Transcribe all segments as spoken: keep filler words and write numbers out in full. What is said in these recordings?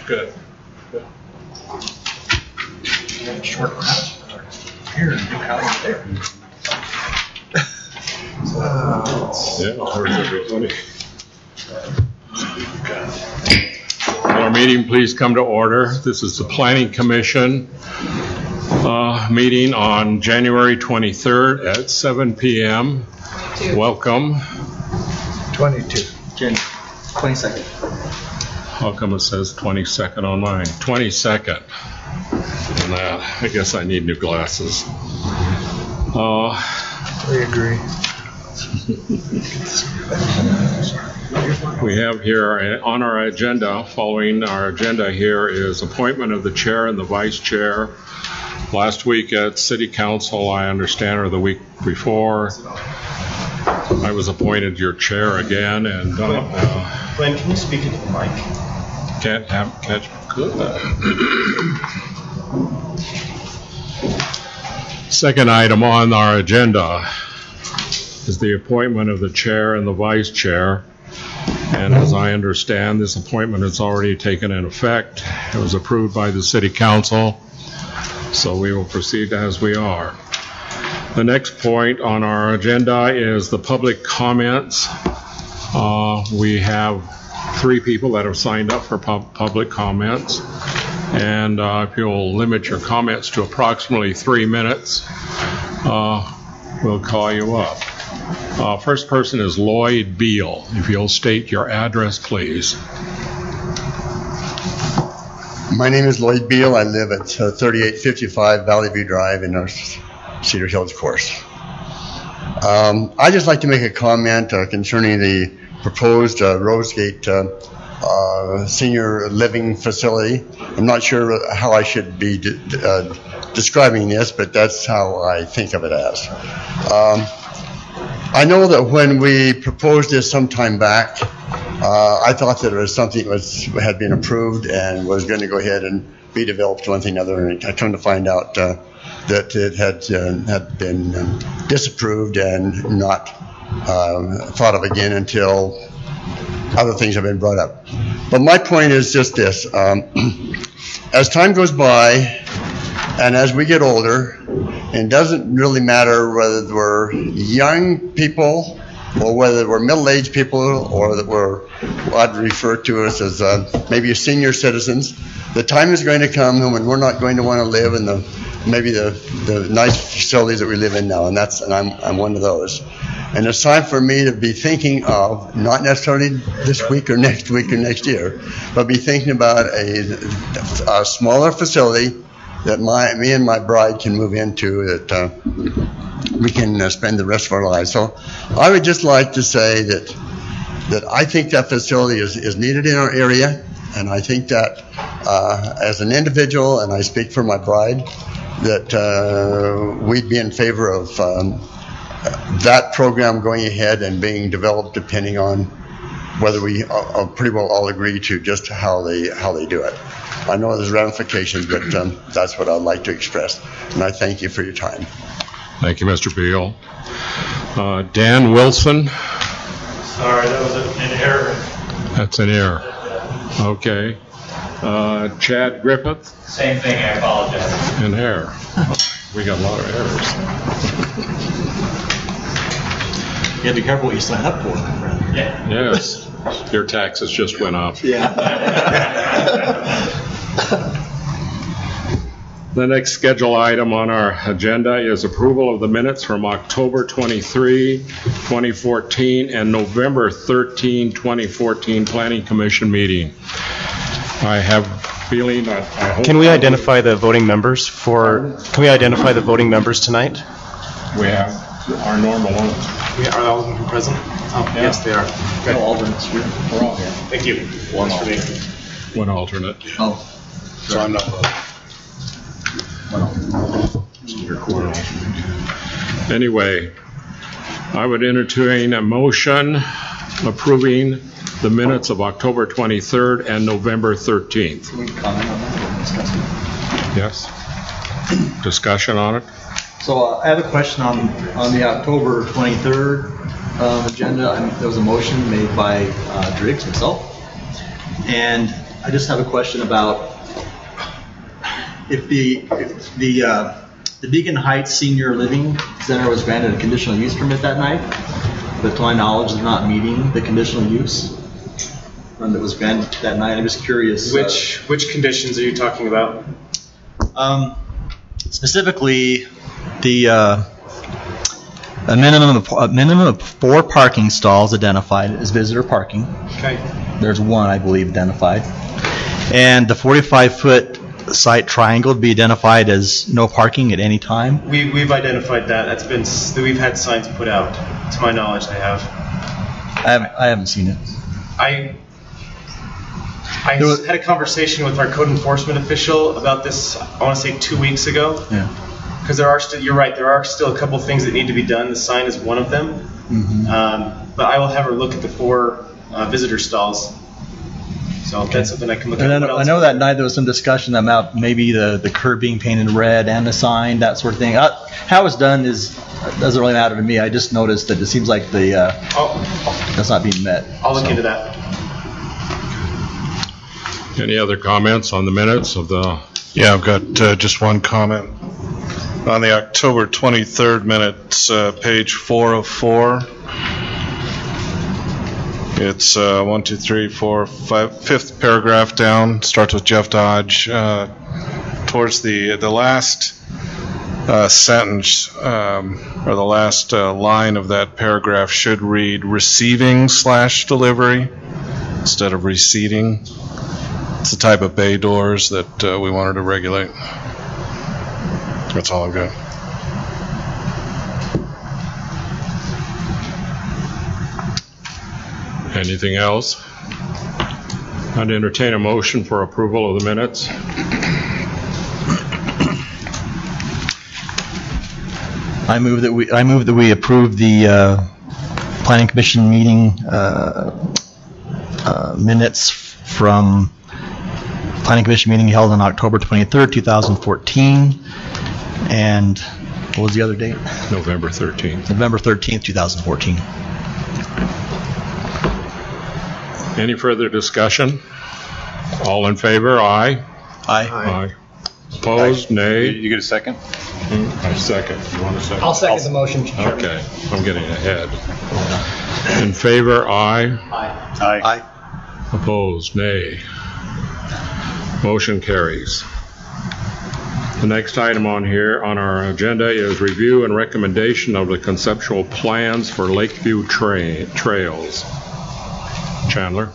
Good. Good. Short route here and do how you're there. Yeah, where's everybody? Will our meeting please come to order? This is the Planning Commission uh, meeting on January twenty-third at seven p m Welcome. twenty-two. Jan- twenty-second. How come it says twenty-second on mine? twenty-second. And uh, I guess I need new glasses. Uh, We agree. We have here on our agenda, following our agenda here is appointment of the chair and the vice chair. Last week at City Council, I understand, or the week before, I was appointed your chair again, and uh, Glenn, can you speak into the mic? can't have catch good. Second item on our agenda is the appointment of the chair and the vice chair. And as I understand, this appointment has already taken in effect. It was approved by the City Council, so we will proceed as we are. The next point on our agenda is the public comments. Uh, we have three people that have signed up for pub- public comments. And uh, if you'll limit your comments to approximately three minutes, uh, we'll call you up. Uh, first person is Lloyd Beal. If you'll state your address, please. My name is Lloyd Beal. I live at uh, thirty-eight fifty-five Valley View Drive in North Cedar Hills course. Um, I'd just like to make a comment uh, concerning the proposed uh, Rosegate uh, uh, senior living facility. I'm not sure how I should be de- uh, describing this, but that's how I think of it as. Um, I know that when we proposed this some time back, uh, I thought that it was something that was, had been approved and was going to go ahead and be developed one thing or another. And I come to find out uh, that it had uh, had been um, disapproved and not uh, thought of again until other things have been brought up. But my point is just this. Um, as time goes by and as we get older, it doesn't really matter whether we're young people or whether we're middle-aged people or that we're what I'd refer to us as uh, maybe senior citizens. The time is going to come when we're not going to want to live in the maybe the, the nice facilities that we live in now, and that's and I'm I'm one of those. And it's time for me to be thinking of, not necessarily this week or next week or next year, but be thinking about a, a smaller facility that my me and my bride can move into, that uh, we can uh, spend the rest of our lives. So I would just like to say that that I think that facility is, is needed in our area, and I think that uh, as an individual, and I speak for my bride, that uh, we'd be in favor of um, that program going ahead and being developed, depending on whether we uh, pretty well all agree to just how they how they do it. I know there's ramifications, but um, that's what I'd like to express. And I thank you for your time. Thank you, Mister Beal. Uh, Dan Wilson. Sorry, that was an error. That's an error. Okay. Uh, Chad Griffith. Same thing, I apologize. An error. We got a lot of errors. You gotta be careful what you sign up for, my friend. Yeah. Yes. Your taxes just went up. Yeah. The next schedule item on our agenda is approval of the minutes from October twenty-third, twenty fourteen and November thirteenth, twenty fourteen Planning Commission meeting. I have a feeling that I hope... Can we identify the voting members for, can we identify the voting members tonight? We have our normal ones. We are all of them present? Oh, Yeah. yes, they are. No alternates here. We're all here. Thank you. One alternate. One alternate. Oh. So I'm not voting. Anyway, I would entertain a motion approving the minutes of October twenty-third and November thirteenth. Can we comment on that or discuss it? Yes? Discussion on it? So uh, I have a question on, on the October twenty-third um, agenda. I mean, there was a motion made by uh, Driggs himself. And I just have a question about if the, if the, uh, the Beacon Heights Senior Living Center was granted a conditional use permit that night, but to my knowledge, they're not meeting the conditional use um, that was granted that night. I'm just curious. Which which conditions are you talking about? Uh, um, specifically, the uh, a minimum of a minimum of four parking stalls identified as visitor parking. Okay. There's one, I believe, identified, and the forty-five foot site triangle to be identified as no parking at any time. We we've identified that. That's been s- we've had signs put out. To my knowledge, they have. I haven't, I haven't seen it. I I There was- had a conversation with our code enforcement official about this. I want to say two weeks ago. Yeah. Because there are still, you're right, there are still a couple things that need to be done. The sign is one of them. Mm-hmm. Um, but I will have her look at the four uh, visitor stalls. So that's something I can look And at. then What I else? know that night there was some discussion about maybe the, the curb being painted red and the sign, that sort of thing. Uh, how it's done is doesn't really matter to me. I just noticed that it seems like the uh, I'll, that's not being met. I'll look So, into that. Any other comments on the minutes of the, Yeah, I've got uh, just one comment. On the October twenty-third minutes, uh, page four of four. It's uh, one, two, three, four, five, fifth paragraph down. Starts with Jeff Dodge. Uh, towards the the last uh, sentence um, or the last uh, line of that paragraph should read receiving slash delivery instead of receiving. It's the type of bay doors that uh, we wanted to regulate. That's all I've got. anything else? I'd entertain a motion for approval of the minutes. I move that we I move that we approve the uh, Planning Commission meeting uh, uh, minutes from Planning Commission meeting held on October twenty-third, two thousand fourteen, and what was the other date? November thirteenth. November thirteenth, two thousand fourteen. Any further discussion? All in favor? Aye. Aye. Aye. Opposed? Nay. You get a second? I second. You want a second? I'll second the motion, Mister Chairman. Okay, I'm getting ahead. In favor? Aye. Aye. Aye. Opposed? Nay. Motion carries. The next item on here on our agenda is review and recommendation of the conceptual plans for Lakeview tra- Trails. Chandler?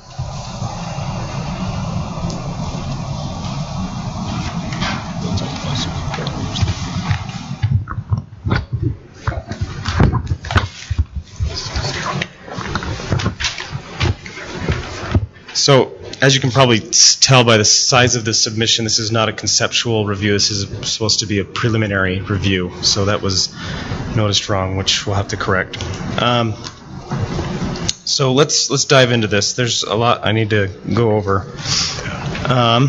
So, as you can probably tell by the size of the submission, this is not a conceptual review. This is supposed to be a preliminary review. So that was noticed wrong, which we'll have to correct. Um, so let's let's dive into this. There's a lot I need to go over. Um,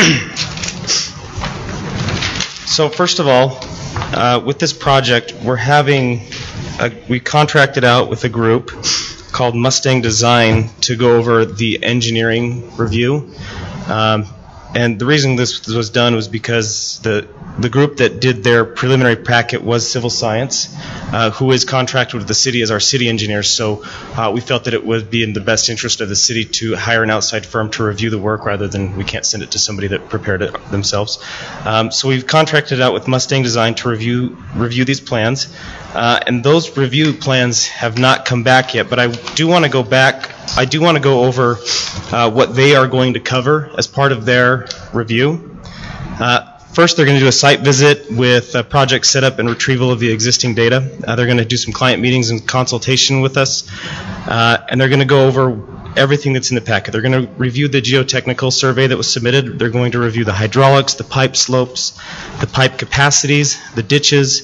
so first of all, uh, with this project, we're having a, we contracted out with a group called Mustang Design to go over the engineering review. Um, and the reason this was done was because the the group that did their preliminary packet was Civil Science, uh, who is contracted with the city as our city engineers. So uh, we felt that it would be in the best interest of the city to hire an outside firm to review the work rather than we can't send it to somebody that prepared it themselves. Um, so we've contracted out with Mustang Design to review review these plans. Uh, and those review plans have not come back yet, but I do want to go back. I do want to go over uh, what they are going to cover as part of their review. Uh, First, they're going to do a site visit with a project setup and retrieval of the existing data. Uh, they're going to do some client meetings and consultation with us. Uh, and they're going to go over everything that's in the packet. They're going to review the geotechnical survey that was submitted. They're going to review the hydraulics, the pipe slopes, the pipe capacities, the ditches,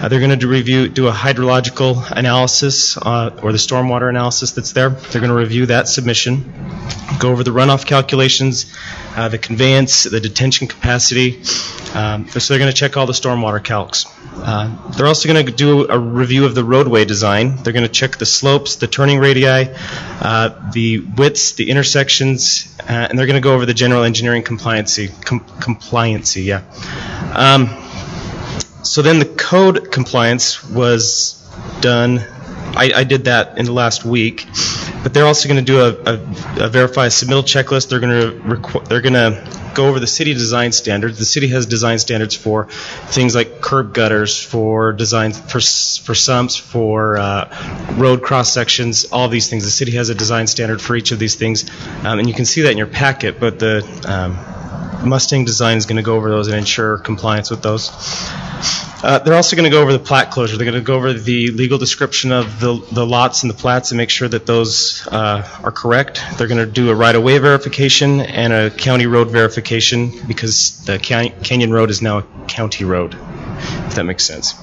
Uh, they're going to do review, do a hydrological analysis uh, or the stormwater analysis that's there. They're going to review that submission, go over the runoff calculations, uh, the conveyance, the detention capacity. Um, so they're going to check all the stormwater calcs. Uh, they're also going to do a review of the roadway design. They're going to check the slopes, the turning radii, uh, the widths, the intersections, uh, and they're going to go over the general engineering compliancy. Com- compliancy, yeah. Um, so then the code compliance was done. I, I did that in the last week, but they're also going to do a, a, a verify a submittal checklist. They're going to requ- they're going to go over the city design standards. The city has design standards for things like curb gutters, for design for for sumps, for uh, road cross sections, all of these things. The city has a design standard for each of these things, um, and you can see that in your packet. But the um, Mustang Design is going to go over those and ensure compliance with those. Uh, they're also going to go over the plat closure. They're going to go over the legal description of the, the lots and the plats and make sure that those uh, are correct. They're going to do a right-of-way verification and a county road verification because the can- Canyon Road is now a county road, if that makes sense.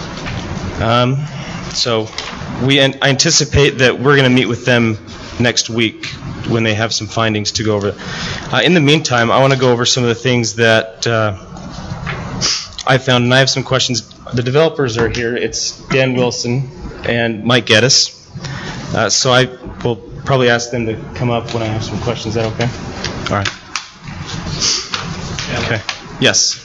Um, so we an- I anticipate that we're going to meet with them next week when they have some findings to go over. Uh, in the meantime, I want to go over some of the things that uh, I found, and I have some questions. The developers are here. It's Dan Wilson and Mike Geddes. Uh, so I will probably ask them to come up when I have some questions. Is that okay? All right. Okay. Yes.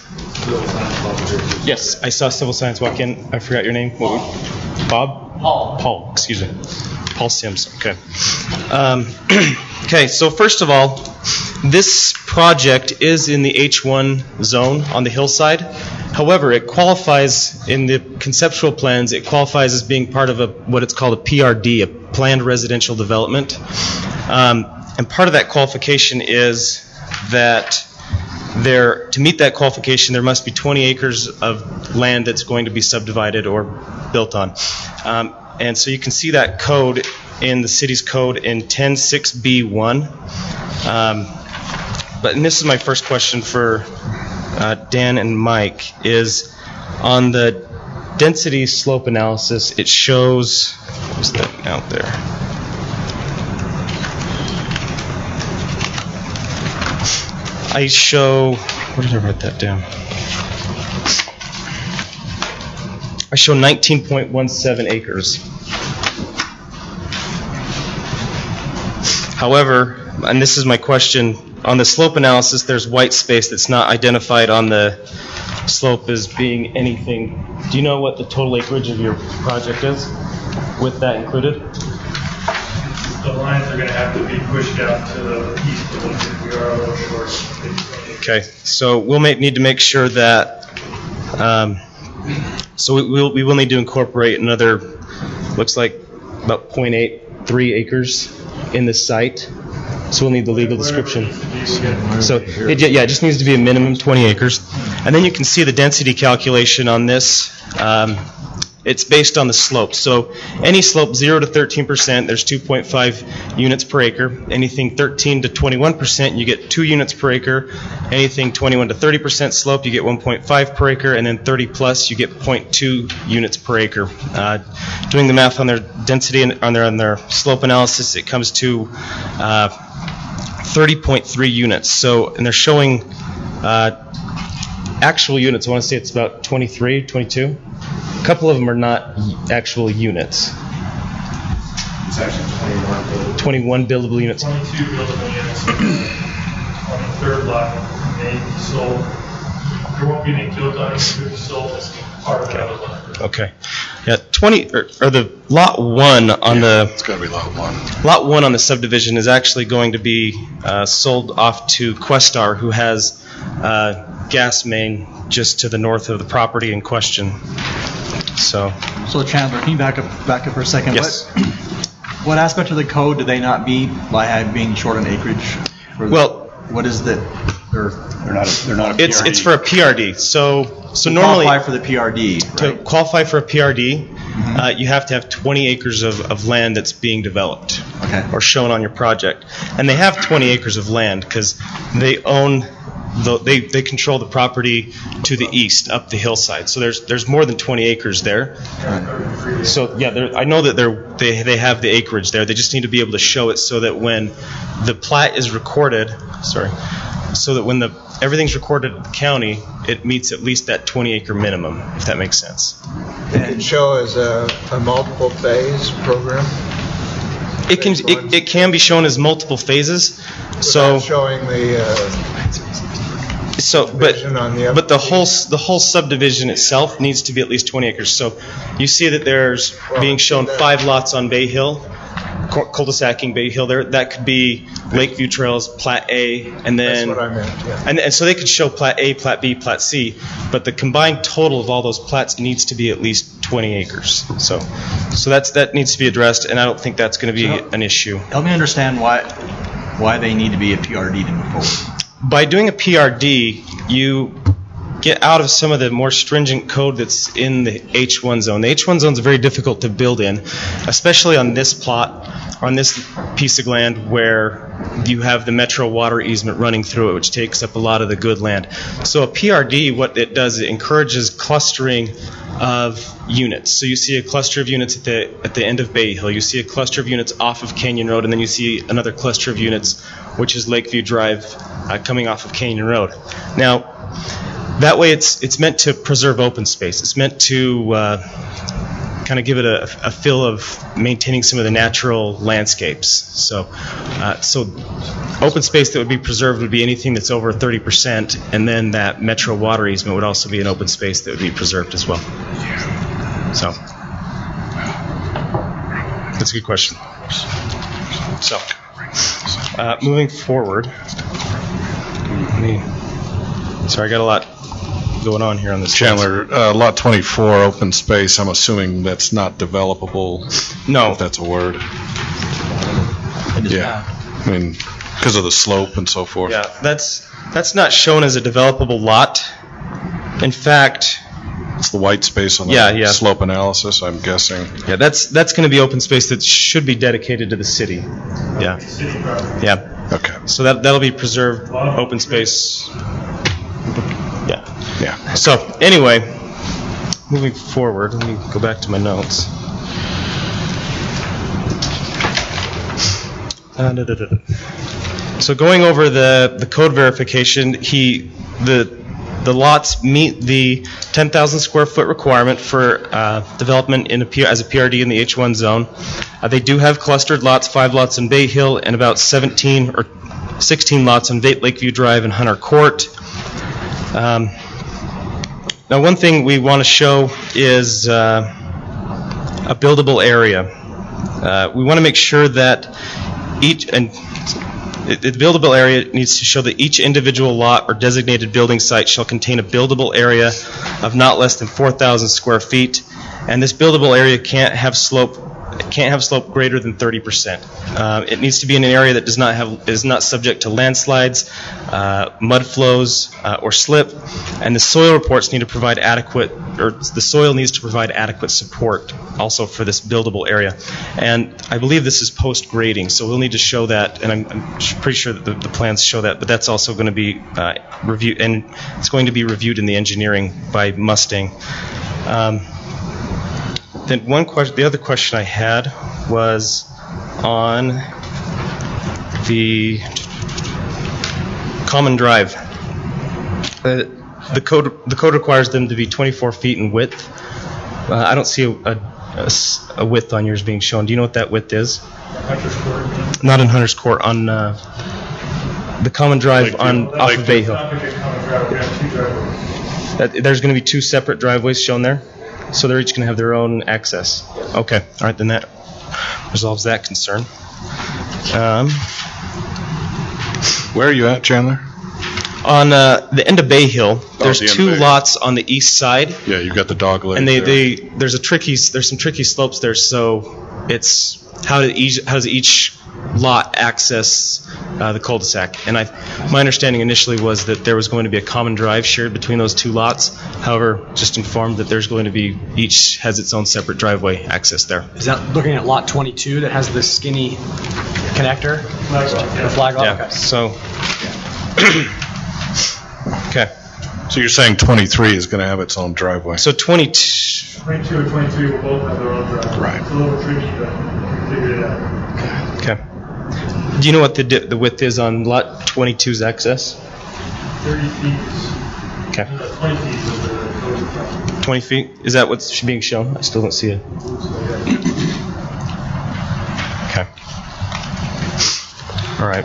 Yes, I saw civil science walk in. I forgot your name. What was, Bob? Paul. Paul, excuse me. Paul Sims. Okay. Um, okay, so first of all, this project is in the H one zone on the hillside. However, it qualifies in the conceptual plans, it qualifies as being part of a what it's called a P R D, a planned residential development. Um, and part of that qualification is that there, to meet that qualification, there must be twenty acres of land that's going to be subdivided or built on. Um, and so you can see that code in the city's code in ten six B one. Um, but and this is my first question for uh, Dan and Mike, is on the density slope analysis, it shows, what's that out there? I show, where did I write that down? I show nineteen point one seven acres. However, and this is my question, on the slope analysis, there's white space that's not identified on the slope as being anything. Do you know what the total acreage of your project is, with that included? The lines are going to have to be pushed out to the east a little bit. We are a little short. Okay, so we'll make, need to make sure that, um, so we will, we will need to incorporate another, looks like about zero point eight three acres in this site. So we'll need the legal description. So it, yeah, it just needs to be a minimum twenty acres. And then you can see the density calculation on this. Um, it's based on the slope. So any slope zero to thirteen percent, there's two point five units per acre. Anything thirteen to twenty-one percent, you get two units per acre. Anything twenty-one to thirty percent slope, you get one point five per acre. And then thirty plus, you get zero point two units per acre. Uh, doing the math on their density and on their, on their slope analysis, it comes to uh, thirty point three units. So, and they're showing uh, actual units. I want to say it's about twenty-three, twenty-two. A couple of them are not actual units. It's actually twenty-one buildable units. twenty-two buildable units on the third lot. May be sold. There won't be any built on it. It will be sold as part of the other lot. Okay. Yeah, twenty or, or the lot one on the It's got to be lot one. lot one on the subdivision is actually going to be uh, sold off to Questar, who has uh, gas main just to the north of the property in question. So, So Chandler, can you back up back up for a second? yes. What, what aspect of the code do they not meet by being short on acreage? For the- Well, what is the? Or They're not, a- they're not a P R D. It's it's for a P R D. So so to normally qualify for the P R D, to right? qualify for a P R D, uh, you have to have twenty acres of, of land that's being developed Okay. or shown on your project. And they have twenty acres of land because they own the, they they control the property to the east, up the hillside. So there's there's more than twenty acres there. So yeah, they're- I know that they're they they have the acreage there. They just need to be able to show it so that when the plat is recorded, sorry, so that when the everything's recorded at the county, it meets at least that twenty acre minimum, if that makes sense. It can show as a, a multiple phase program. It can it, it can be shown as multiple phases. So Without showing the uh, so but vision on the other. but the whole s- the whole subdivision itself needs to be at least twenty acres. So you see that there's being shown five lots on Bay Hill, cul- cul-de-sacing Bay Hill there. That could be Lakeview Trails Plat A, and then That's what I meant, yeah. And, and so they could show Plat A, Plat B, Plat C, but the combined total of all those plats needs to be at least twenty acres. So, so that's that needs to be addressed, and I don't think that's going to be So- an issue. Help me understand why, why they need to be a P R D to move forward. By doing a P R D, you get out of some of the more stringent code that's in the H one zone. The H one zone is very difficult to build in, especially on this plot, on this piece of land where you have the Metro water easement running through it, which takes up a lot of the good land. So a P R D, what it does, it encourages clustering of units. So you see a cluster of units at the at the end of Bay Hill. You see a cluster of units off of Canyon Road, and then you see another cluster of units, which is Lakeview Drive, uh, coming off of Canyon Road. Now, that way, it's it's meant to preserve open space. It's meant to uh, kind of give it a, a feel of maintaining some of the natural landscapes. So, uh, so open space that would be preserved would be anything that's over thirty percent, and then that Metro water easement would also be an open space that would be preserved as well. So, that's a good question. So, uh, moving forward, let me, sorry, I got a lot going on here on this. Chandler, uh, lot twenty-four, open space, I'm assuming that's not developable, No, if that's a word. It is Yeah. I mean, because of the slope and so forth. yeah, that's that's not shown as a developable lot. In fact, It's the white space on the Yeah, yeah. slope analysis, I'm guessing. yeah, that's that's going to be open space that should be dedicated to the city. Yeah, City property. yeah. Okay, So that that'll be preserved open space. Yeah. yeah. So anyway, moving forward, let me go back to my notes. Uh, da, da, da, da. So going over the, the code verification, he the the lots meet the ten thousand square foot requirement for uh, development in a P, as a P R D in the H one zone. Uh, they do have clustered lots, five lots in Bay Hill and about seventeen or sixteen lots on Va- Lakeview Drive and Hunter Court. Um, now, one thing we want to show is uh, a buildable area. Uh, we want to make sure that each and it- the buildable area needs to show that each individual lot or designated building site shall contain a buildable area of not less than four thousand square feet, and this buildable area can't have slope it can't have slope greater than thirty percent. Uh, it needs to be in an area that does not have is not subject to landslides, uh, mud flows, uh, or slip, and the soil reports need to provide adequate, or the soil needs to provide adequate support also for this buildable area. And I believe this is post-grading, so we'll need to show that, and I'm, I'm pretty sure that the, the plans show that, but that's also going to be uh, reviewed, and it's going to be reviewed in the engineering by Mustang. Um, Then one question, the other question I had was on the common drive. Uh, the code the code requires them to be twenty-four feet in width. Uh, I don't see a, a- a s- a width on yours being shown. Do you know what that width is? Hunter's Court. Not in Hunter's Court, on uh, the common drive on off of Bay Hill. Not gonna be a common driveway, we have two driveways. That, there's going to be two separate driveways shown there, so they're each going to have their own access. Okay, all right, then that resolves that concern. Um, Where are you at, Chandler? on uh, the end of Bay Hill, there's the end of two Bay Hill. lots on the east side, Yeah, you've got the dog leg and they, there. they there's a tricky there's some tricky slopes there. So it's how did each how does each lot access uh, the cul-de-sac? And I my understanding initially was that there was going to be a common drive shared between those two lots. However, just informed that there's going to be each has its own separate driveway access there. Is that looking at lot twenty-two that has the skinny connector? Flag lot, yeah. The flag lot? Yeah. Okay. So Okay. So you're saying twenty-three is going to have its own driveway? So twenty-two. twenty-two and twenty-three will both have their own driveway. Right. It's a little tricky, but we figured it out. Okay. Do you know what the di- the width is on lot twenty-two's access? thirty feet is, Okay. uh, twenty feet is the code requirement. twenty feet? Is that what's being shown? I still don't see it. Okay. All right.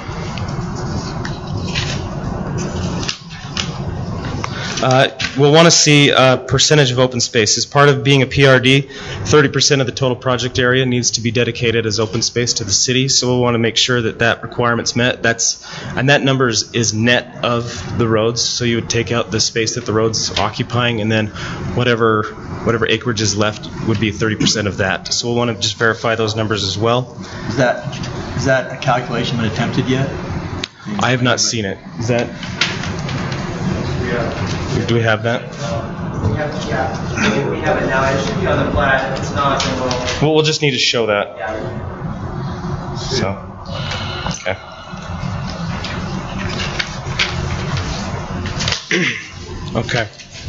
Uh, we'll want to see a percentage of open space. As part of being a P R D, thirty percent of the total project area needs to be dedicated as open space to the city, so we'll want to make sure that that requirement's met. That's, and that number is, is net of the roads, so you would take out the space that the road's occupying, and then whatever whatever acreage is left would be thirty percent of that. So we'll want to just verify those numbers as well. Is that, is that a calculation been attempted yet? I have not seen it. Is that, do we have that? We have, yeah, we have it now. It should be on the plat. If it's not, then we'll. Well, we'll just need to show that. Yeah. So, okay. Okay.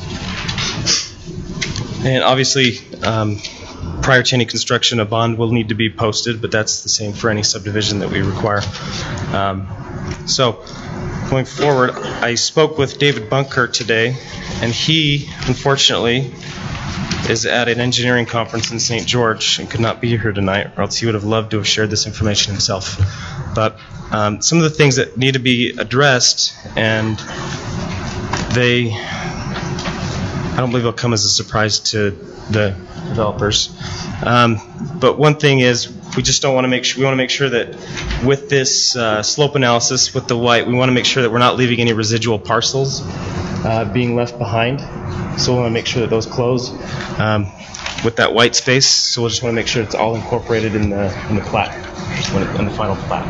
And obviously, um, prior to any construction, a bond will need to be posted, but that's the same for any subdivision that we require. Um, so, going forward, I spoke with David Bunker today, and he, unfortunately, is at an engineering conference in Saint George and could not be here tonight, or else he would have loved to have shared this information himself. But um, some of the things that need to be addressed, and they, I don't believe it'll come as a surprise to the developers. Um, but one thing is, we just don't want to make sure, we want to make sure that with this uh, slope analysis with the white, we want to make sure that we're not leaving any residual parcels uh, being left behind. So we want to make sure that those close um, with that white space. So we'll just want to make sure it's all incorporated in the in the plat, when it, in the final plat.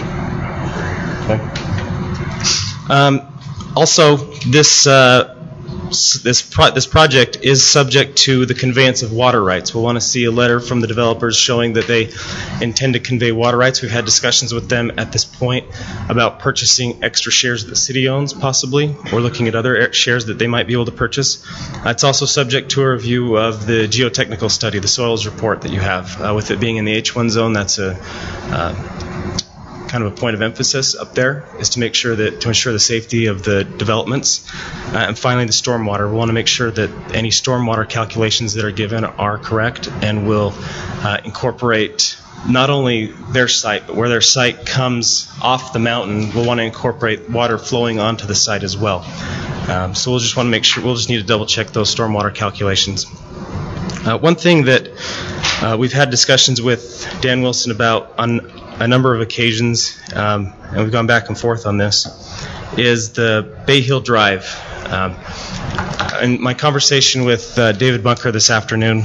Okay. Um, also, this uh, this pro- this project is subject to the conveyance of water rights. We'll want to see a letter from the developers showing that they intend to convey water rights. We've had discussions with them at this point about purchasing extra shares that the city owns, possibly, or looking at other shares that they might be able to purchase. Uh, it's also subject to a review of the geotechnical study, the soils report that you have. Uh, with it being in the H one zone, that's a uh, kind of a point of emphasis up there, is to make sure that, to ensure the safety of the developments. Uh, and finally, the stormwater. We want to make sure that any stormwater calculations that are given are correct and will uh, incorporate not only their site, but where their site comes off the mountain, we'll want to incorporate water flowing onto the site as well. Um, so we'll just want to make sure, we'll just need to double check those stormwater calculations. Uh, one thing that uh, we've had discussions with Dan Wilson about on a number of occasions, um, and we've gone back and forth on this, is the Bay Hill Drive. Um, in my conversation with uh, David Bunker this afternoon,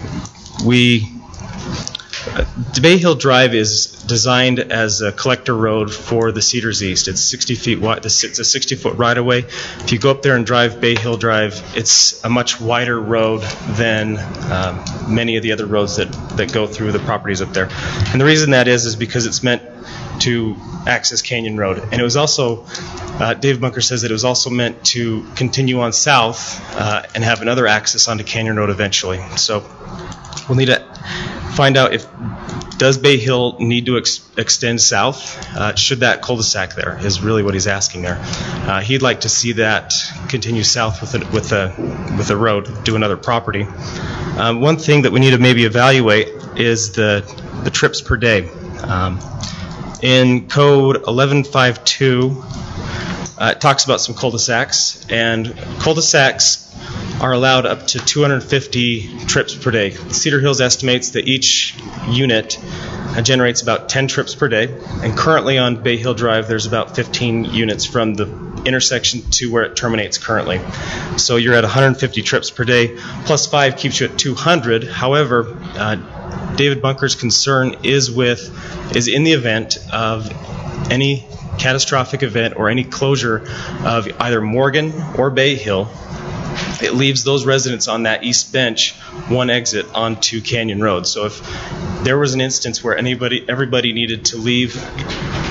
we uh, Bay Hill Drive is designed as a collector road for the Cedars East. It's sixty feet wide. It's a sixty foot right of way. If you go up there and drive Bay Hill Drive, it's a much wider road than um, many of the other roads that, that go through the properties up there. And the reason that is is because it's meant to access Canyon Road. And it was also, uh, Dave Bunker says that it was also meant to continue on south uh, and have another access onto Canyon Road eventually. So we'll need to find out if, does Bay Hill need to ex- extend south? Uh, should that cul-de-sac there is really what he's asking there. Uh, he'd like to see that continue south with a, with a, with a road to another property. Um, one thing that we need to maybe evaluate is the, the trips per day. Um, in code eleven fifty-two, uh, it talks about some cul-de-sacs, and cul-de-sacs are allowed up to two hundred fifty trips per day. Cedar Hills estimates that each unit uh, generates about ten trips per day, and currently on Bay Hill Drive there's about fifteen units from the intersection to where it terminates currently. So you're at one hundred fifty trips per day, plus five keeps you at two hundred. However, uh, David Bunker's concern is with is in the event of any catastrophic event or any closure of either Morgan or Bay Hill, it leaves those residents on that east bench one exit onto Canyon Road. So if there was an instance where anybody, everybody needed to leave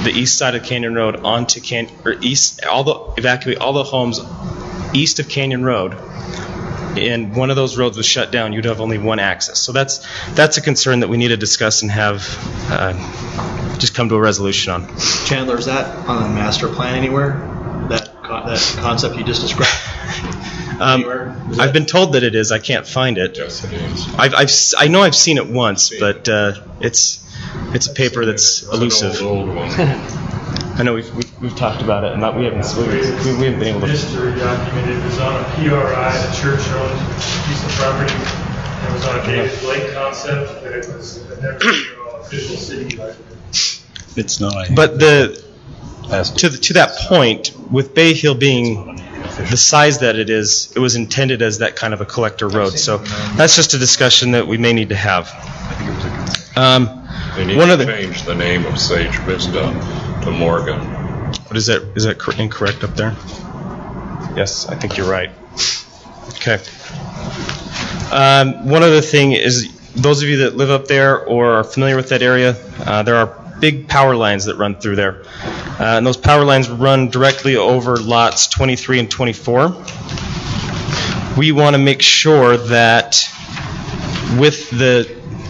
the east side of Canyon Road onto Can or east all the evacuate all the homes east of Canyon Road, and one of those roads was shut down, you'd have only one access. So that's that's a concern that we need to discuss and have uh, just come to a resolution on. Chandler, is that on the master plan anywhere? That con- that concept you just described? Um, Is I've that- been told that it is. I can't find it. Yes, it is. I've, I've s- I know I've seen it once, but uh, it's it's a paper that's elusive. It's an old, old one. I know we've, we've we've talked about it, and not, we haven't we, we, we haven't been able to. History documented, it was on a P R I, the church owned a piece of property. It was on a David Blake concept, but it was never an official city record. It's not. But the to the, to that point, with Bay Hill being the size that it is, it was intended as that kind of a collector road. So that's just a discussion that we may need to have. Um, They need one to of the change the name of Sage Vista to Morgan. what is that? Is that cor- incorrect up there? Yes, I think you're right. Okay. Um, one other thing is, those of you that live up there or are familiar with that area, uh, there are big power lines that run through there. Uh, and those power lines run directly over lots twenty-three and twenty-four. We want to make sure that with the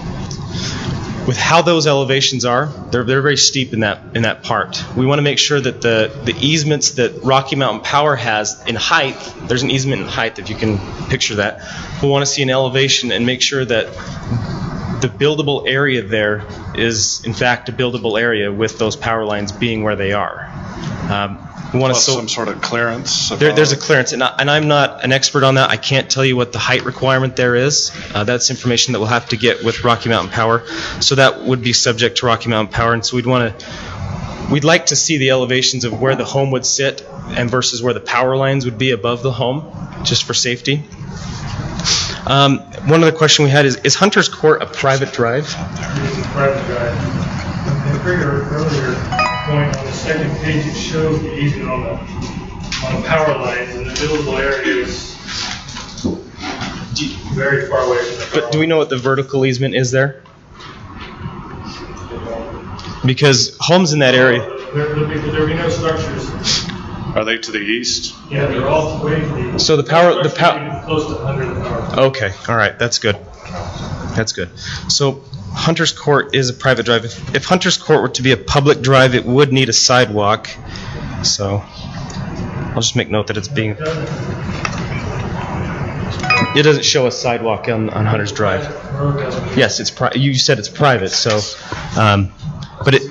with how those elevations are, they're they're very steep in that in that part. We want to make sure that the the easements that Rocky Mountain Power has in height, there's an easement in height if you can picture that. We want to see an elevation and make sure that the buildable area there is in fact a buildable area with those power lines being where they are. Um, we want to Plus so some sort of clearance. there, there's a above. clearance, and, I, and I'm not an expert on that. I can't tell you what the height requirement there is. Uh, that's information that we'll have to get with Rocky Mountain Power. So that would be subject to Rocky Mountain Power, and so we'd want to, we'd like to see the elevations of where the home would sit and versus where the power lines would be above the home, just for safety. Um, one other question we had is, is Hunter's Court a private drive? It's a private drive. And earlier, earlier point on the second page, it shows the easement on the, on the power lines, and the buildable area is very far away from the power. But do we know what the vertical easement is there? Because homes in that area, There will be, there'll be no structures. Are they to the east? Yeah, they're all way to the. So the power- the pow- Structures are close to one hundred power. okay, all right, that's good. That's good. So Hunter's Court is a private drive. If, if Hunter's Court were to be a public drive, it would need a sidewalk. So I'll just make note that it's being. It doesn't show a sidewalk on, on Hunter's Drive. Yes, it's pri- you said it's private, so, um, but it.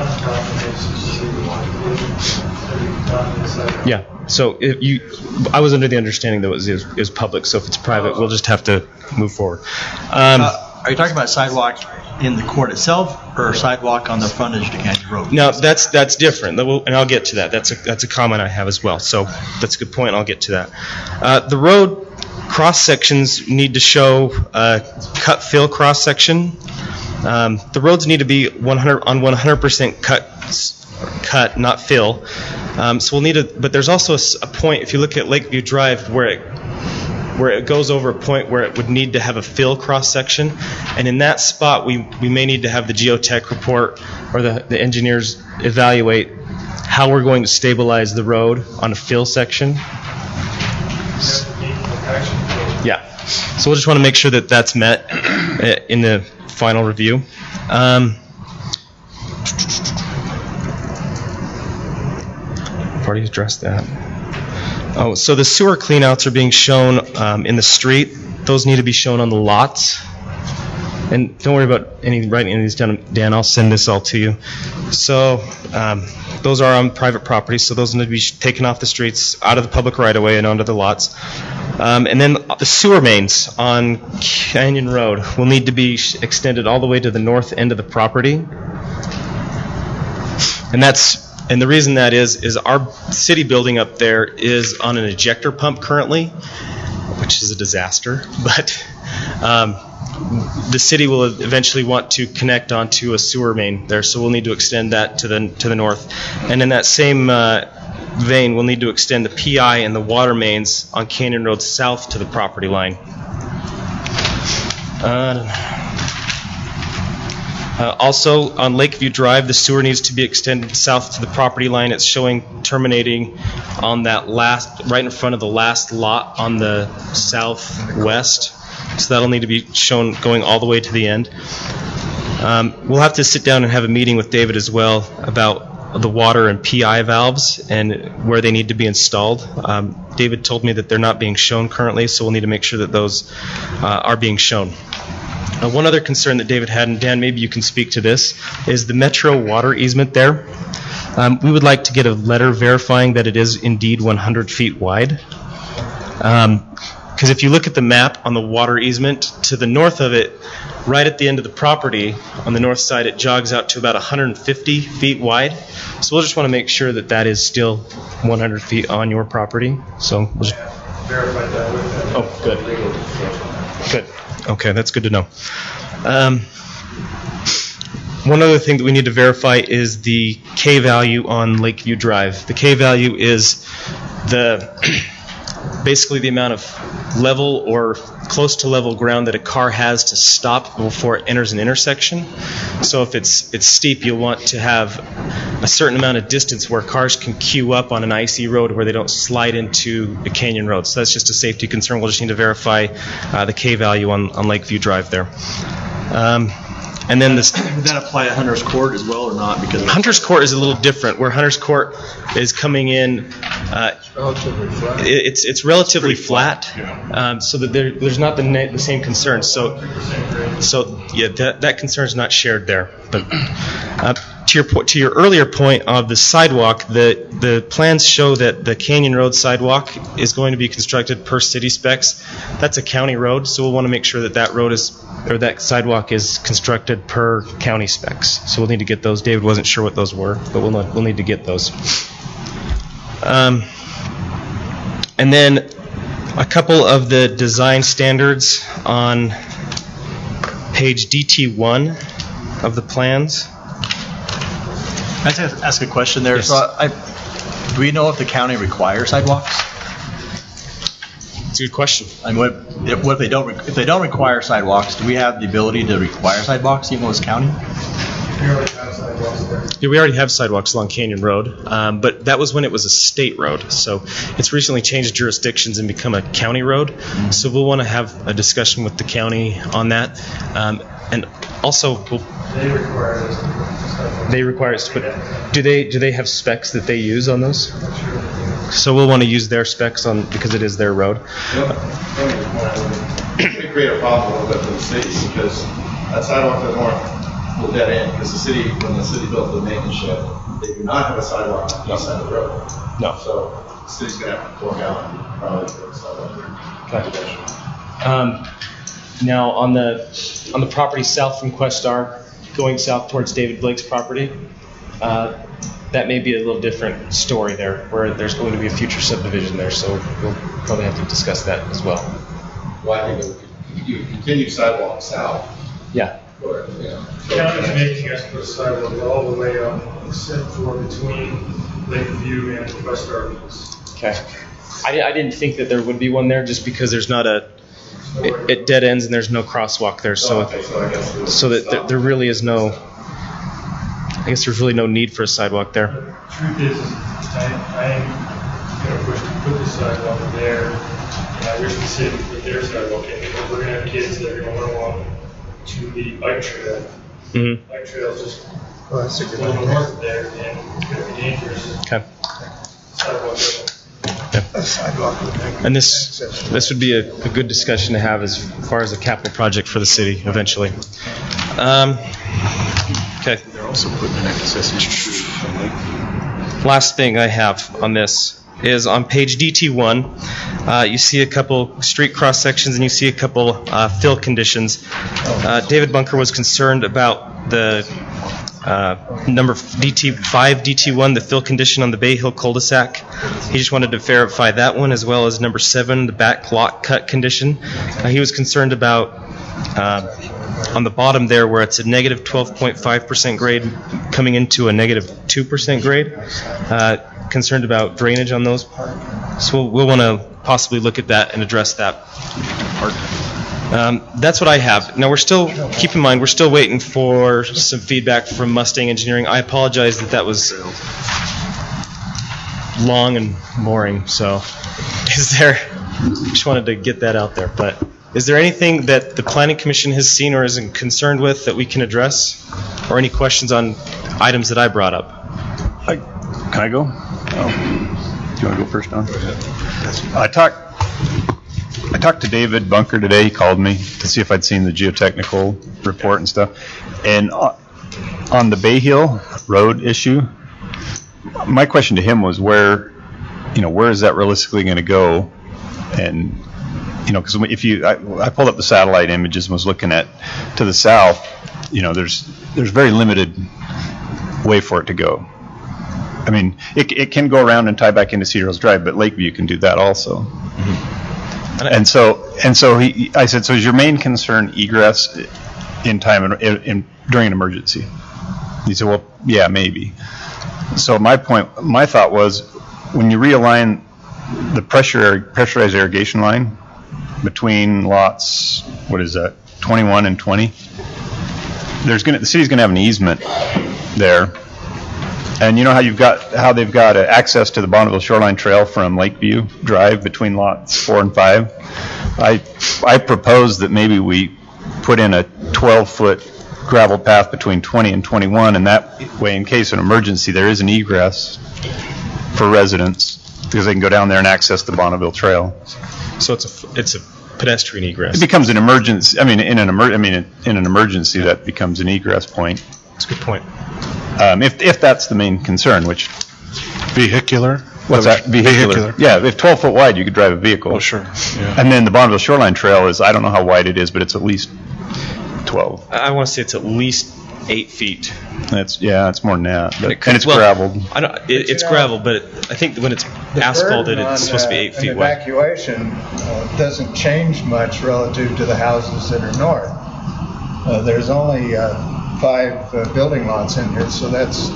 Yeah. So if you, I was under the understanding that it was, it was public. So if it's private, we'll just have to move forward. Um, Uh, are you talking about sidewalk in the court itself or sidewalk on the frontage to Canyon Road? Now that's that's different, That will- and I'll get to that. That's a that's a comment I have as well. So that's a good point. I'll get to that. Uh, the road cross sections need to show uh, cut fill cross section. Um, the roads need to be one hundred on one hundred percent cut cut, not fill. Um, so we'll need a. But there's also a, s- a point if you look at Lakeview Drive where it where it goes over a point where it would need to have a fill cross section, and in that spot we, we may need to have the geotech report or the, the engineers evaluate how we're going to stabilize the road on a fill section. Yeah, so we'll just want to make sure that that's met uh, in the final review. Um, I've already addressed that. Oh, so the sewer cleanouts are being shown um, in the street. Those need to be shown on the lots. And don't worry about any writing any of these down, Dan. I'll send this all to you. So um, those are on private property, so those need to be taken off the streets, out of the public right-of-way and onto the lots. Um, and then the sewer mains on Canyon Road will need to be sh- extended all the way to the north end of the property. And that's and the reason that is is our city building up there is on an ejector pump currently, which is a disaster. But um, the city will eventually want to connect onto a sewer main there, so we'll need to extend that to the to the north. And in that same uh, vein, we'll need to extend the P I and the water mains on Canyon Road south to the property line. Uh, Uh, also, on Lakeview Drive, the sewer needs to be extended south to the property line. It's showing terminating on that last, right in front of the last lot on the southwest. So that'll need to be shown going all the way to the end. Um, we'll have to sit down and have a meeting with David as well about the water and P I valves and where they need to be installed. Um, David told me that they're not being shown currently, so we'll need to make sure that those uh, are being shown. Uh, one other concern that David had, and Dan, maybe you can speak to this, is the Metro water easement there. Um, we would like to get a letter verifying that it is indeed one hundred feet wide. Um, Because if you look at the map on the water easement, to the north of it, right at the end of the property, on the north side, it jogs out to about one hundred fifty feet wide. So we'll just want to make sure that that is still one hundred feet on your property. So we'll just Verify that with them. Oh, good. Good. Okay, that's good to know. Um, one other thing that we need to verify is the K value on Lakeview Drive. The K value is the basically the amount of level or close to level ground that a car has to stop before it enters an intersection. So if it's it's steep, you'll want to have a certain amount of distance where cars can queue up on an icy road where they don't slide into a canyon road. So that's just a safety concern. We'll just need to verify uh, the K value on, on Lakeview Drive there. Um, and then this. Would that apply at Hunter's Court as well or not? Because Hunter's Court is a little different. Where Hunter's Court is coming in, uh, Relatively flat. it- it's it's relatively flat, um, so that there, there's not the na- the same concern. So, so yeah, that that concern is not shared there. But uh, to your po- to your earlier point of the sidewalk, the the plans show that the Canyon Road sidewalk is going to be constructed per city specs. That's a county road, so we'll want to make sure that that road is or that sidewalk is constructed per county specs. So we'll need to get those. David wasn't sure what those were, but we'll we'll need to get those. Um, and then a couple of the design standards on page D T one of the plans. Can I just ask a question there? Yes. So I, do we know if the county requires sidewalks? It's a good question. I mean, what if, what if they don't? re- If they don't require sidewalks, do we have the ability to require sidewalks even though it's county? We already have sidewalks there. Yeah, we already have sidewalks along Canyon Road, um, but that was when it was a state road. So it's recently changed jurisdictions and become a county road. So we'll want to have a discussion with the county on that. Um, and also, we'll, They require us to put sidewalks. they require us to put, do they do they have specs that they use on those? So we'll want to use their specs on because it is their road. It create a problem a little bit for the city because that sidewalk to the north will dead end because the city, when the city built the maintenance shed, they do not have a sidewalk on the east side of the road. No. So the city's gonna have to fork out and probably put a sidewalk. Um, now on the on the property south from Questar, going south towards David Blake's property, uh, that may be a little different story there, where there's going to be a future subdivision there. So we'll probably have to discuss that as well. Well, I think if you continue sidewalk south, Yeah. or, you know. The county's making us put sidewalks all the way up, except for between Lakeview and Questar. Okay. I, di- I didn't think that there would be one there just because there's not a it, it dead ends and there's no crosswalk there. So Okay, so I guess. so that there, there really is no. I guess there's really no need for a sidewalk there. The truth is, is I, I am gonna push to put the sidewalk there, and I wish the city would put their sidewalk in, because we're gonna have kids that are gonna wanna walk to the bike trail. Mm-hmm. Bike trail's just Well, that's a a good little idea. north there, and it's gonna be dangerous. Okay. Sidewalk doesn't. A sidewalk would make And this this would be a, a good discussion to have as far as a capital project for the city eventually. Um, okay. They're also putting an accessory street from Lakeview. Last thing I have on this is on page D T one, uh, you see a couple street cross sections and you see a couple uh, fill conditions. Uh, David Bunker was concerned about the uh, number D T five, D T one, the fill condition on the Bay Hill cul-de-sac. He just wanted to verify that one, as well as number seven, the back lot cut condition. Uh, he was concerned about uh, on the bottom there where it's a negative twelve point five percent grade coming into a negative two percent grade. Uh, concerned about drainage on those. So we'll, we'll want to possibly look at that and address that part. Um, that's what I have. Now, we're still, keep in mind, we're still waiting for some feedback from Mustang Engineering. I apologize that that was long and boring, so is there, just wanted to get that out there, but is there anything that the Planning Commission has seen or is concerned with that we can address, or any questions on items that I brought up? I, can I go? Oh. Do you want to go first, Don? Go ahead. I talked I talked to David Bunker today. He called me to see if I'd seen the geotechnical report and stuff. And uh, on the Bay Hill Road issue, my question to him was where, you know, where is that realistically going to go? And, you know, because if you, I, I pulled up the satellite images and was looking at to the south, you know, there's there's very limited way for it to go. I mean, it, it can go around and tie back into Cedar Hills Drive, but Lakeview can do that also. Mm-hmm. And so, and so he, I said, so is your main concern egress in time in, in, during an emergency? He said, well, yeah, maybe. So my point, my thought was, when you realign the pressure pressurized irrigation line between lots, what is that, twenty-one and twenty? There's gonna, the city's gonna have an easement there. And you know how you've got how they've got uh, access to the Bonneville Shoreline Trail from Lakeview Drive between lots four and five. I I propose that maybe we put in a twelve foot gravel path between twenty and twenty-one, and that way, in case of an emergency, there is an egress for residents because they can go down there and access the Bonneville Trail. So it's a it's a pedestrian egress. It becomes an emergency. I mean, in an emer- I mean, in an emergency, that becomes an egress point. That's a good point. Um, if if that's the main concern, which vehicular. What's that? Vehicular. Vehicular. Yeah, if twelve foot wide, you could drive a vehicle. Oh, sure. Yeah. And then the Bonneville Shoreline Trail is, I don't know how wide it is, but it's at least twelve. I want to say it's at least eight feet. That's yeah, it's more than that. But, it could, and it's well, graveled. I don't, it, it's gravel, but it, I think when it's asphalted, on, it's supposed to be eight uh, feet an wide. Evacuation uh, doesn't change much relative to the houses that are north. Uh, there's only uh, five uh, building lots in here, so that's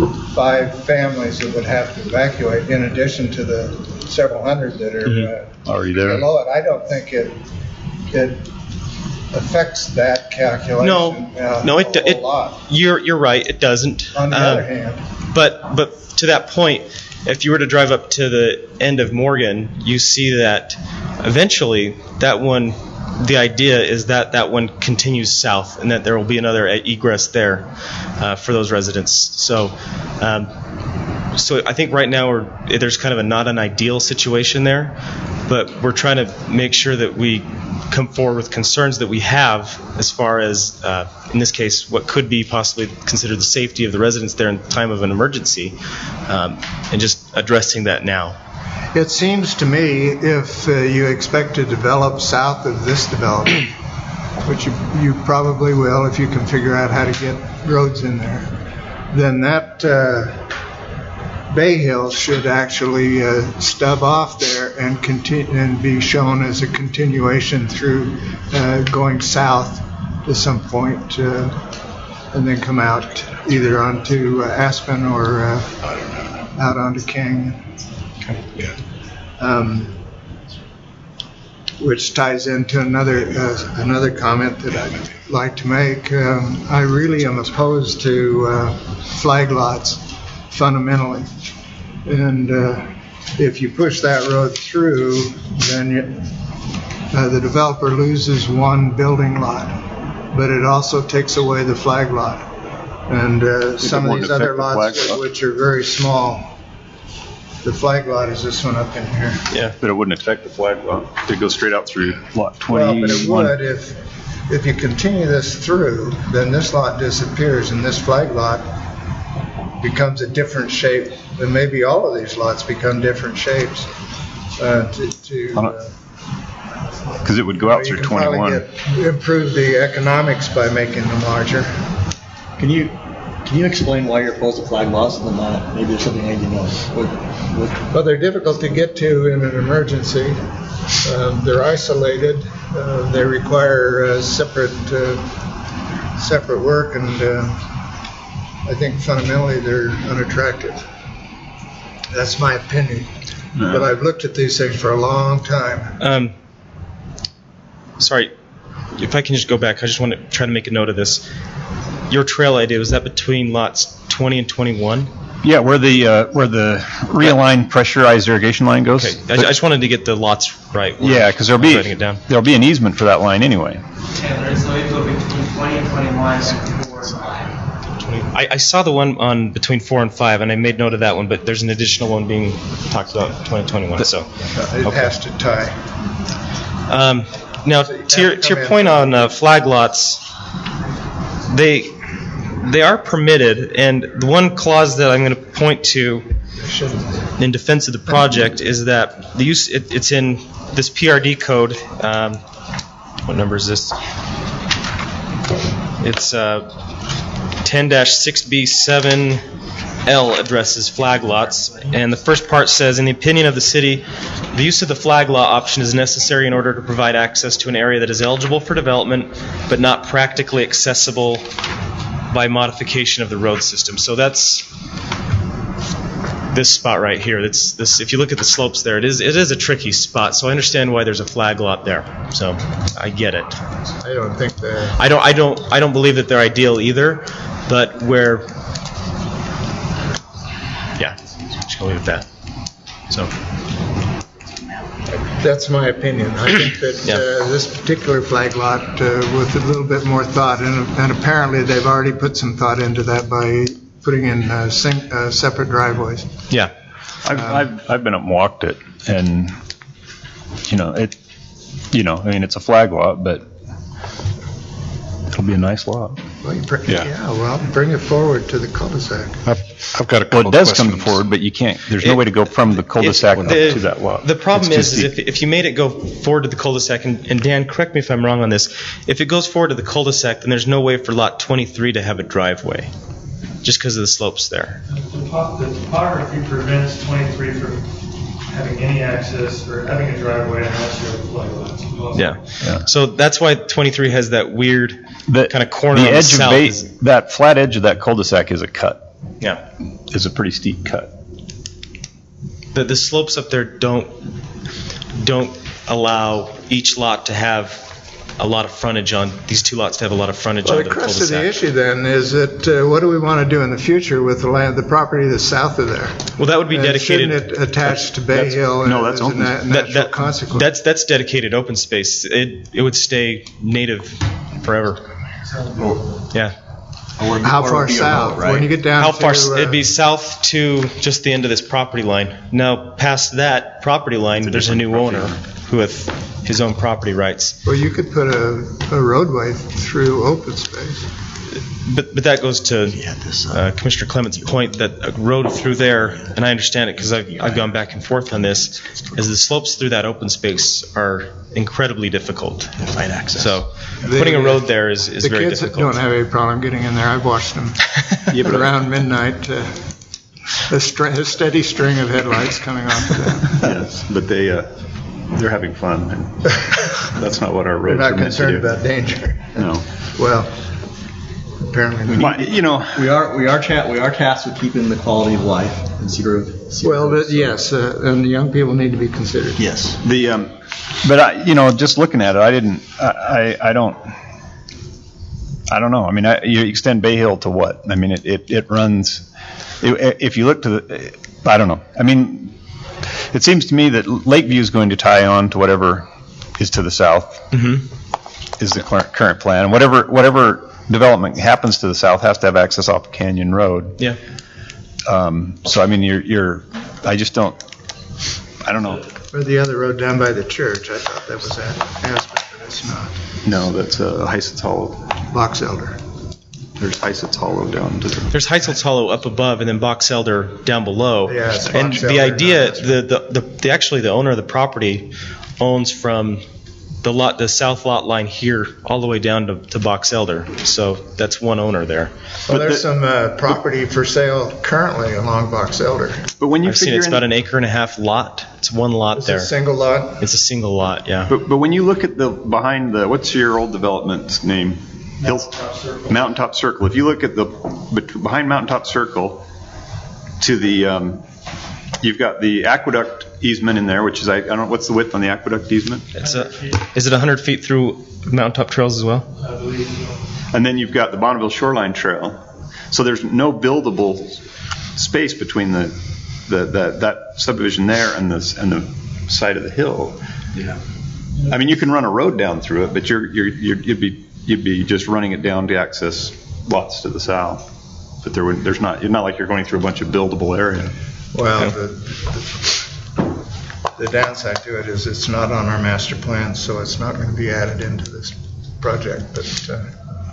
five families that would have to evacuate in addition to the several hundred that are mm-hmm. uh, already there. below it. I don't think it it affects that calculation. No, uh, no, it, a whole it lot. You're you're right. It doesn't. On the um, other hand, but but to that point, if you were to drive up to the end of Morgan, you see that eventually that one. The idea is that that one continues south and that there will be another egress there uh, for those residents. So um, so I think right now we're, there's kind of a not an ideal situation there, but we're trying to make sure that we come forward with concerns that we have as far as, uh, in this case, what could be possibly considered the safety of the residents there in time of an emergency, um, and just addressing that now. It seems to me if uh, you expect to develop south of this development, which you, you probably will if you can figure out how to get roads in there, then that uh, Bay Hill should actually uh, stub off there and continue and be shown as a continuation through uh, going south to some point, uh, and then come out either onto uh, Aspen or uh, out onto King. Yeah. Um, which ties into another uh, another comment that I'd like to make. Um, I really am opposed to uh, flag lots fundamentally, and uh, if you push that road through, then you, uh, the developer loses one building lot, but it also takes away the flag lot, and uh, some of these other lots which are very small. The flag lot is this one up in here. Yeah, but it wouldn't affect the flag lot. It goes straight out through lot twenty-one. Well, but it would if if you continue this through, then this lot disappears and this flag lot becomes a different shape, and maybe all of these lots become different shapes. Uh, to to because uh, it would go out through twenty-one. Get, improve the economics by making them larger. Can you? Can you explain why you're opposed to flag lots and not? Maybe there's something I didn't know. What, what? Well, they're difficult to get to in an emergency. Um, they're isolated. Uh, they require uh, separate uh, separate work, and uh, I think fundamentally they're unattractive. That's my opinion. No. But I've looked at these things for a long time. Um, sorry. if I can just go back, I just want to try to make a note of this. Your trail idea, was that between lots twenty and twenty-one? Yeah, where the uh, where the realigned pressurized irrigation line goes. Okay, I, I just wanted to get the lots right. Yeah, because there'll I was be writing it down. there'll be an easement for that line anyway. Yeah, so it will be between twenty and twenty-one and four and five. I, I saw the one on between four and five, and I made note of that one. But there's an additional one being talked about twenty twenty-one. So It has to tie. um, now to your to your point on uh, flag lots, they they are permitted, and the one clause that I'm going to point to in defense of the project is that the use it, it's in this P R D code. Um, what number is this? It's uh, ten dash six B seven L addresses flag lots, and the first part says, in the opinion of the city, the use of the flag lot option is necessary in order to provide access to an area that is eligible for development but not practically accessible by modification of the road system. So that's this spot right here. That's this. If you look at the slopes there, it is it is a tricky spot. So I understand why there's a flag lot there. So I get it. I don't think they're. I don't. I don't. I don't believe that they're ideal either. But where, yeah, just gonna leave it at that. So That's my opinion. I think that Yeah. uh, this particular flag lot, uh, with a little bit more thought, and, and apparently they've already put some thought into that by putting in uh, sing, uh, separate driveways. yeah, I've, I've I've been up and walked it, and you know it. You know, I mean, it's a flag lot, but it'll be a nice lot. Well, you bring, Yeah. yeah. Well, bring it forward to the cul-de-sac. I've, I've got a Well, couple it does questions. come forward, but you can't. There's no It- way to go from the cul-de-sac up the, to that lot. The problem It's is, too is steep. if, if you made it go forward to the cul-de-sac, and, and Dan, correct me if I'm wrong on this, if it goes forward to the cul-de-sac, then there's no way for lot twenty-three to have a driveway, just because of the slopes there. The topo- the topography prevents twenty-three from having any access or having a driveway unless you have a flag lot. Yeah. Yeah. So that's why twenty-three has that weird The- kind of corner the on the edge of south. Bay, is- that flat edge of that cul-de-sac is a cut. yeah. Is a pretty steep cut. The, the slopes up there don't don't allow each lot to have a lot of frontage on, these two lots to have a lot of frontage Well, on the the crux of the cul-de-sac. issue then is that uh, what do we want to do in the future with the land, the property that's south of there? Well, that would be Uh, dedicated. Shouldn't it attach to Bay that's- Hill? no, and that's as a open. na- that, natural that, consequence? that's that's dedicated open space. It it would stay native forever. Yeah. How far south? When you get down How to, far? uh, It'd be south to just the end of this property line. Now, past that property line, there's a new owner who with his own property rights. Well, you could put a, a roadway through open space. But but that goes to uh, Commissioner Clement's point that a road through there, and I understand it because I've, I've gone back and forth on this, is the slopes through that open space are incredibly difficult. Find access. So The- putting a road there is, is the very kids difficult. don't have any problem getting in there. I've watched them around midnight. Uh, a, str- a steady string of headlights coming off of them. Yes, but they uh, they're having fun. And that's not what our We're roads not are meant to concerned do. about danger. No. Well, apparently not. My- you know, We are, we are cha- we are tasked with keeping the quality of life in Cedar Grove. Cedar Well, Grove, but so- yes, uh, and the young people need to be considered. Yes. the um, but I, you know, just looking at it, I didn't, I, I, I don't, I don't know. I mean, I, you extend Bay Hill to what? I mean, it, it, it runs. It, if you look to the, I don't know. I mean, it seems to me that Lakeview is going to tie on to whatever is to the south. Mm-hmm. Is the current current plan, and whatever whatever development happens to the south has to have access off Canyon Road. Yeah. Um, so I mean, you're you're, I just don't, I don't know. Or the other road down by the church. I thought that was Aspen, but it's not. No, that's uh, Heisets Hollow. Box Elder. There's Heisets Hollow down to the. There's Heisels Hollow up above, and then Box Elder down below. Yeah, it's and Box the Elder, idea, not the, the, the, the actually the owner of the property owns from the lot, the south lot line here, all the way down to, to Box Elder. So that's one owner there. Well, there's some uh, property for sale currently along Box Elder. But when you I've seen figure it's in- about an acre and a half lot. It's one lot It's there. a single lot. It's a single lot, yeah. But, but when you look at the behind the, what's your old development's name? Hills, Mountaintop Circle. If you look at the bet- behind Mountaintop Circle to the um, you've got the aqueduct easement in there, which is, I, I don't know, what's the width on the aqueduct easement? It's a, is it one hundred feet through mountaintop trails as well? I believe so. And then you've got the Bonneville Shoreline Trail. So there's no buildable space between the, the, the that subdivision there and the, and the side of the hill. Yeah. I mean, you can run a road down through it, but you're, you're, you're, you'd be you'd be just running it down to access lots to the south. But there would, there's not, it's not like you're going through a bunch of buildable area. Well, the, the, the downside to it is it's not on our master plan, so it's not going to be added into this project, but. Uh,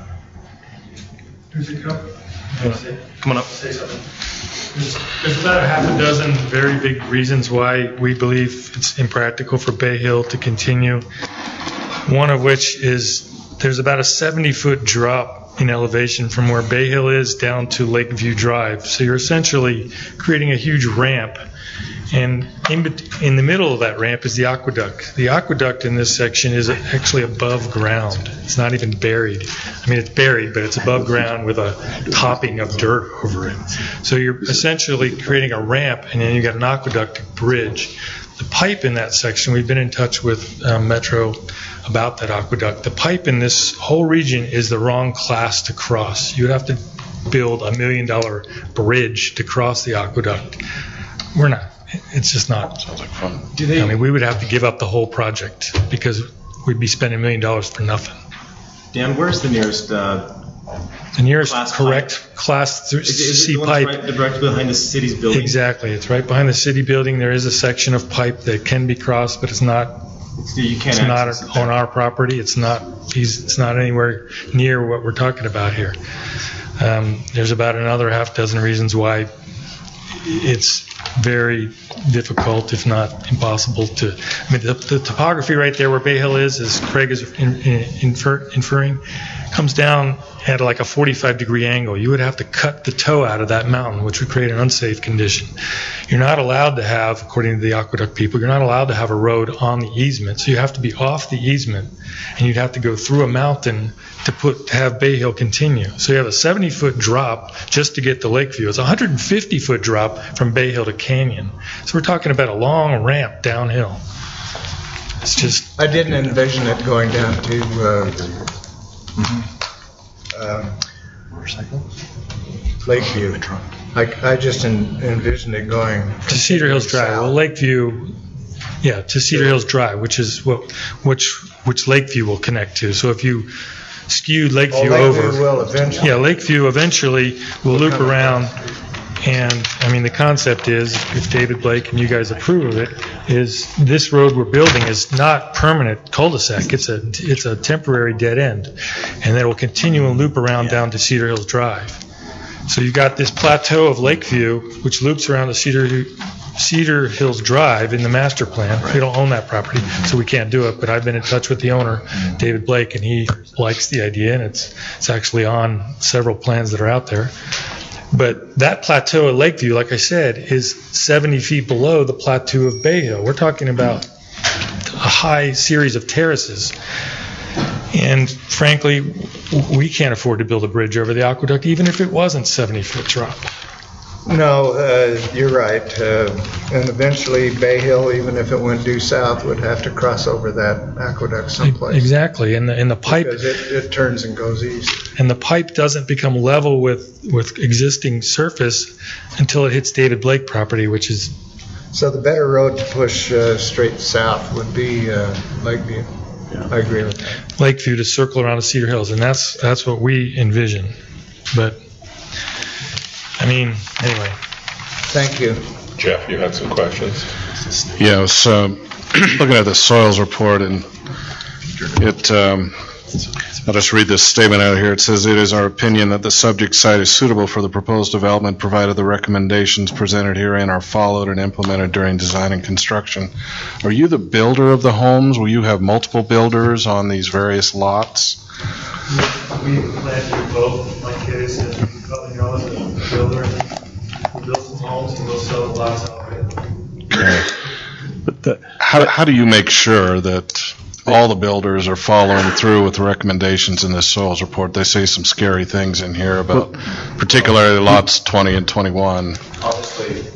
Who's it come? Come on up. Say something. There's, there's about a half a dozen very big reasons why we believe it's impractical for Bay Hill to continue. One of which is there's about a seventy foot drop in elevation from where Bay Hill is down to Lakeview Drive. So you're essentially creating a huge ramp. And in, in the middle of that ramp is the aqueduct. The aqueduct in this section is actually above ground. It's not even buried. I mean, it's buried, but it's above ground with a topping of dirt over it. So you're essentially creating a ramp, and then you've got an aqueduct bridge. The pipe in that section, we've been in touch with um, Metro about that aqueduct. The pipe in this whole region is the wrong class to cross. You would have to build a million dollar bridge to cross the aqueduct. We're not. It's just not. Sounds like fun. Do they? I mean, we would have to give up the whole project because we'd be spending a million dollars for nothing. Dan, where's the nearest uh, The nearest class correct pipe? class th- Is, it- is it C the one pipe. that's right directly behind the city's building? Exactly. It's right behind the city building. There is a section of pipe that can be crossed, but it's not. It's, you can't It's not access it on there. our property. It's not. It's not anywhere near what we're talking about here. Um, there's about another half dozen reasons why it's very difficult, if not impossible, to. I mean, the, the topography right there where Bay Hill is, as Craig is in, in, infer, inferring, comes down at like a forty-five degree angle. You would have to cut the toe out of that mountain, which would create an unsafe condition. You're not allowed to have, according to the aqueduct people, you're not allowed to have a road on the easement. So you have to be off the easement, and you'd have to go through a mountain to put to have Bay Hill continue. So you have a seventy foot drop just to get to Lakeview. It's a one hundred fifty foot drop from Bay Hill to Canyon. So we're talking about a long ramp downhill. It's just. I didn't envision it going down to uh, uh, Lakeview. I, I just en- envisioned it going To Cedar Hills Drive. south. Well, Lakeview, yeah, to Cedar Hills Drive, which is what, which, which Lakeview will connect to. So if you skewed Oh, Lakeview Lakeview over, will eventually. yeah, Lakeview eventually will loop come around. And I mean, the concept is, if David Blake and you guys approve of it, is this road we're building is not permanent cul-de-sac. It's a it's a temporary dead end, and then it will continue and loop around down to Cedar Hills Drive. So you've got this plateau of Lakeview, which loops around to Cedar Cedar Hills Drive in the master plan. We don't own that property, so we can't do it. But I've been in touch with the owner, David Blake, and he likes the idea, and it's it's actually on several plans that are out there. But that plateau at Lakeview, like I said, is seventy feet below the plateau of Bay Hill. We're talking about a high series of terraces. And frankly, we can't afford to build a bridge over the aqueduct, even if it wasn't seventy foot drop. No, uh, you're right. Uh, and eventually Bay Hill, even if it went due south, would have to cross over that aqueduct someplace. Exactly. And the, and the pipe. Because it, it turns and goes east. And the pipe doesn't become level with, with existing surface until it hits David Blake property, which is. So the better road to push uh, straight south would be uh, Lakeview. Yeah. I agree with that. Lakeview to circle around to Cedar Hills, and that's that's what we envision. But I mean, anyway. Thank you. Jeff, you had some questions? Yeah, I was um, looking at the soils report, and it, um, I'll just read this statement out of here. It says, "It is our opinion that the subject site is suitable for the proposed development, provided the recommendations presented herein are followed and implemented during design and construction." Are you the builder of the homes? Will you have multiple builders on these various lots? We plan to do both. Like Kerry said, you probably know as a builder, we build some homes and we'll sell the lots outright. Okay. But the, how, how do you make sure that all the builders are following through with the recommendations in this soils report? They say some scary things in here about particularly lots twenty and twenty-one. Obviously, you know,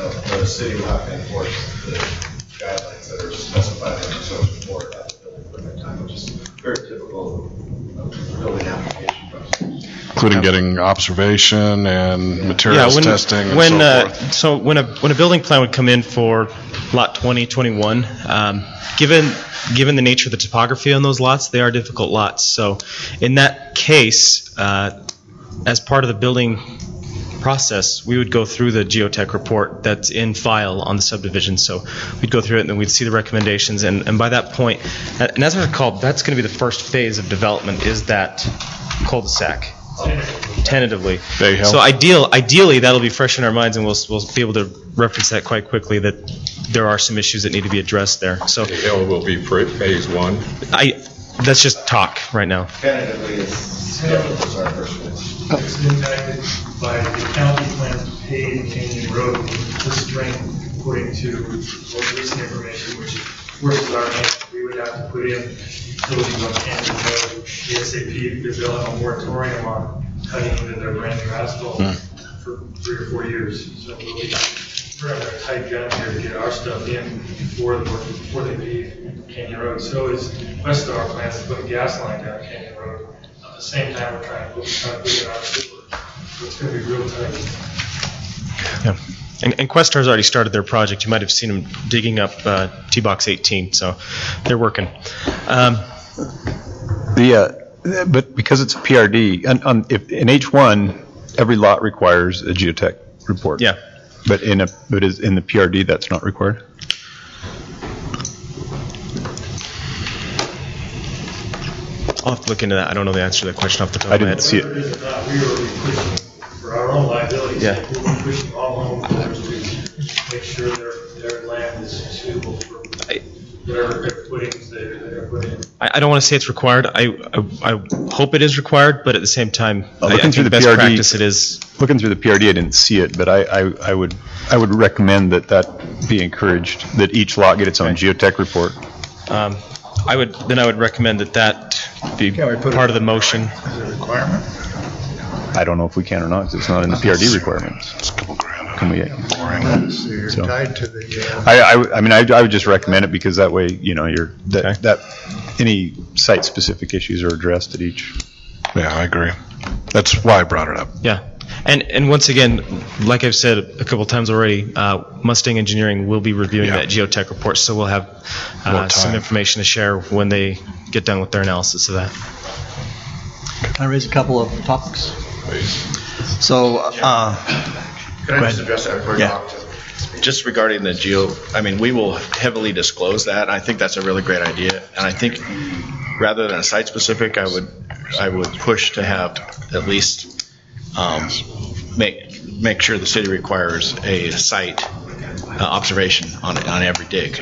know, the city will have to enforce the guidelines that are specified in the social report at the building permit time, which is very typical of the building application process. Including getting observation and materials when, testing and when, so uh, forth. So when a, when a building plan would come in for lot twenty, twenty-one, um, given, given the nature of the topography on those lots, they are difficult lots. So in that case, uh, as part of the building process, we would go through the geotech report that's in file on the subdivision. So we'd go through it and then we'd see the recommendations. And, and by that point, and as I recall, that's going to be the first phase of development is that cul-de-sac. Tentatively. Bay Hill. So ideal, ideally, that'll be fresh in our minds, and we'll we'll be able to reference that quite quickly. That there are some issues that need to be addressed there. So Bay Hill will be for phase one. I, that's just talk right now. Tentatively, it's scheduled as our first phase. It's impacted by the county plans to pave Canyon Road, the strength according to most recent information, which versus our name, we would have to put in utilities on Canyon Road ASAP because they'll have a moratorium on cutting into their brand new asphalt for three or four years. So we'll be, we're under a tight gun here to get our stuff in before the before they pave Canyon Road. So is Westar plans to put a gas line down Canyon Road. At the same time, we're trying to put, trying to put it on sewer. So it's going to be real tight. Yeah. And, and Questar's already started their project. You might have seen them digging up uh, T-Box eighteen, so they're working. Um, The, uh, but because it's a P R D, on, on, if, in H one, every lot requires a geotech report. Yeah. But in a, but is, in the P R D, that's not required? I'll have to look into that. I don't know the answer to that question off the top I of my didn't head. see it. Whether it is or not, we are pushing for our own liability. Yeah. We're pushing all homeowners to make sure their, their land is suitable for I- whatever footings they, they're putting in. I, I don't want to say it's required. I, I I hope it is required, but at the same time, Well, I, I looking through think the best P R D practice it is. Looking through the P R D, I didn't see it, but I, I, I would I would recommend that that be encouraged, that each lot get its own geotech report. Um, I would then I would recommend that that be part of the motion. Is it a requirement? I don't know if we can or not, because it's not in the P R D requirements. It's a couple grand. Can we? So you're So- tied to the, uh, I, I, I mean, I, I would just recommend it because that way, you know, you're, that, Okay. that, any site-specific issues are addressed at each. Yeah, I agree. That's why I brought it up. Yeah, and and once again, like I've said a couple times already, uh, Mustang Engineering will be reviewing Yeah. that geotech report, so we'll have uh, More some time. information to share when they get done with their analysis of that. Can I raise a couple of topics? So, uh, Can I just address that before you Yeah. talk to- Just regarding the geo, I mean, we will heavily disclose that. I think that's a really great idea. And I think rather than a site-specific, I would, I would push to have at least um, make, make sure the city requires a site uh, observation on, on every dig.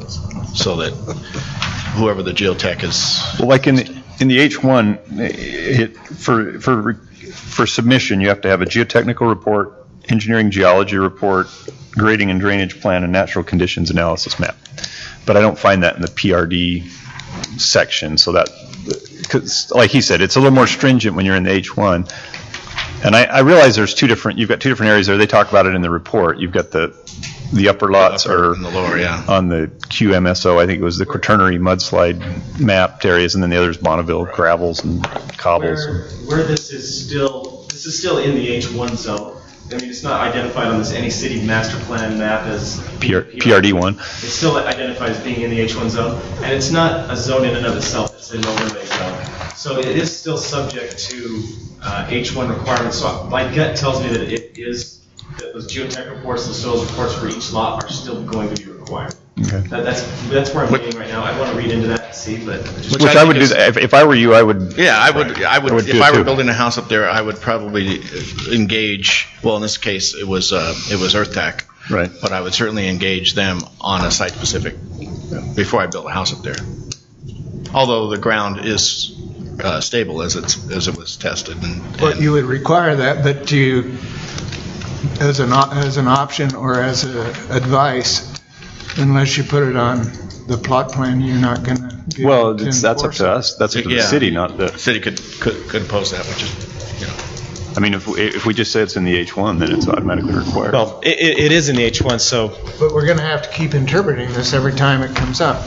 So that whoever the geotech is. Well, like in, the- in the H one, it, for, for, for submission, you have to have a geotechnical report, engineering geology report, grading and drainage plan, and natural conditions analysis map. But I don't find that in the P R D section, so that, because like he said, it's a little more stringent when you're in the H one. And I, I realize there's two different, you've got two different areas there. They talk about it in the report. You've got the, the upper lots upper are and the lower, yeah. on the Q M S O, I think it was the quaternary mudslide mapped areas, and then the other is Bonneville gravels and cobbles. Where, where this is still, this is still in the H one zone. I mean, it's not identified on this any city master plan map as P R, P R D one. It's still identified as being in the H one zone, and it's not a zone in and of itself. It's an overlay zone, so it is still subject to uh, H one requirements. So my gut tells me that it is that those geotech reports, the soils reports for each lot are still going to be required. Okay. That, that's that's where I'm leaning right now. I want to read into that and see, but Which, I, would do that. If, if I were you, I would. Yeah, I would, I would, I would do if it I were too. building a house up there, I would probably engage, well, in this case, it was, uh, it was EarthTech. Right. But I would certainly engage them on a site-specific before I built a house up there. Although the ground is uh, stable as it's, as it was tested and. but and- you would require that, but you, as an, op- as an option or as a advice, unless you put it on the plot plan, you're not going to. Well, it's, that's up to us. That's up to the Yeah. city, not the. The city could, could, could impose that, which is, you know. I mean, if we, if we just say it's in the H one, then it's automatically required. Well, it, it it is in the H one, so. But we're going to have to keep interpreting this every time it comes up.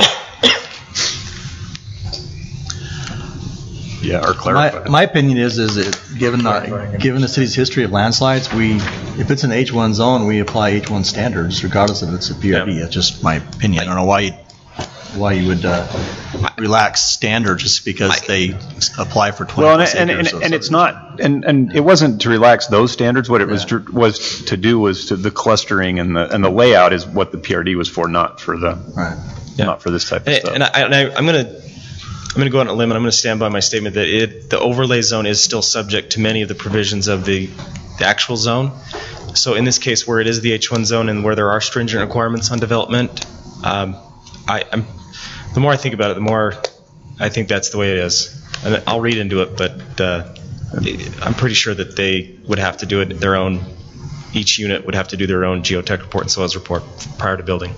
Yeah, or clarify. My, my opinion is, is that given the, given the city's history of landslides, we, if it's an H one zone, we apply H one standards regardless if it's a P R D. Yeah. It's just my opinion. I don't know why you, why you would uh, relax standards just because they apply for twenty Well, plus and, and, acres and, of and it's not, and, and it wasn't to relax those standards. What it was to, was to do was to the clustering and the and the layout is what the P R D was for, not for the right. not for this type of And, stuff. and, I, and I, I'm going to I'm going to go on a limb and I'm going to stand by my statement that it, the overlay zone is still subject to many of the provisions of the, the actual zone. So in this case, where it is the H one zone and where there are stringent requirements on development, um, I, I'm, the more I think about it, the more I think that's the way it is. And I'll read into it, but uh, I'm pretty sure that they would have to do it their own. Each unit would have to do their own geotech report and soils report prior to building.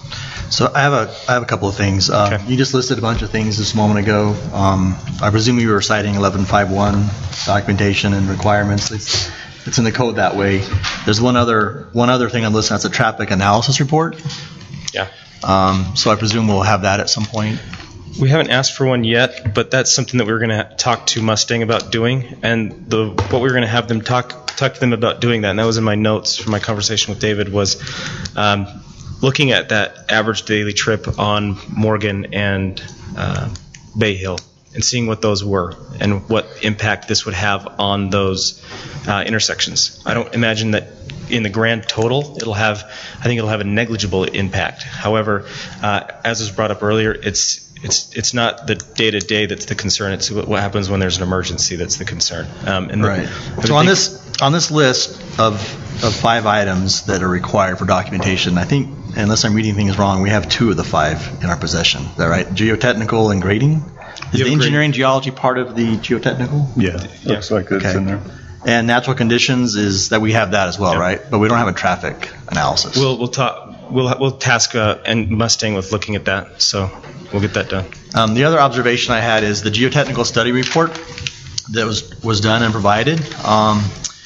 So I have a I have a couple of things. Uh, Okay. You just listed a bunch of things just a moment ago. Um, I presume you were citing eleven fifty-one documentation and requirements. It's it's in the code that way. There's one other one other thing I'm listing. That's a traffic analysis report. Yeah. Um, so I presume we'll have that at some point. We haven't asked for one yet, but that's something that we were going to talk to Mustang about doing, and the what we were going to have them talk talk to them about doing that, and that was in my notes from my conversation with David, was um, looking at that average daily trip on Morgan and uh, Bay Hill and seeing what those were and what impact this would have on those uh, intersections. I don't imagine that in the grand total it'll have, I think it'll have a negligible impact. However, uh, as was brought up earlier, it's it's it's not the day-to-day that's the concern. It's what what happens when there's an emergency that's the concern. Um, and the- Right. I would So on think- this on this list of of five items that are required for documentation, I think, unless I'm reading things wrong, we have two of the five in our possession. Is that right? Geotechnical and grading? Is You the have engineering geology part of the geotechnical? Yeah, looks like it's Okay. in there. And natural conditions is that we have that as well, right? But we don't have a traffic analysis. We'll we'll talk. We'll we'll task uh, and Mustang with looking at that. So we'll get that done. Um, the other observation I had is the geotechnical study report that was was done and provided. Um,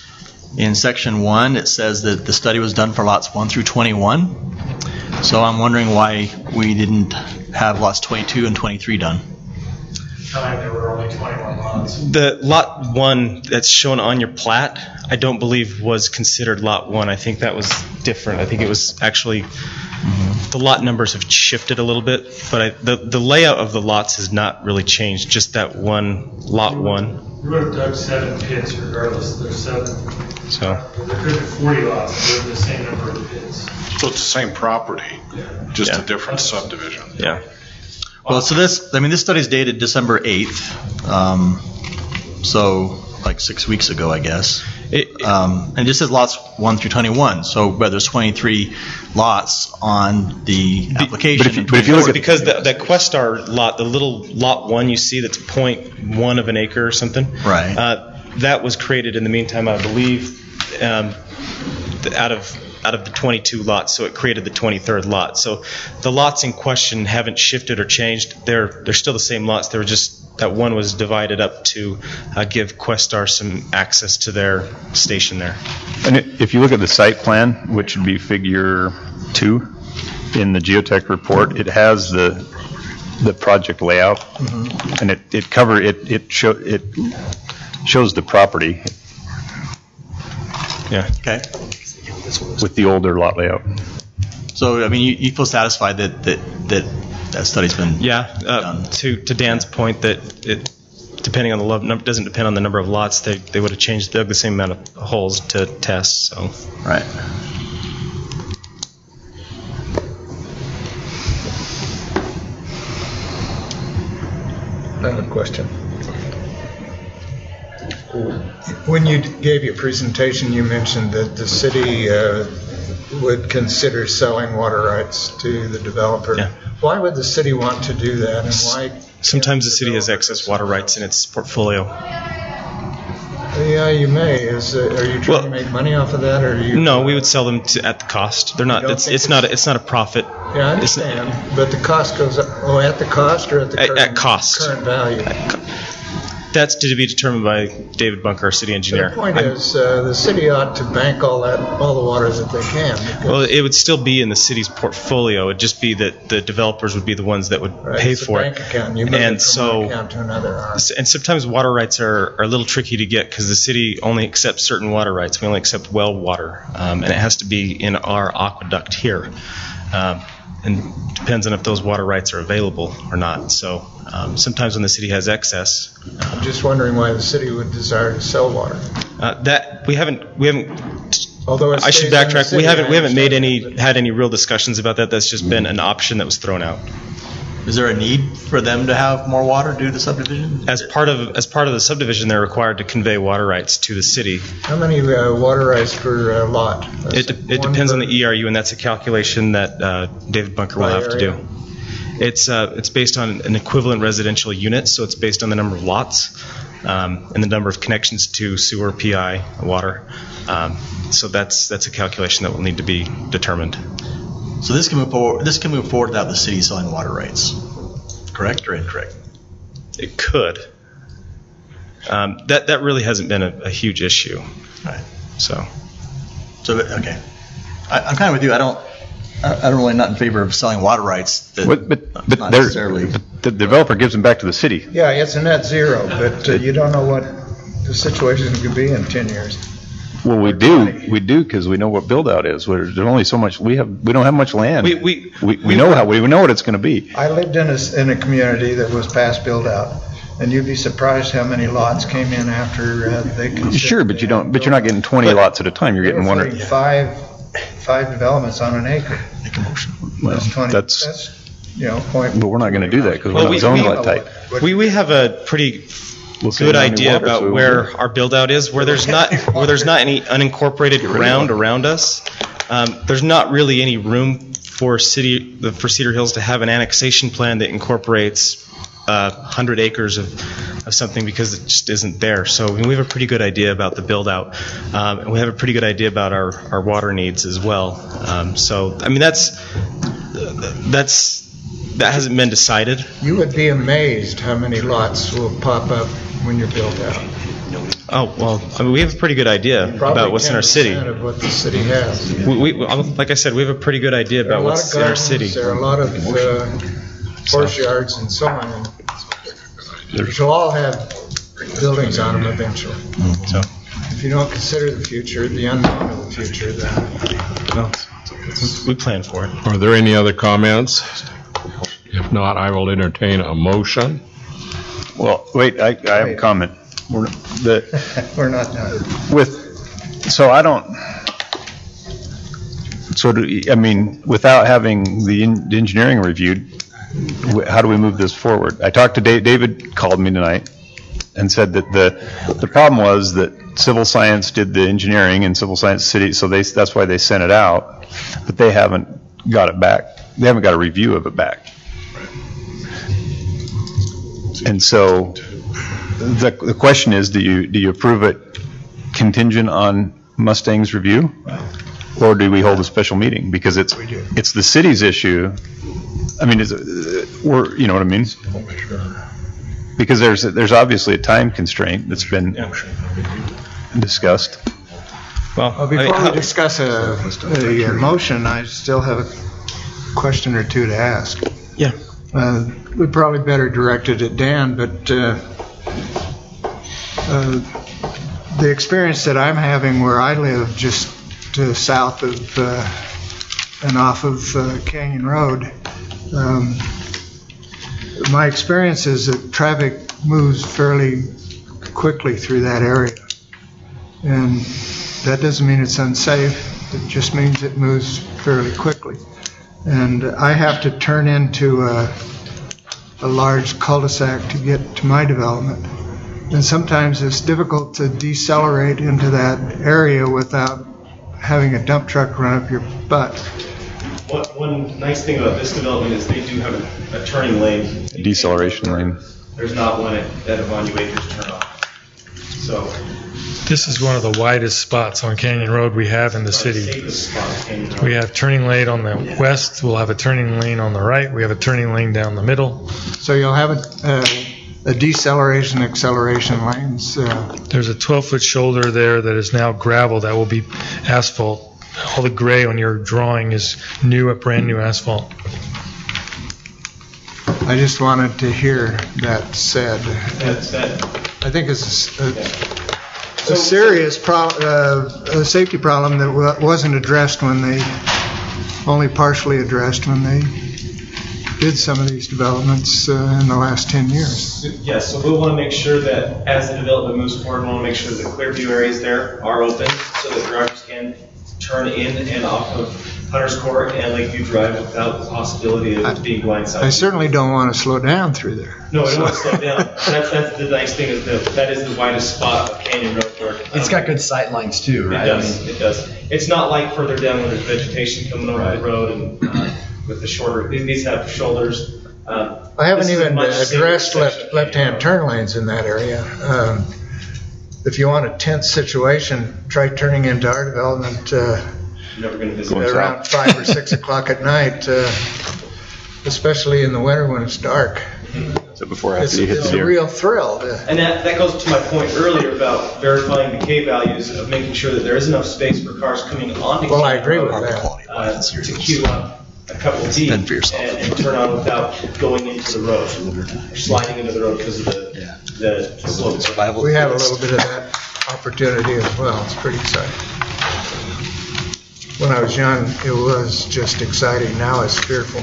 in section one, it says that the study was done for lots one through twenty-one. So I'm wondering why we didn't have lots twenty-two and twenty-three done. There were only twenty-one lots. The lot one that's shown on your plat, I don't believe was considered lot one. I think that was different. I think it was actually the lot numbers have shifted a little bit, but I, the the layout of the lots has not really changed. Just that one lot one. We would have dug seven pits regardless. There's seven. So There could be forty lots. They're the same number of pits. So it's the same property, just Yeah. a different subdivision. yeah. Well, so this, I mean, this study is dated December eighth, um, so like six weeks ago, I guess. It, Um, and it just says lots one through twenty-one, so but there's twenty-three lots on the application. but if you- and but if you look It's at- because the, that Questar lot, the little lot one you see that's point one of an acre or something. Right. Uh, that was created in the meantime, I believe, um, th- out of out of the twenty-two lots, so it created the twenty-third lot. So the lots in question haven't shifted or changed. They're they're still the same lots. They were just that one was divided up to uh, give Questar some access to their station there. And i- if you look at the site plan, which would be figure two in the geotech report, it has the the project layout, and it it cover it it show it shows the property Yeah. Okay. with the older lot layout. So, I mean, you, you feel satisfied that, that, that that study's been Yeah. Uh, done? to to Dan's point that it depending on the love number doesn't depend on the number of lots. They they would have changed dug the same amount of holes to test. So Right. I have a question. When you gave your presentation, you mentioned that the city uh, would consider selling water rights to the developer. Yeah. Why would the city want to do that, and why? sometimes the city has excess water rights in its portfolio. Yeah, you may. Is uh, are you trying Well- to make money off of that, or are you? No, we would sell them to, at the cost. They're not. don't It's think it's not. It's not a profit. Yeah, I It's- understand. But the cost goes up. Oh, at the cost or at the At- current, at cost. current value? That's to be determined by David Bunker, our city engineer. The point I'm- is, uh, the city ought to bank all that, all the water that they can. because- Well, it would still be in the city's portfolio. It'd just be that the developers would be the ones that would Right, pay it's a for bank it. account. You move And it from so, one account to another. All right. and sometimes water rights are, are a little tricky to get because the city only accepts certain water rights. We only accept well water, um, and it has to be in our aqueduct here. Um, and depends on if those water rights are available or not. So um, sometimes when the city has excess, I'm just wondering why the city would desire to sell water. uh, that we haven't we haven't. Although it I should stays in the backtrack. city, We haven't I we haven't made understand. any had any real discussions about that. That's just been an option that was thrown out. Is there a need for them to have more water due to subdivision? As part of as part of the subdivision, they're required to convey water rights to the city. How many uh, water rights per uh, lot? It, de- it depends on the E R U, and that's a calculation that uh, David Bunker will By have to do. area? It's uh, it's based on an equivalent residential unit, so it's based on the number of lots um, and the number of connections to sewer, P I, water. Um, so that's that's a calculation that will need to be determined. So this can move forward. This can move forward without the city selling water rights. Correct or incorrect? It could. Um, that that really hasn't been a, a huge issue. Right. So. So okay, I, I'm kind of with you. I don't. I I don't really not in favor of selling water rights. That, But, but, but not they're- necessarily. but the developer gives them back to the city. Yeah, it's a net zero, but uh, you don't know what the situation could be in ten years. Well, we do, we do, because we know what build-out is. There's only so much, we have, we don't have much land. We- we- We, we know how, we know what it's going to be. I lived in a, s- in a community that was past build out, and you'd be surprised how many lots came in after uh, they considered. Sure, but you don't, but you're not getting twenty lots at a time, you're They getting were one or, putting five, five developments on an acre. Make a motion. well, That's twenty, that's, that's, you know, point. but we're not going to do that because we're Well, not we- zoned we- that tight. We, we have a pretty We'll save good money idea water, so about we where won't. our build out is, where there's not where there's not any unincorporated ground around us. Um, there's not really any room for city the- for Cedar Hills to have an annexation plan that incorporates uh, one hundred acres of, of something because it just isn't there. So I mean, we have a pretty good idea about the build out, um, and we have a pretty good idea about our, our water needs as well. Um, so I mean that's that's that hasn't been decided. You would be amazed how many lots will pop up when you're built out. Oh, well, I mean, we have a pretty good idea Probably about what's in our city. ten percent of what the city has. We, we, like I said, we have a pretty good idea There are a about lot what's of in our gardens, city. there are a lot of uh, horse yards and so on. and Which will all have buildings on them eventually. So, If you don't consider the future, the unknown of the future, then well, we plan for it. Are there any other comments? If not, I will entertain a motion. Well, wait, I, I have a comment. We're, the, we're not done. with, so I don't, so do, I mean, without having the en- the engineering reviewed, wh- how do we move this forward? I talked to Dave, David called me tonight and said that the, the problem was that civil science did the engineering and civil science city, so they, that's why they sent it out, but they haven't got it back. They haven't got a review of it back. And so the, the question is, do you, do you approve it contingent on Mustang's review? Or do we hold a special meeting? Because it's, it's the city's issue. I mean, is it, we're, you know what I mean? Because there's, there's obviously a time constraint that's been discussed. Well, Well, before we discuss a, a motion, I still have a question or two to ask. Yeah. Uh, we probably better direct it at Dan, but uh, uh, the experience that I'm having where I live, just to south of uh, and off of uh, Canyon Road, um, my experience is that traffic moves fairly quickly through that area, and that doesn't mean it's unsafe. It just means it moves fairly quickly. And I have to turn into a, a large cul-de-sac to get to my development. And sometimes it's difficult to decelerate into that area without having a dump truck run up your butt. One, one nice thing about this development is they do have a, a turning lane. Deceleration lane. There's not one at, at Avon Acres turnoff. So. This is one of the widest spots on Canyon Road we have in the city. We have turning lane on the west, we'll have a turning lane on the right, we have a turning lane down the middle. So you'll have a, uh, the deceleration, acceleration lanes. Uh, There's a twelve-foot shoulder there that is now gravel that will be asphalt. All the gray on your drawing is new, brand new asphalt. I just wanted to hear that said. That's that. I think it's a, a serious pro, uh, a safety problem that wa- wasn't addressed when they, only partially addressed when they did some of these developments uh, in the last ten years. Yes, so we'll want to make sure that as the development moves forward, we want to make sure that the clear view areas there are open so that drivers can turn in and off of Hunters Court and Lakeview Drive without the possibility of I, being blindsided. I certainly don't want to slow down through there. No, I don't want to slow down. That's, that's the nice thing is that that is the widest spot of Canyon Road. Where, um, it's got good sight lines too, right? It does. I mean, it does. It's not like further down when there's vegetation coming over right. the road and uh, with the shorter. These, these have shoulders. Um, I haven't even addressed left left-hand turn lanes in that area. Um, if you want a tense situation, try turning into our development. Uh, Never going to visit around five or six o'clock at night, uh, especially in the winter when it's dark. So before after it's, you hit it's the deer. a real thrill. To, and that, that goes to my point earlier about verifying the K values of making sure that there is enough space for cars coming onto well, I agree road, with that. Uh, to queue up a couple of deep and, and turn on without going into the road, or sliding into the road because of the yeah. the, the slope. Survival. We have a little bit of that opportunity as well. It's pretty exciting. When I was young, it was just exciting. Now it's fearful.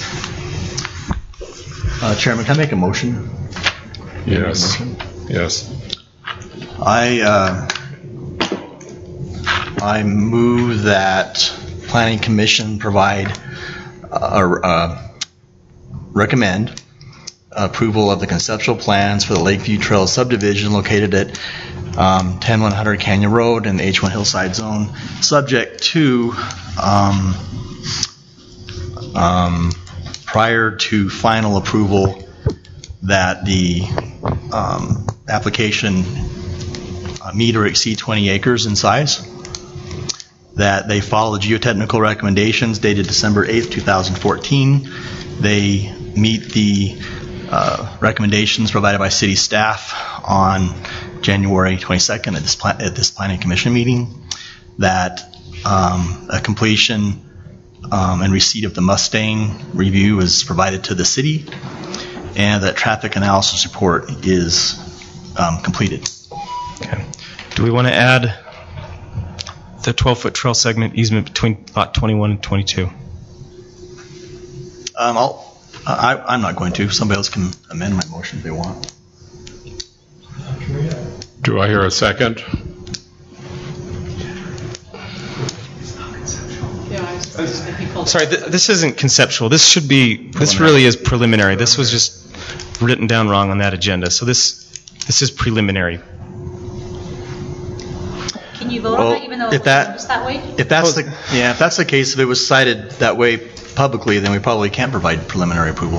Uh, Chairman, can I make a motion? Yes. Motion? Yes. I uh, I move that Planning Commission provide uh, or uh, recommend approval of the conceptual plans for the Lakeview Trail subdivision located at um, ten one hundred Canyon Road in the H one Hillside Zone, subject to um, um, prior to final approval that the um, application uh, meet or exceed twenty acres in size, that they follow the geotechnical recommendations dated December eighth, two thousand fourteen. They meet the uh, recommendations provided by city staff on January twenty-second at this, pla- at this Planning Commission meeting, that um, a completion um, and receipt of the Mustang review is provided to the city, and that traffic analysis report is um, completed. Okay. Do we want to add the twelve-foot trail segment easement between lot twenty-one and twenty-two? Um, I'll, I, I'm not going to. Somebody else can amend my motion if they want. Do I hear a second? Sorry, th- this isn't conceptual. This should be, this really is preliminary. This was just written down wrong on that agenda. So this this is preliminary. Can you vote Well, on that even though if it that- was that way? If that's the yeah, if that's the case, if it was cited that way publicly, then we probably can't provide preliminary approval.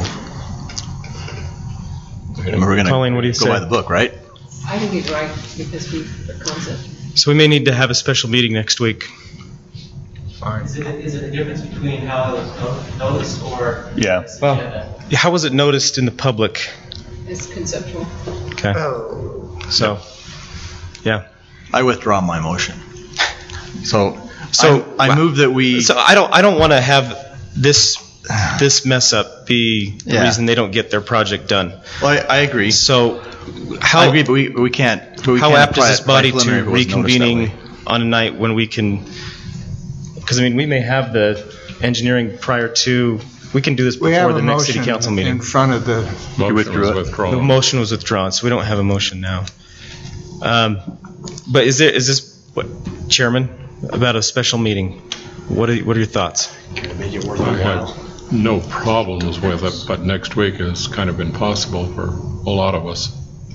And we're going to Colleen, what do you go say? by the book, right? I think he's right because we, the concept. So we may need to have a special meeting next week. Is it, is it a difference between how it was no- noticed or? Yeah. Well, yeah, how was it noticed in the public? It's conceptual. Okay. Oh. So, yeah. I withdraw my motion. So, So I, I move that we. So I don't. I don't want to have this this mess up be the Yeah. reason they don't get their project done. Well, I, I agree. So how I agree, but we we can't. But we how can't apt is apply this it body by to preliminary if it wasn't noticed that reconvening way. on a night when we can? Because I mean, we may have the engineering prior to. We can do this We have before a the next city motion council meeting. in front of the. Motion withdrew was it? withdrawn. The motion was withdrawn, so we don't have a motion now. Um, but is there is this what, Chairman, about a special meeting? What are what are your thoughts? Make it worth I our while. have no problems with it, but next week has kind of impossible for a lot of us.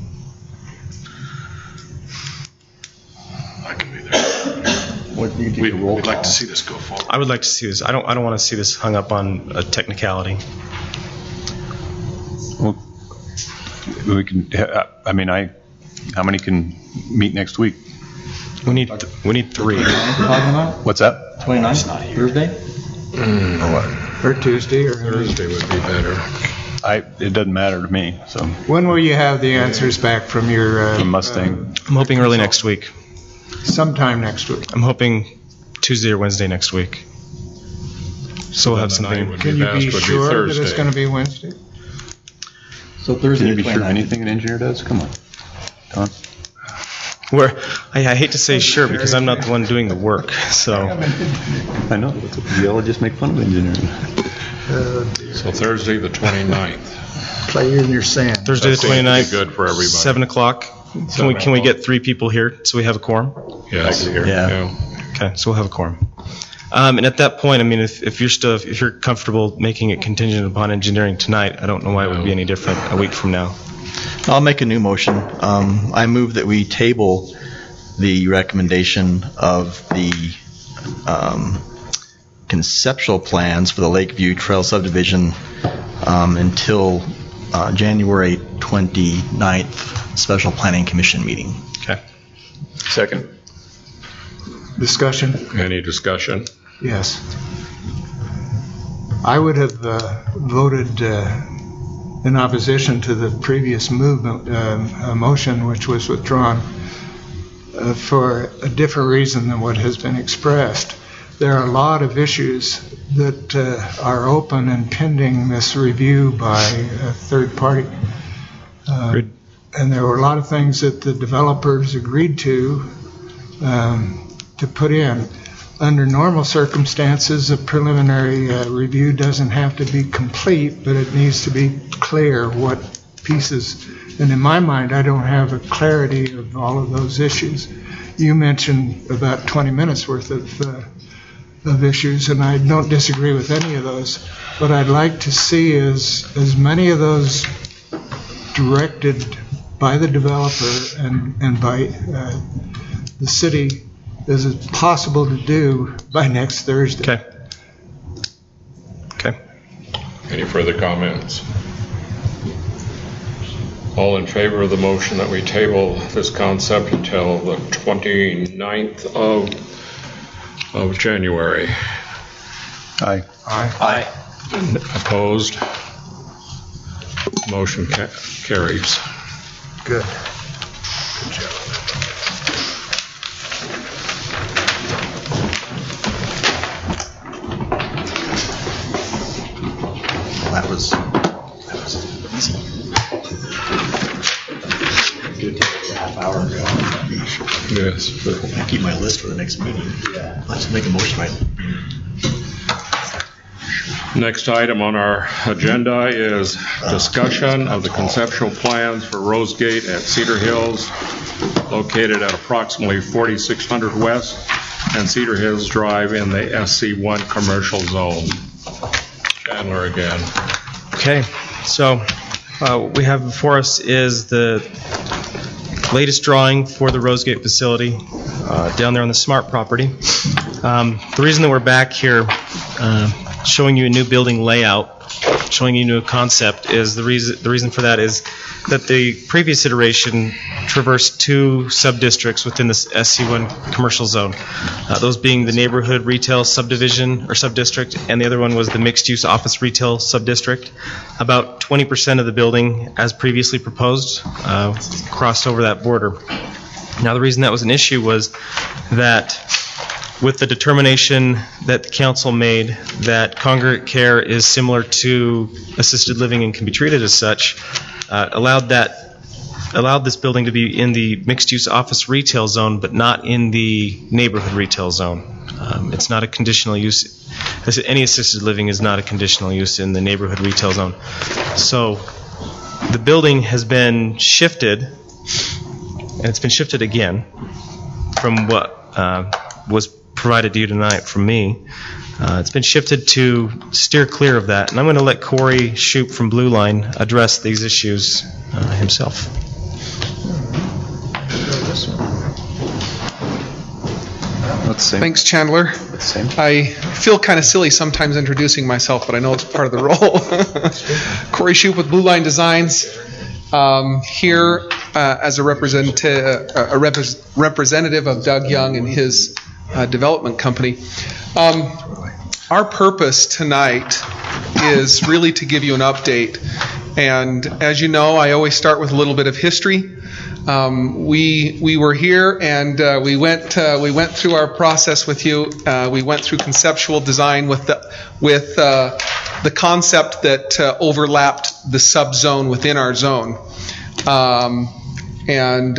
I can be there. What, you do We, a roll we'd like call. to see this go forward. I would like to see this. I don't. I don't want to see this hung up on a technicality. Well, we can, I mean, I, how many can meet next week? We need. Th- we need three. Talking about What's that? twenty-ninth, Thursday. Mm, Or Tuesday or. Thursday would be better. I, it doesn't matter to me, so. When will you have the answers back from your? Uh, The Mustang. I'm hoping early next week. Sometime next week. I'm hoping Tuesday or Wednesday next week. So we'll have something. Can you be sure that it's going to be Wednesday? So Thursday. Can you be sure of anything an engineer does? Come on. Don? Where I, I hate to say sure because I'm not the one doing the work. So I know. That's what the geologists make fun of engineering. So Thursday, the twenty-ninth. Play in your sand. Thursday the That seems to be twenty-ninth. good for everybody. Seven o'clock. Can we can we get three people here so we have a quorum? Yes. Yeah. Okay, so we'll have a quorum. Um, and at that point, I mean, if, if you're still if you're comfortable making it contingent upon engineering tonight, I don't know why it would be any different a week from now. I'll make a new motion. Um, I move that we table the recommendation of the um, conceptual plans for the Lakeview Trail subdivision um, until uh, January twenty-ninth special planning commission meeting. Okay. Second. Discussion? Any discussion? Yes. I would have uh, voted uh, in opposition to the previous movement, uh, motion which was withdrawn uh, for a different reason than what has been expressed. There are a lot of issues that uh, are open and pending this review by a third party. Uh, and there were a lot of things that the developers agreed to um, to put in. Under normal circumstances, a preliminary uh, review doesn't have to be complete, but it needs to be clear what pieces. And in my mind, I don't have a clarity of all of those issues. You mentioned about twenty minutes worth of uh, of issues, and I don't disagree with any of those. What I'd like to see is as many of those directed by the developer and, and by uh, the city as it's possible to do by next Thursday. Okay. Okay. Any further comments? All in favor of the motion that we table this concept until the twenty-ninth of, of January? Aye. Aye. Aye. Opposed? Motion ca- carries. Good. That was, that was easy. Good take a half hour ago. Yes. I keep my list for the next meeting. Yeah. Let's make a motion right. Next item on our agenda is discussion of the conceptual plans for Rose Gate at Cedar Hills, located at approximately forty-six hundred West and Cedar Hills Drive in the S C one commercial zone. Chandler again. Okay, so uh, what we have before us is the latest drawing for the Rosegate facility uh, down there on the Smart property. Um, the reason that we're back here uh, showing you a new building layout, showing you a new concept, is the reason, the reason for that is that the previous iteration traversed two sub-districts within the S C one commercial zone, uh, those being the neighborhood retail subdivision or sub-district, and the other one was the mixed-use office retail sub-district. About twenty percent of the building, as previously proposed, uh, crossed over that border. Now, the reason that was an issue was that with the determination that the council made that congregate care is similar to assisted living and can be treated as such, uh, allowed that allowed this building to be in the mixed-use office retail zone, but not in the neighborhood retail zone. Um, it's not a conditional use. Any assisted living is not a conditional use in the neighborhood retail zone. So the building has been shifted, and it's been shifted again from what uh, was provided to you tonight from me. Uh, it's been shifted to steer clear of that, and I'm going to let Corey Shoup from Blue Line address these issues uh, himself. Thanks, Chandler. I feel kind of silly sometimes introducing myself, but I know it's part of the role. Corey Shoup with Blue Line Designs, um, here uh, as a, representative, a repre- representative of Doug Young and his uh, development company. Um, our purpose tonight is really to give you an update And as you know, I always start with a little bit of history. Um, we we were here and uh, we went uh, we went through our process with you. Uh, we went through conceptual design with the with uh, the concept that uh, overlapped the subzone within our zone, um, and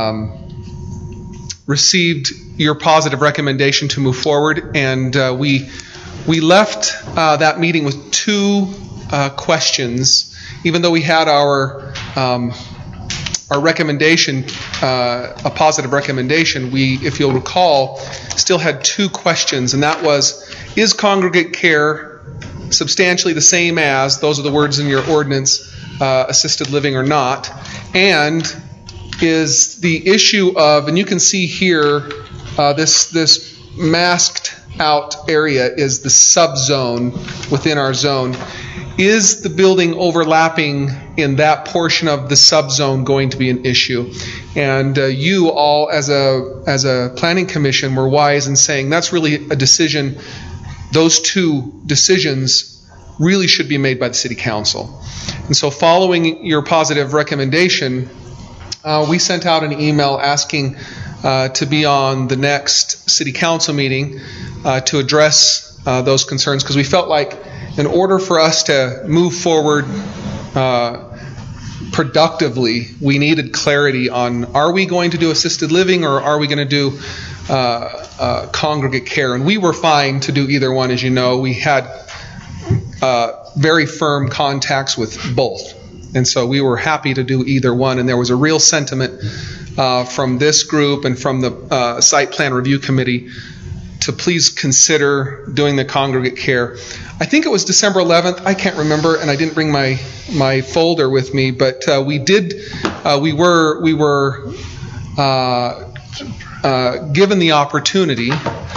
um, received your positive recommendation to move forward. And uh, we we left uh, that meeting with two uh, questions, even though we had our um, our recommendation, uh, a positive recommendation. We, if you'll recall, still had two questions, and that was: is congregate care substantially the same as, those are the words in your ordinance, uh, assisted living or not? And is the issue of, and you can see here, uh, this this masked out area is the subzone within our zone. Is the building overlapping in that portion of the subzone going to be an issue? And uh, you all, as a as a planning commission, were wise in saying that's really a decision. Those two decisions really should be made by the city council. And so, following your positive recommendation, uh, we sent out an email asking uh, to be on the next city council meeting uh, to address uh, those concerns, because we felt like, in order for us to move forward uh, productively, we needed clarity on, are we going to do assisted living or are we going to do uh, uh, congregate care? And we were fine to do either one, as you know. We had uh, very firm contacts with both. And so we were happy to do either one. And there was a real sentiment uh, from this group and from the uh, Site Plan Review Committee to please consider doing the congregate care. I think it was December eleventh. I can't remember, and I didn't bring my my folder with me. But uh, we did. Uh, we were we were uh, uh, given the opportunity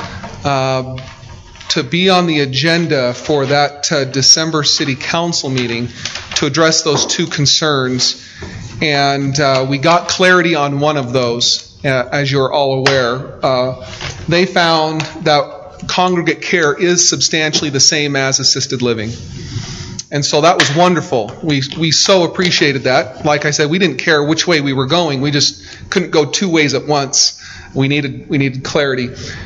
uh, to be on the agenda for that uh, December City Council meeting to address those two concerns, and uh, we got clarity on one of those. Uh, as you're all aware, uh, they found that congregate care is substantially the same as assisted living. And so that was wonderful. We we so appreciated that. Like I said, we didn't care which way we were going. We just couldn't go two ways at once. We needed we needed clarity.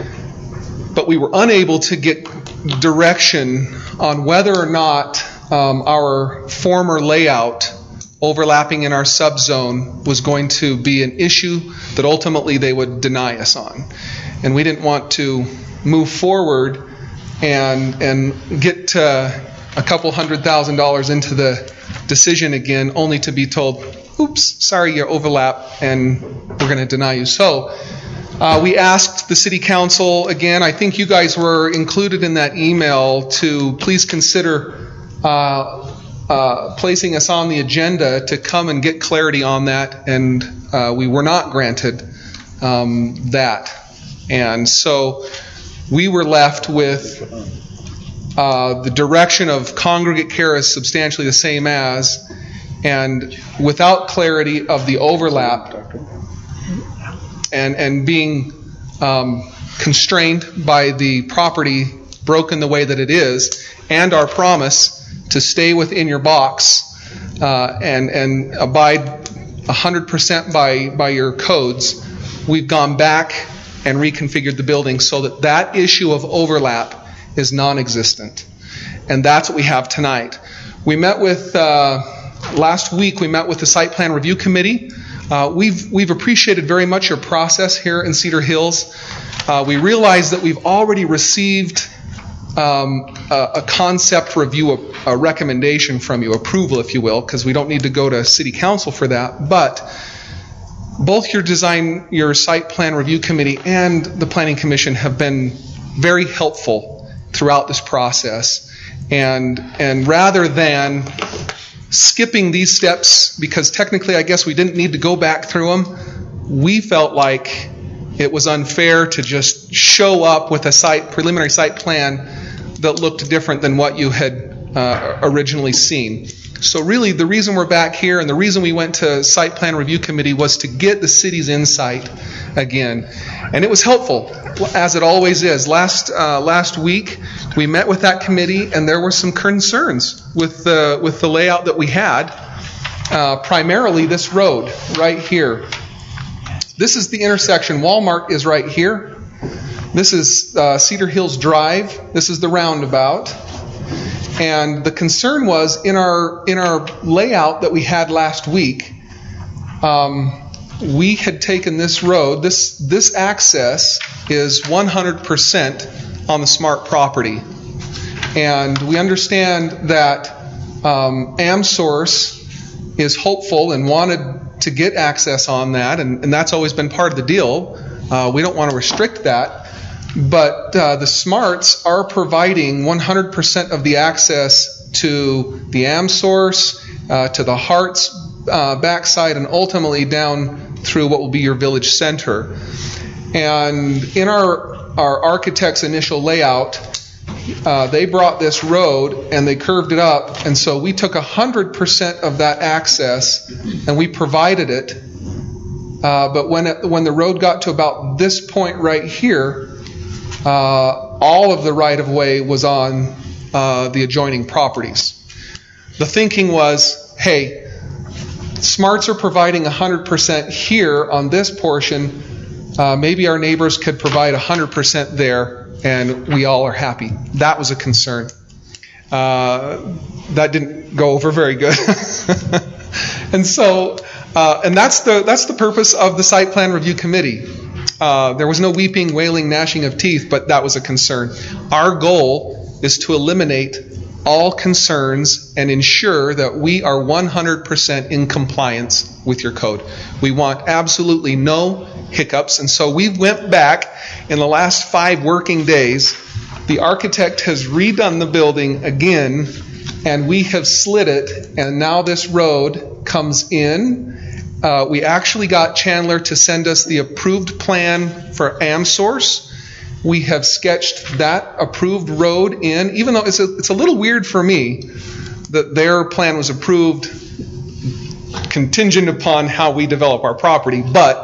But we were unable to get direction on whether or not um, our former layout overlapping in our subzone was going to be an issue that ultimately they would deny us on. And we didn't want to move forward and and get uh, a couple hundred thousand dollars into the decision again, only to be told, oops, sorry, you overlap, and we're going to deny you. So uh, we asked the city council again, I think you guys were included in that email, to please consider uh, Uh, placing us on the agenda to come and get clarity on that, and uh, we were not granted um, that. And so we were left with uh, the direction of congregate care is substantially the same as, and without clarity of the overlap, and, and being um, constrained by the property broken the way that it is, and our promise to stay within your box uh, and and abide one hundred percent by by your codes, we've gone back and reconfigured the building so that that issue of overlap is non-existent. And that's what we have tonight. We met with, uh, last week we met with the Site Plan Review Committee. Uh, we've we've appreciated very much your process here in Cedar Hills. Uh, we realize that we've already received Um, a, a concept review, a, a recommendation from you, approval, if you will, because we don't need to go to City Council for that. But both your design, your Site Plan Review Committee and the Planning Commission have been very helpful throughout this process. And and rather than skipping these steps, because technically I guess we didn't need to go back through them, we felt like it was unfair to just show up with a site preliminary site plan that looked different than what you had uh, originally seen. So really, the reason we're back here and the reason we went to Site Plan Review Committee was to get the city's insight again. And it was helpful, as it always is. Last uh, last week, we met with that committee, and there were some concerns with the, with the layout that we had, uh, primarily this road right here. This is the intersection. Walmart is right here. This is uh, Cedar Hills Drive. This is the roundabout. And the concern was in our in our layout that we had last week, um, we had taken this road. This this access is one hundred percent on the Smart property, and we understand that um, AmSource is hopeful and wanted to get access on that, and, and that's always been part of the deal. Uh, we don't want to restrict that. But uh, the Smarts are providing one hundred percent of the access to the AmSource, uh, to the Harts uh, backside, and ultimately down through what will be your village center. And in our, our architect's initial layout, uh, they brought this road and they curved it up. And so we took one hundred percent of that access and we provided it. Uh, but when, it, when the road got to about this point right here, Uh, all of the right-of-way was on uh, the adjoining properties. The thinking was, hey, Smarts are providing one hundred percent here on this portion. Uh, maybe our neighbors could provide one hundred percent there, and we all are happy. That was a concern. Uh, that didn't go over very good. and so, uh, and that's the that's the purpose of the Site Plan Review Committee. Uh, there was no weeping, wailing, gnashing of teeth, but that was a concern. Our goal is to eliminate all concerns and ensure that we are one hundred percent in compliance with your code. We want absolutely no hiccups, and so we went back in the last five working days. The architect has redone the building again, and we have slid it, and now this road comes in. Uh, we actually got Chandler to send us the approved plan for AmSource. We have sketched that approved road in, even though it's a, it's a little weird for me that their plan was approved contingent upon how we develop our property, but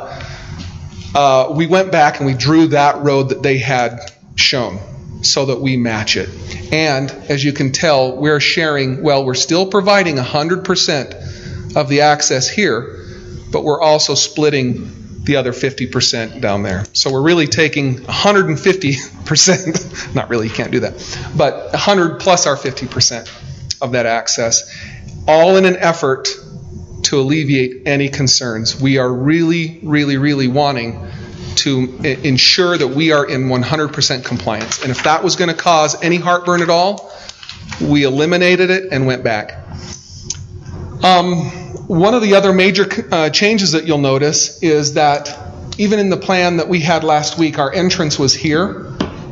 uh, we went back and we drew that road that they had shown so that we match it. And as you can tell, we're sharing, well, we're still providing one hundred percent of the access here, but we're also splitting the other fifty percent down there. So we're really taking one hundred fifty percent, not really, you can't do that, but one hundred plus our fifty percent of that access, all in an effort to alleviate any concerns. We are really, really, really wanting to I- ensure that we are in one hundred percent compliance. And if that was going to cause any heartburn at all, we eliminated it and went back. Um, One of the other major uh, changes that you'll notice is that even in the plan that we had last week, our entrance was here.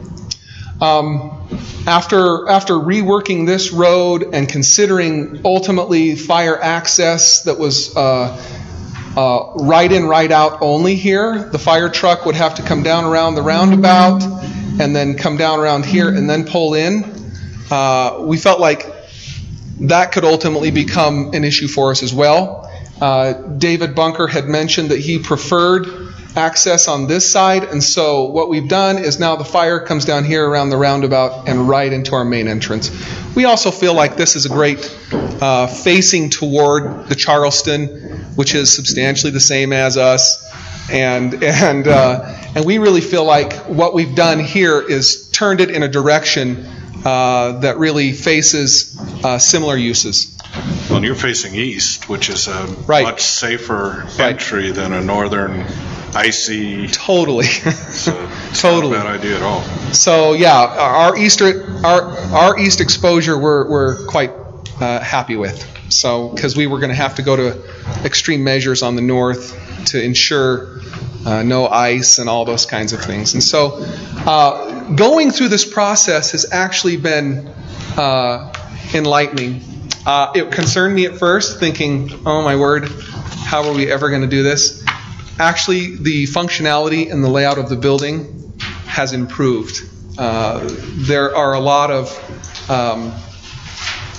Um, after, after reworking this road and considering ultimately fire access that was uh, uh, right in, right out only here, the fire truck would have to come down around the roundabout and then come down around here and then pull in. Uh, we felt like that could ultimately become an issue for us as well. Uh, David Bunker had mentioned that he preferred access on this side, and so what we've done is now the fire comes down here around the roundabout and right into our main entrance. We also feel like this is a great uh, facing toward the Charleston, which is substantially the same as us, and and uh, and we really feel like what we've done here is turned it in a direction Uh, that really faces uh, similar uses. Well, you're facing east, which is a right. much safer entry right. than a northern icy. Totally. So it's totally. not a bad idea at all. So yeah, our east our our east exposure we're we're quite uh, happy with. So because we were going to have to go to extreme measures on the north to ensure uh, no ice and all those kinds of things, and so. Uh, Going through this process has actually been uh, enlightening. Uh, it concerned me at first, thinking, oh my word, how are we ever going to do this? Actually, the functionality and the layout of the building has improved. Uh, there are a lot of um,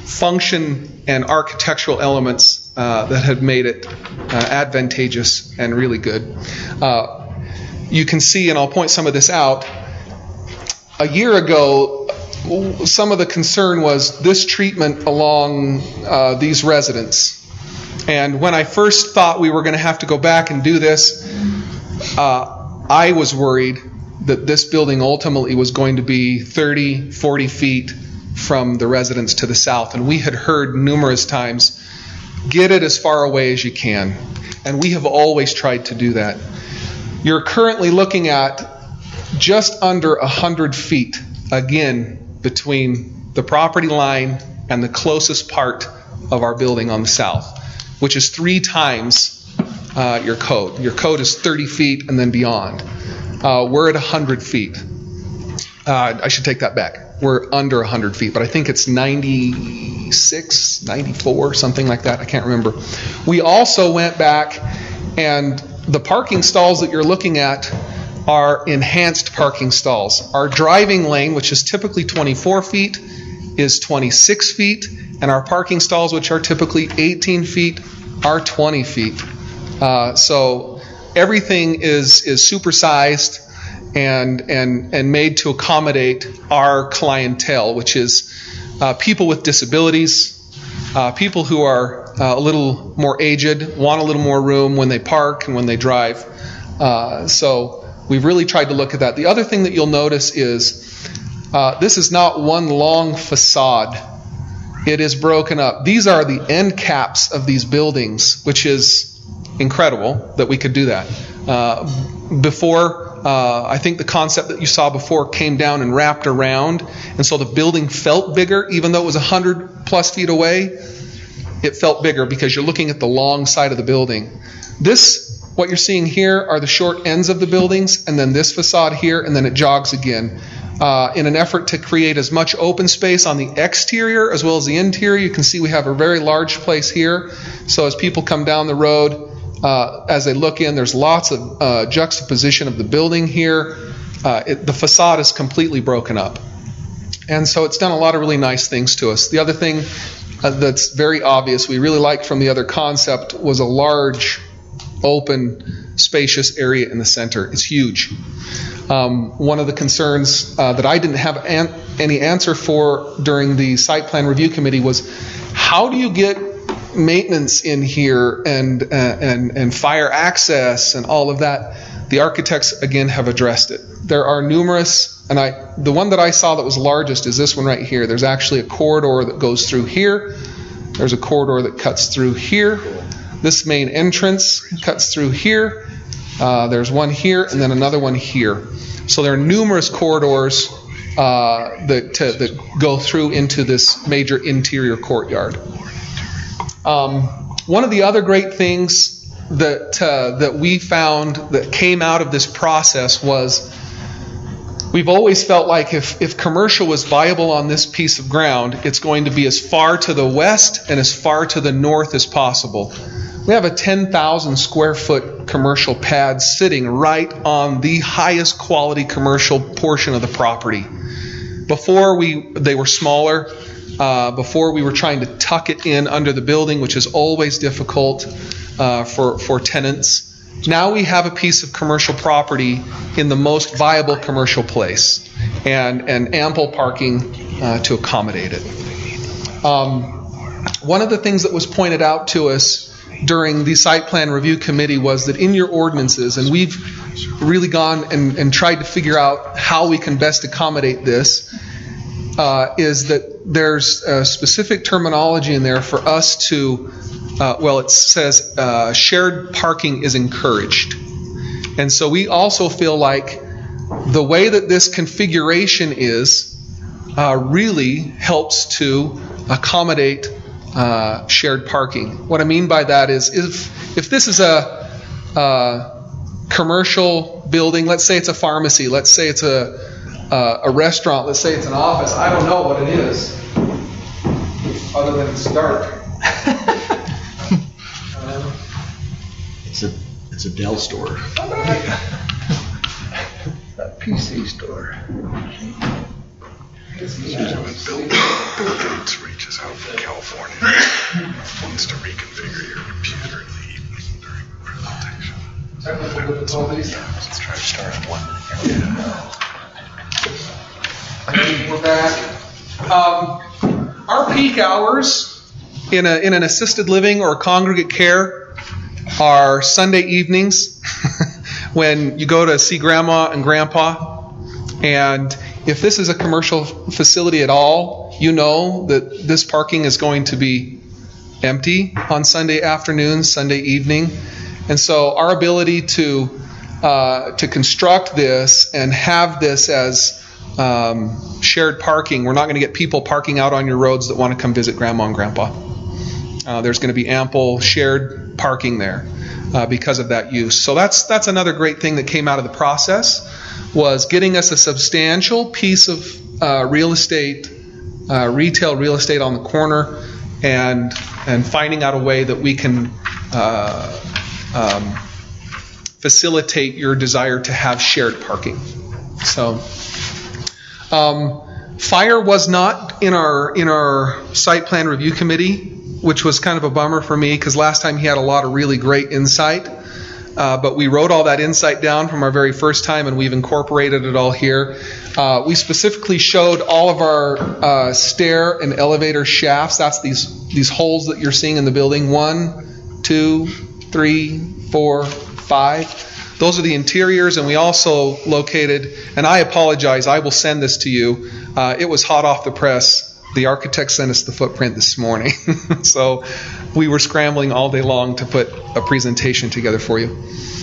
function and architectural elements uh, that had made it uh, advantageous and really good. Uh, you can see, and I'll point some of this out, a year ago, some of the concern was this treatment along uh, these residents. And when I first thought we were going to have to go back and do this, uh, I was worried that this building ultimately was going to be thirty, forty feet from the residents to the south. And we had heard numerous times, get it as far away as you can. And we have always tried to do that. You're currently looking at just under one hundred feet, again, between the property line and the closest part of our building on the south, which is three times uh, your code. Your code is thirty feet and then beyond. Uh, we're at one hundred feet. Uh, I should take that back. We're under one hundred feet, but I think it's ninety-six, ninety-four, something like that. I can't remember. We also went back, and the parking stalls that you're looking at are enhanced parking stalls. Our driving lane, which is typically twenty-four feet, is twenty-six feet, and our parking stalls, which are typically eighteen feet, are twenty feet. Uh, so everything is is supersized and and and made to accommodate our clientele, which is uh, people with disabilities, uh, people who are uh, a little more aged, want a little more room when they park and when they drive. Uh, so we've really tried to look at that. The other thing that you'll notice is uh, this is not one long facade. It is broken up. These are the end caps of these buildings, which is incredible that we could do that. Uh, before, uh, I think the concept that you saw before came down and wrapped around, and so the building felt bigger, even though it was one hundred plus feet away. It felt bigger because you're looking at the long side of the building. This, what you're seeing here, are the short ends of the buildings, and then this facade here, and then it jogs again. Uh, in an effort to create as much open space on the exterior as well as the interior, you can see we have a very large place here. So as people come down the road, uh, as they look in, there's lots of uh, juxtaposition of the building here. Uh, it, the facade is completely broken up. And so it's done a lot of really nice things to us. The other thing uh, that's very obvious, we really liked from the other concept, was a large, open, spacious area in the center. It's huge. Um, one of the concerns uh, that I didn't have an- any answer for during the site plan review committee was, how do you get maintenance in here and uh, and and fire access and all of that? The architects again have addressed it. There are numerous, and I the one that I saw that was largest is this one right here. There's actually a corridor that goes through here. There's a corridor that cuts through here. This main entrance cuts through here. Uh, there's one here and then another one here. So there are numerous corridors uh, that, to, that go through into this major interior courtyard. Um, one of the other great things that uh, that we found that came out of this process was, we've always felt like if, if commercial was viable on this piece of ground, it's going to be as far to the west and as far to the north as possible. We have a ten thousand square foot commercial pad sitting right on the highest quality commercial portion of the property. Before we, they were smaller. Uh, before we were trying to tuck it in under the building, which is always difficult uh, for, for tenants. Now we have a piece of commercial property in the most viable commercial place and, and ample parking uh, to accommodate it. Um, one of the things that was pointed out to us during the site plan review committee was that in your ordinances, and we've really gone and, and tried to figure out how we can best accommodate this, uh, is that there's a specific terminology in there for us to, uh, well, it says uh, shared parking is encouraged. And so we also feel like the way that this configuration is uh, really helps to accommodate Uh, shared parking. What I mean by that is, if if this is a, a commercial building, let's say it's a pharmacy, let's say it's a, a a restaurant, let's say it's an office. I don't know what it is, other than it's dark. uh, it's a it's a Dell store. A P C store. Bill, Bill Gates reaches out from California, wants to reconfigure your computer in the evening during presentation. Technical difficulties. Yeah, let's try to start at one. Yeah. We're back. Um, our peak hours in a in an assisted living or congregate care are Sunday evenings when you go to see grandma and grandpa. And if this is a commercial facility at all, you know that this parking is going to be empty on Sunday afternoon, Sunday evening. And so our ability to uh, to construct this and have this as um, shared parking, we're not going to get people parking out on your roads that want to come visit grandma and grandpa. Uh, there's going to be ample shared parking there uh, because of that use. So that's that's another great thing that came out of the process, was getting us a substantial piece of uh, real estate, uh, retail real estate on the corner, and and finding out a way that we can uh, um, facilitate your desire to have shared parking. So, um, fire was not in our in our site plan review committee, which was kind of a bummer for me because last time he had a lot of really great insight. Uh, but we wrote all that insight down from our very first time, and we've incorporated it all here. Uh, we specifically showed all of our uh, stair and elevator shafts. That's these these holes that you're seeing in the building. One, two, three, four, five. Those are the interiors, and we also located, and I apologize, I will send this to you. Uh, it was hot off the press. The architect sent us the footprint this morning. So we were scrambling all day long to put a presentation together for you.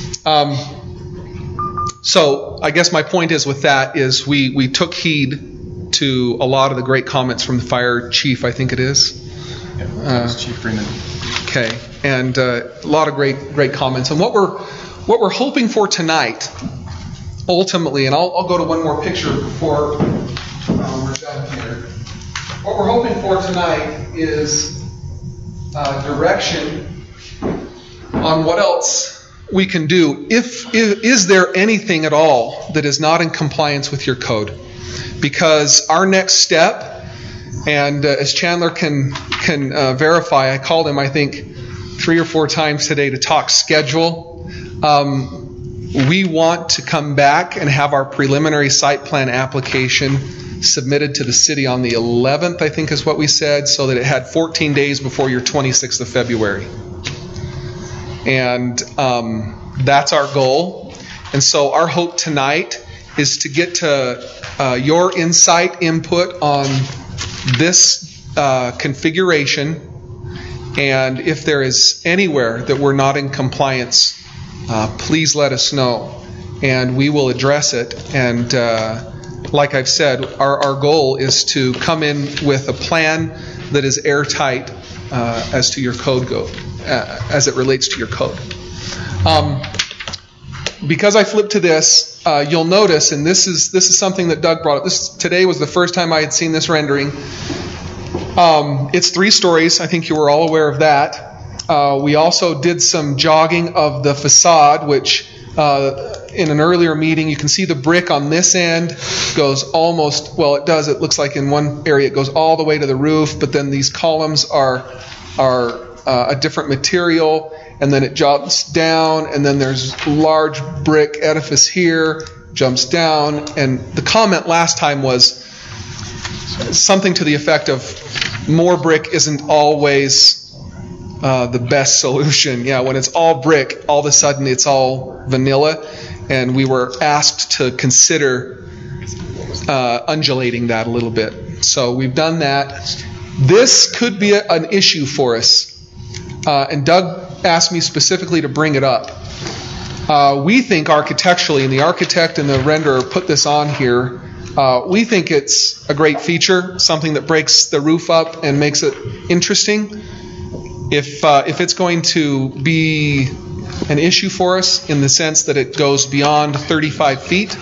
Um, so I guess my point is with that is we, we took heed to a lot of the great comments from the fire chief, I think it is. Yeah, uh, Chief Freeman. Okay, and uh, a lot of great great comments. And what we're what we're hoping for tonight, ultimately, and I'll, I'll go to one more picture before um, we're done here. What we're hoping for tonight is uh, direction on what else we can do. If, if is there anything at all that is not in compliance with your code? Because our next step, and uh, as Chandler can can uh, verify, I called him I think three or four times today to talk schedule. Um, we want to come back and have our preliminary site plan application submitted to the city on the eleventh, I think is what we said, so that it had fourteen days before your twenty-sixth of February. And um, that's our goal. And so our hope tonight is to get to uh, your insight, input on this uh, configuration. And if there is anywhere that we're not in compliance, uh, please let us know. And we will address it. And uh, like I've said, our, our goal is to come in with a plan that is airtight uh, as to your code go, uh, as it relates to your code. Um, because I flipped to this, uh, you'll notice, and this is this is something that Doug brought up. This today was the first time I had seen this rendering. Um, it's three stories. I think you were all aware of that. Uh, we also did some jogging of the facade, which uh, in an earlier meeting, you can see the brick on this end goes almost, well, it does, it looks like in one area it goes all the way to the roof, but then these columns are are uh, a different material, and then it jumps down, and then there's large brick edifice here, jumps down, and the comment last time was something to the effect of more brick isn't always uh, the best solution. Yeah, when it's all brick, all of a sudden it's all vanilla, and we were asked to consider uh, undulating that a little bit. So we've done that. This could be a, an issue for us, uh, and Doug asked me specifically to bring it up. Uh, we think architecturally, and the architect and the renderer put this on here, uh, we think it's a great feature, something that breaks the roof up and makes it interesting. If uh, if it's going to be an issue for us in the sense that it goes beyond thirty-five feet,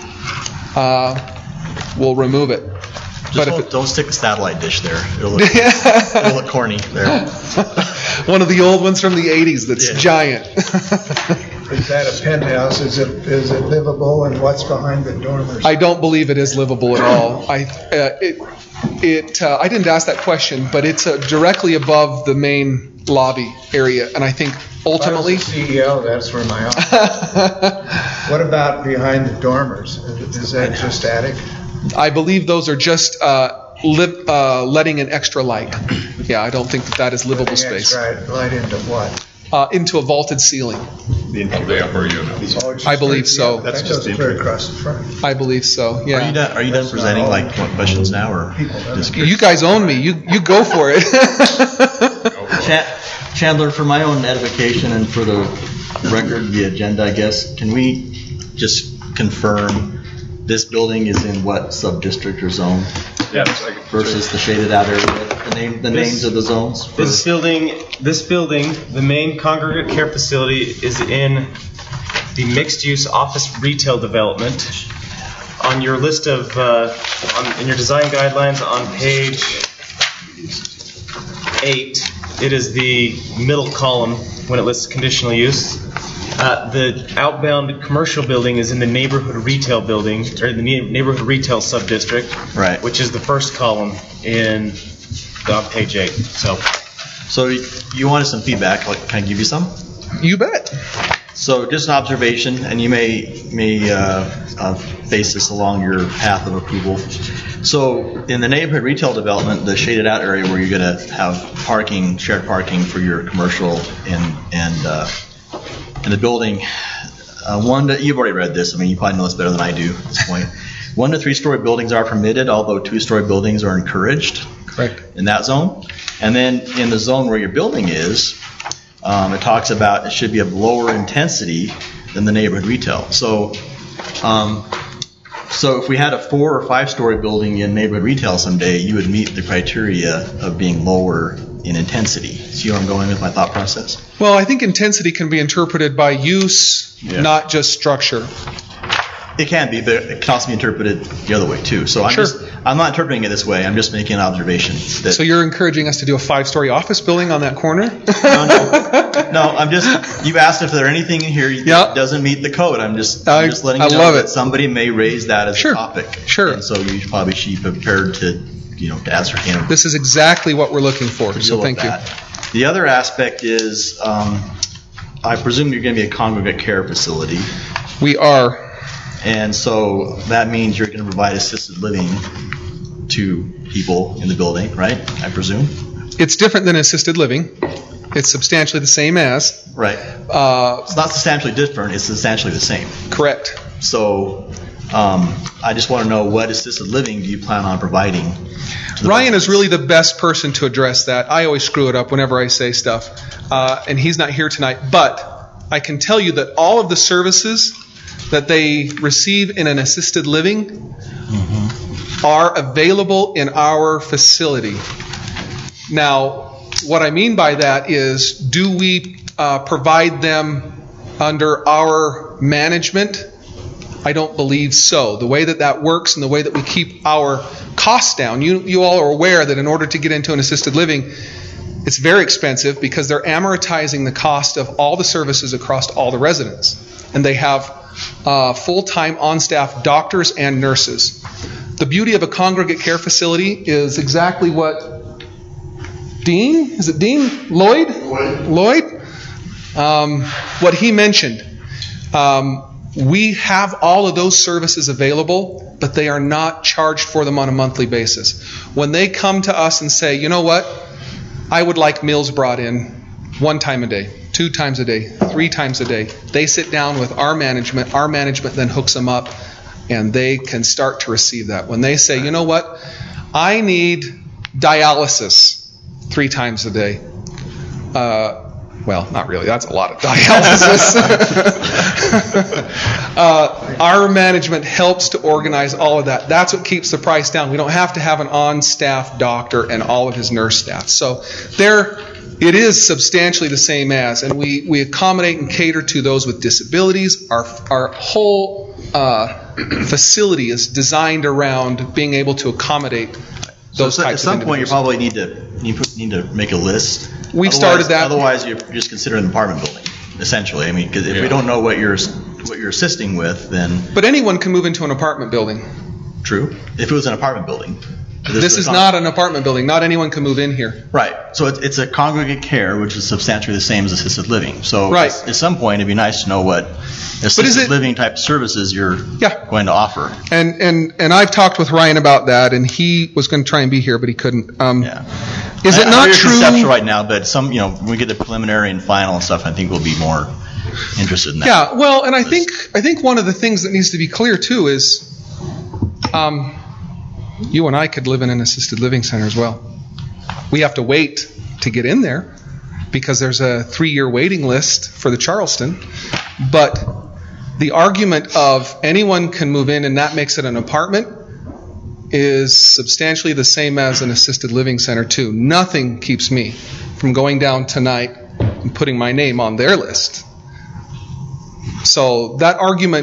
uh, we'll remove it. Just but don't, if it, don't stick a satellite dish there. It'll look, it'll look corny there. One of the old ones from the eighties that's Yeah. giant. Is that a penthouse? Is it, is it livable, and what's behind the dormers? I don't believe it is livable at all. I, uh, it, it, uh, I didn't ask that question, but it's uh, directly above the main lobby area, and I think ultimately. If I was the C E O, that's where my office. What about behind the dormers? Is that just attic? I believe those are just uh, li- uh, letting in extra light. Yeah, I don't think that that is livable space. Extra light into what? Uh, into a vaulted ceiling. The upper unit. I believe so. That's just clear across the front. I believe so. Yeah. Are you done? Are you done presenting like what questions now, or just You guys own me. You you go for it. Chan- Chandler, for my own edification and for the record, the agenda, I guess, can we just confirm this building is in what sub-district or zone? Yeah. Versus the shaded out area, the name, the This- names of the zones? for- This building, this building, the main congregate care facility is in the mixed-use office retail development. On your list of, uh, on, in your design guidelines on page eight, it is the middle column when it lists conditional use. Uh, the outbound commercial building is in the neighborhood retail building, or the ne- neighborhood retail sub-district, Right. which is the first column in on page eight. So, So you wanted some feedback, like, can I give you some? You bet. So just an observation, and you may, may uh, uh, face this along your path of approval. So in the neighborhood retail development, the shaded out area where you're going to have parking, shared parking for your commercial and, and uh, in the building, uh, one, to, you've already read this, I mean, you probably know this better than I do at this point. One to three story buildings are permitted, although two story buildings are encouraged. Correct. In that zone. And then in the zone where your building is, um, it talks about it should be of lower intensity than the neighborhood retail. So, um, so if we had a four or five story building in neighborhood retail someday, you would meet the criteria of being lower in intensity. See where I'm going with my thought process? Well, I think intensity can be interpreted by use, Yeah. not just structure. It can be, but it can also be interpreted the other way too. So I'm Sure. just, I'm not interpreting it this way. I'm just making an observation. That, So you're encouraging us to do a five-story office building on that corner? no, no, no. I'm just. You asked if there anything in here that doesn't meet the code. I'm just. I- I'm just letting I you know love that it. somebody may raise that as Sure. a topic. Sure. And so you should probably be prepared to, you know, to ascertain. This is exactly what we're looking for, to so deal with thank you. that. The other aspect is, um, I presume you're going to be a congregate care facility. We are. And so that means you're going to provide assisted living to people in the building, right? I presume. It's different than assisted living. It's substantially the same as. Right. Uh, it's not substantially different. It's substantially the same. Correct. So um, I just want to know, what assisted living do you plan on providing? Ryan is really the best person to address that. I always screw it up whenever I say stuff, uh, and he's not here tonight. But I can tell you that all of the services that they receive in an assisted living mm-hmm. are available in our facility. Now, what I mean by that is, do we uh, provide them under our management? I don't believe so. The way that that works and the way that we keep our costs down, you, you all are aware that in order to get into an assisted living, it's very expensive because they're amortizing the cost of all the services across all the residents. And they have uh, full-time on-staff doctors and nurses. The beauty of a congregate care facility is exactly what Dean, is it Dean? Lloyd? Lloyd. Lloyd? Um, what he mentioned. Um, we have all of those services available, but they are not charged for them on a monthly basis. When they come to us and say, you know what, I would like meals brought in one time a day, two times a day, three times a day, they sit down with our management. Our management then hooks them up, and they can start to receive that. When they say, you know what, I need dialysis three times a day. Uh, well, not really. That's a lot of dialysis. uh, our management helps to organize all of that. That's what keeps the price down. We don't have to have an on-staff doctor and all of his nurse staff. So there, it is substantially the same as, and we, we accommodate and cater to those with disabilities. Our, our whole uh, facility is designed around being able to accommodate those so types at of some point you probably need to you need to make a list. We've Otherwise- started that. Otherwise, you're just considering an apartment building. essentially. I mean, because if we don't know what you're what you're assisting with, then But anyone can move into an apartment building. true. If it was an apartment building. This is not an apartment building. Not anyone can move in here. Right. So it's, it's a congregate care, which is substantially the same as assisted living. So Right. at some point, it'd be nice to know what assisted living type services you're going to offer. And and and I've talked with Ryan about that, and he was going to try and be here, but he couldn't. Um, Is I- it I know not you're true? conceptual right now, but some, you know, when we get the preliminary and final and stuff, I think we'll be more interested in that. Yeah, well, and I think I think one of the things that needs to be clear too is, um, you and I could live in an assisted living center as well. We have to wait to get in there because there's a three-year waiting list for the Charleston. But the argument of anyone can move in and that makes it an apartment is substantially the same as an assisted living center too. Nothing keeps me from going down tonight and putting my name on their list. So that argument,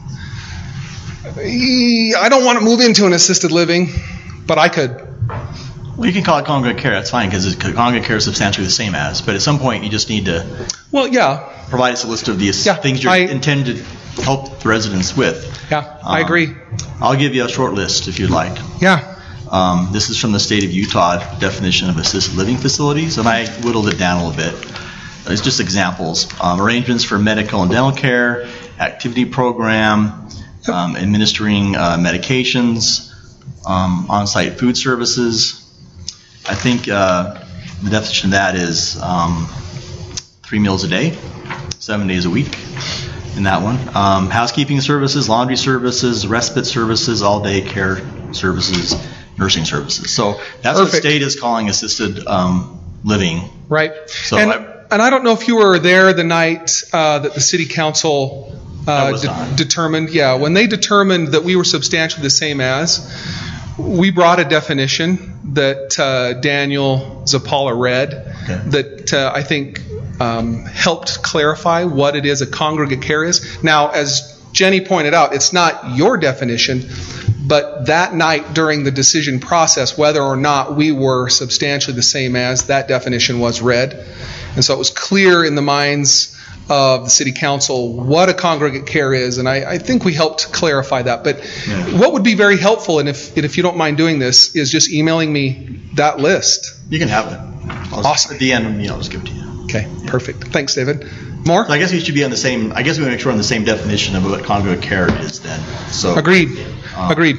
I don't want to move into an assisted living, but I could. Well, you can call it congregate care. That's fine because congregate care is substantially the same as. But at some point, you just need to. Well, yeah. Provide us a list of the things you're intended to help the residents with. Yeah, I agree. I'll give you a short list if you'd like. Yeah. Um, this is from the state of Utah definition of assisted living facilities, and I whittled it down a little bit. It's just examples. Um, arrangements for medical and dental care, activity program, um, administering uh, medications, um, on-site food services. I think uh, the definition of that is um, three meals a day, seven days a week in that one. Um, housekeeping services, laundry services, respite services, all-day care services, nursing services. So that's what the state is calling assisted um, living. Right. So and, I, and I don't know if you were there the night uh, that the city council uh, de- determined. Yeah, when they determined that we were substantially the same as, we brought a definition that uh, Daniel Zapala read okay. that uh, I think um, helped clarify what it is a congregate care is. Now, as Jenny pointed out, it's not your definition, but that night during the decision process, whether or not we were substantially the same as, that definition was read. And so it was clear in the minds of the city council what a congregate care is, and I, I think we helped clarify that. But yeah. What would be very helpful, and if and if you don't mind doing this, is just emailing me that list. You can have it. I'll awesome. At the end, you know, I'll just give it to you. Okay, yeah. Perfect. Thanks, David. More? So I guess we should be on the same. I guess we want to make sure we're on the same definition of what congregate care is. Then. So agreed. Um, agreed.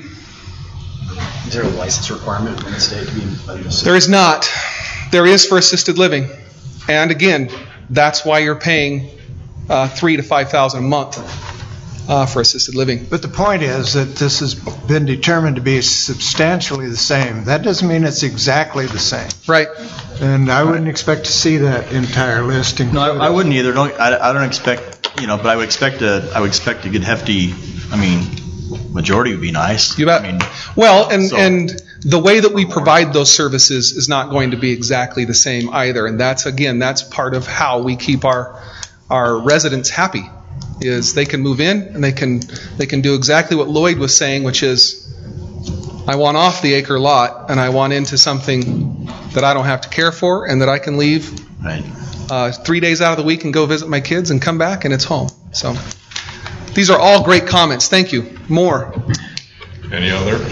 Is there a license requirement in the state to be under assisted? There is not. There is for assisted living, and again, that's why you're paying uh, three to five thousand a month uh, for assisted living. But the point is that this has been determined to be substantially the same. That doesn't mean it's exactly the same. Right. And I wouldn't expect to see that entire list. No, I, I wouldn't either. Don't I, I don't expect you know, but I would expect a I would expect a good hefty. I mean, majority would be nice. You bet. I mean, well, and so. and the way that we provide those services is not going to be exactly the same either. And that's again, that's part of how we keep our our residents happy. Is they can move in and they can they can do exactly what Lloyd was saying, which is, I want off the acre lot and I want into something that I don't have to care for and that I can leave right. uh, three days out of the week and go visit my kids and come back and it's home. So these are all great comments. Thank you. More. Any others?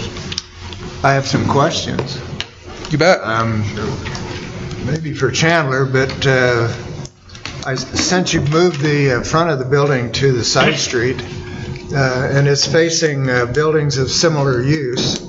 I have some questions. You bet. Um, maybe for Chandler, but uh, I, since you've moved the uh, front of the building to the side street uh, and it's facing uh, buildings of similar use,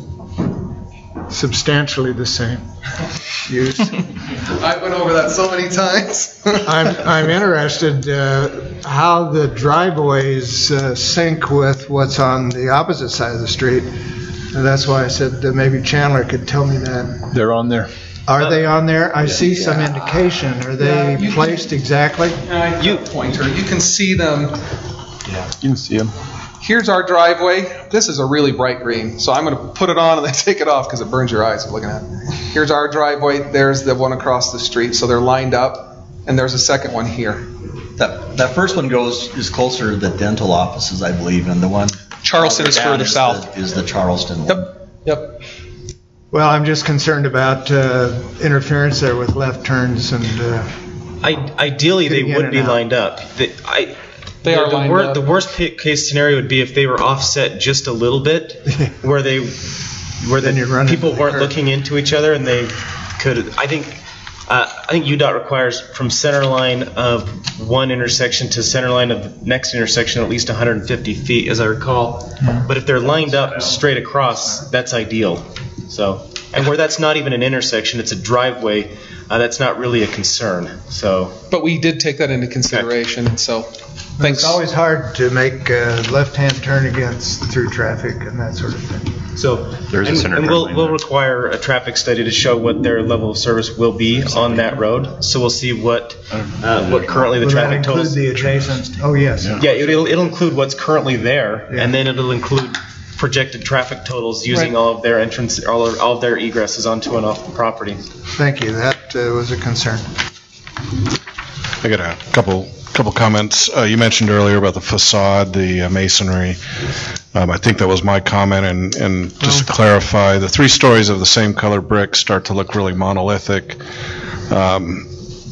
substantially the same use. I went over that so many times. I'm I'm interested uh, how the driveways uh, sync with what's on the opposite side of the street. And that's why I said that maybe Chandler could tell me that. They're on there. Are they on there? I see some indication. Are they Yeah, placed can, exactly? Uh, you pointer. You can see them. Yeah, you can see them. Here's our driveway. This is a really bright green, so I'm going to put it on and then take it off because it burns your eyes looking at it. Here's our driveway. There's the one across the street, so they're lined up, and there's a second one here. That that first one goes is closer to the dental offices, I believe, and the one Charleston is further is south. The, is the Charleston yep. one? Yep. Well, I'm just concerned about uh, interference there with left turns and uh, I, ideally, they Getting in would and be out. lined up. The, I, They the, are the lined wor- up. The worst pi- case scenario would be if they were offset just a little bit, where they, where Then the you're running people the weren't curve. looking into each other, and they could. I think, uh, I think U DOT requires from center line of one intersection to center line of the next intersection at least one hundred fifty feet, as I recall. But if they're lined up straight across, that's ideal. So, and where that's not even an intersection, it's a driveway. Uh, that's not really a concern. So, But we did take that into consideration, and so thanks. It's always hard to make a left-hand turn against through traffic and that sort of thing. so There's a and, center and turn we'll lane we'll there. require a traffic study to show what their level of service will be on that road. So we'll see what uh, what currently the Will that traffic include totals. the adjacent? Oh, yes. Yeah, it'll it'll include what's currently there, Yeah. and then it'll include projected traffic totals using Right. all of their entrance, all of, all of their egresses onto and off the property. Thank you. That uh, was a concern. I got a couple couple comments. Uh, you mentioned earlier about the facade, the uh, masonry. Um, I think that was my comment, and, and just to clarify, the three stories of the same color brick start to look really monolithic, um,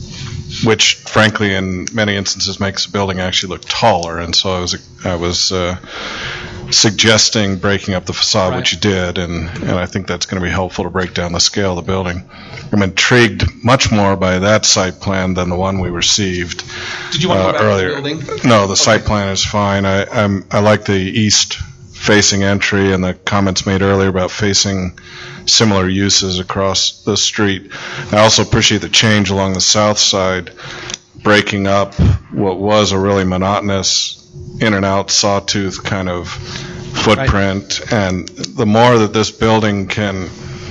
which frankly in many instances makes the building actually look taller, and so I was, I was uh, suggesting breaking up the facade, which you did, and, and I think that's going to be helpful to break down the scale of the building. I'm intrigued much more by that site plan than the one we received Did you want to uh, go back earlier. to the building? No, the site plan is fine. I, I'm, I like the east-facing entry and the comments made earlier about facing similar uses across the street. I also appreciate the change along the south side, breaking up what was a really monotonous in and out sawtooth kind of footprint. And the more that this building can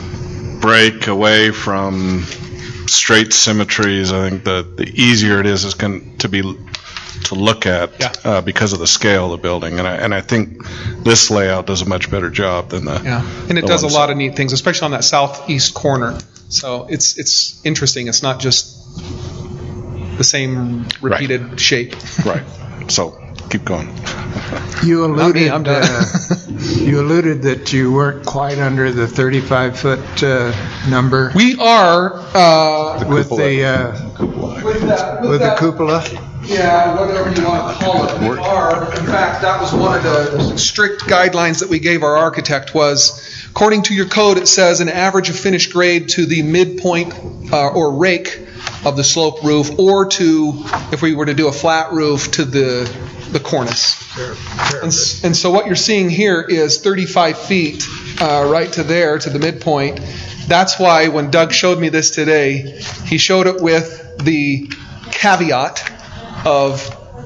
break away from straight symmetries, I think the, the easier it is is going to be to look at uh, because of the scale of the building. And I, and I think this layout does a much better job than the Yeah, and it the does a one lot of neat things, especially on that southeast corner. So it's it's interesting. It's not just the same repeated shape. Right. So keep going. You Not me, alluded, I'm done. uh, you alluded that you weren't quite under the thirty-five foot uh, number. We are uh, with the uh, with that, with the cupola. Yeah, whatever you want to call it. We are. In fact, that was one of the strict guidelines that we gave our architect was, according to your code, it says an average of finished grade to the midpoint uh, or rake of the slope roof, or to, if we were to do a flat roof, to the the cornice. And, s- and so what you're seeing here is thirty-five feet uh, right to there, to the midpoint. That's why when Doug showed me this today, he showed it with the caveat of,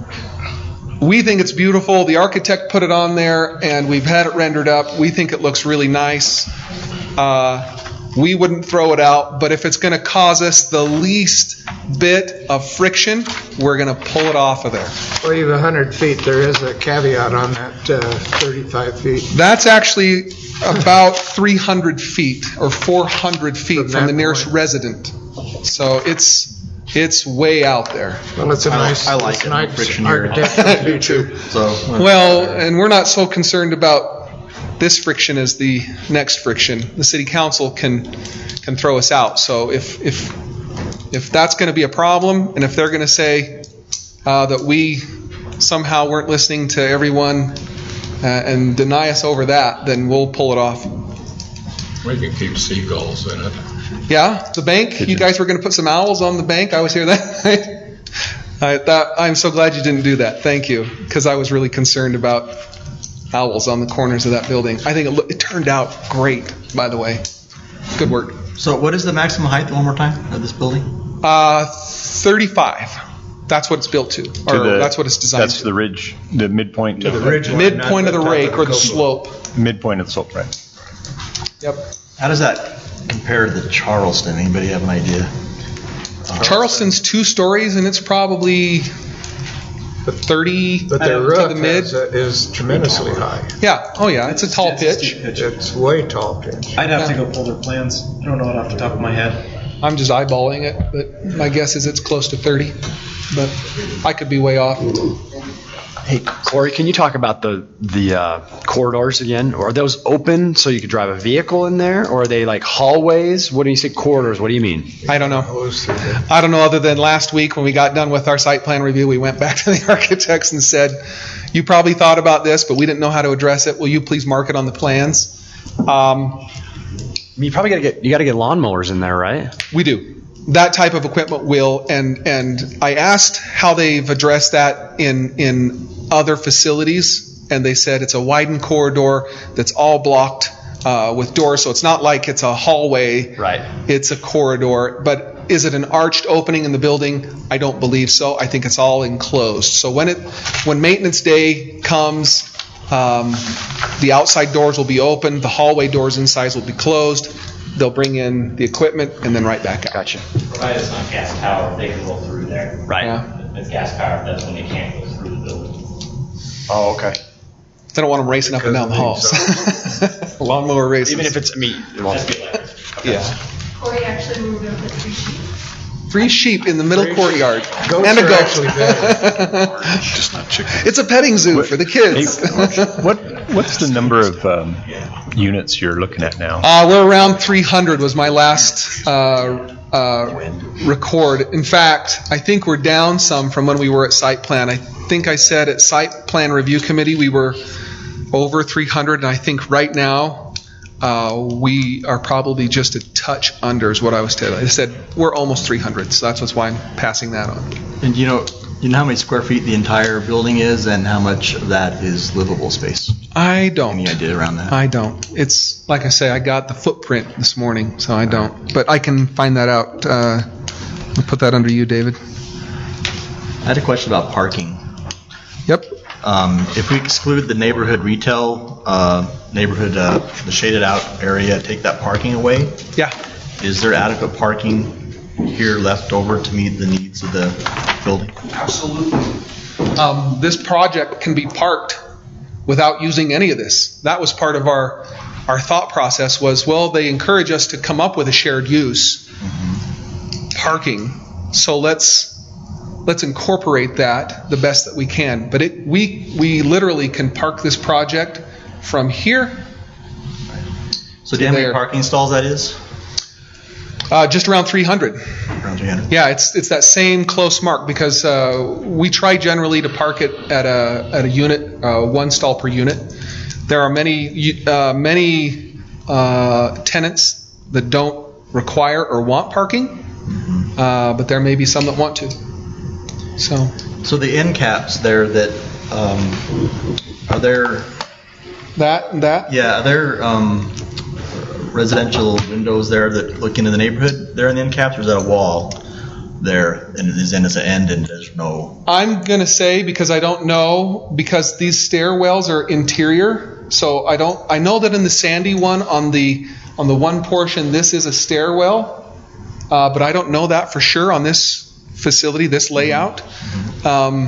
we think it's beautiful, the architect put it on there, and we've had it rendered up. We think it looks really nice. Uh, we wouldn't throw it out, but if it's going to cause us the least bit of friction, we're going to pull it off of there. Well, you have one hundred feet. There is a caveat on that uh, thirty-five feet. That's actually about three hundred feet or four hundred feet From from, that the nearest point. resident. So it's it's way out there. Well, it's a I like- nice, I like it's it. a No nice friction here. architectural feature. So, Well, and we're not so concerned about this friction as the next friction. The city council can can throw us out. So if if if that's going to be a problem, and if they're going to say uh, that we somehow weren't listening to everyone uh, and deny us over that, then we'll pull it off. We can keep seagulls in it. Yeah, the bank. You guys were going to put some owls on the bank. I was here that. I thought, I'm so glad you didn't do that. Thank you, because I was really concerned about owls on the corners of that building. I think it, lo- it turned out great, by the way. Good work. so what is the maximum height, one more time, of this building? Uh, thirty-five. That's what it's built to, or To the- that's what it's designed That's to. the ridge, the midpoint. To the ridge line, Midpoint not of the top rake or the cupola. slope. Midpoint of the slope, right. Yep. How does that compare to the Charleston? Anybody have an idea? Charleston's two stories, and it's probably thirty But to the roof the mid. is, is tremendously high. Yeah. Oh, yeah. It's a tall pitch. It's way tall pitch. I'd have to go pull their plans. I don't know it off the top of my head. I'm just eyeballing it, but my guess is it's close to thirty. But I could be way off. Hey, Corey, can you talk about the the uh, corridors again? Or are those open so you could drive a vehicle in there, or are they like hallways? What do you say corridors? What do you mean? I don't know. I don't know, other than last week when we got done with our site plan review, we went back to the architects and said, you probably thought about this, but we didn't know how to address it. Will you please mark it on the plans? Um, you probably got to get you got to get lawnmowers in there, right? We do. That type of equipment will, and and I asked how they've addressed that in in other facilities, and they said it's a widened corridor that's all blocked uh, with doors, so it's not like it's a hallway. Right. It's a corridor. But is it an arched opening in the building? I don't believe so. I think it's all enclosed. So when it when maintenance day comes, um, the outside doors will be open, the hallway doors inside will be closed. They'll bring in the equipment and then right back out. Gotcha. Provided it's not gas powered, they can roll through there. Right. Yeah. If it's gas powered, that's when they can't go through the building. Oh, okay. They don't want them racing up and down the halls. Lawnmower races. Even if it's, I mean, yeah. Corey actually moved over three sheep. Three sheep in the middle courtyard. Goats and a are goat. actually better. Just not chicken. It's a petting zoo for the kids. What What's the number of um, units you're looking at now? Uh, we're around three hundred was my last uh, uh, record. In fact, I think we're down some from when we were at site plan. I think I said at site plan review committee we were over three hundred, and I think right now uh, we are probably just a touch under is what I was telling. I said we're almost three hundred, so that's what's why I'm passing that on. And you know, you know how many square feet the entire building is, and how much of that is livable space? I don't. Any idea around that? I don't. It's like I say, I got the footprint this morning, so I don't. But I can find that out. Uh, I'll put that under you, David. I had a question about parking. Yep. Um, if we exclude the neighborhood retail, uh, neighborhood, uh, the shaded out area, take that parking away, Yeah. is there adequate parking here left over to meet the needs of the building? Absolutely. Um, this project can be parked without using any of this. That was part of our our thought process was, well, they encourage us to come up with a shared use mm-hmm. parking. So let's let's incorporate that the best that we can. But it we we literally can park this project from here. So do you know how many parking stalls that is? Uh, just around three hundred. Around three hundred. Yeah, it's it's that same close mark because uh, we try generally to park it at a at a unit, uh, one stall per unit. There are many uh, many uh, tenants that don't require or want parking, mm-hmm. uh, but there may be some that want to. So, so the end caps there that um, are there. That and that. Yeah, are there um, residential windows there that look into the neighborhood there in the end caps, or is that a wall there and it is in as an end and there's no? I'm gonna say because I don't know because these stairwells are interior, so I don't. I know that in the Sandy one on the on the one portion this is a stairwell, uh, but I don't know that for sure on this facility, this layout. Mm-hmm. Um,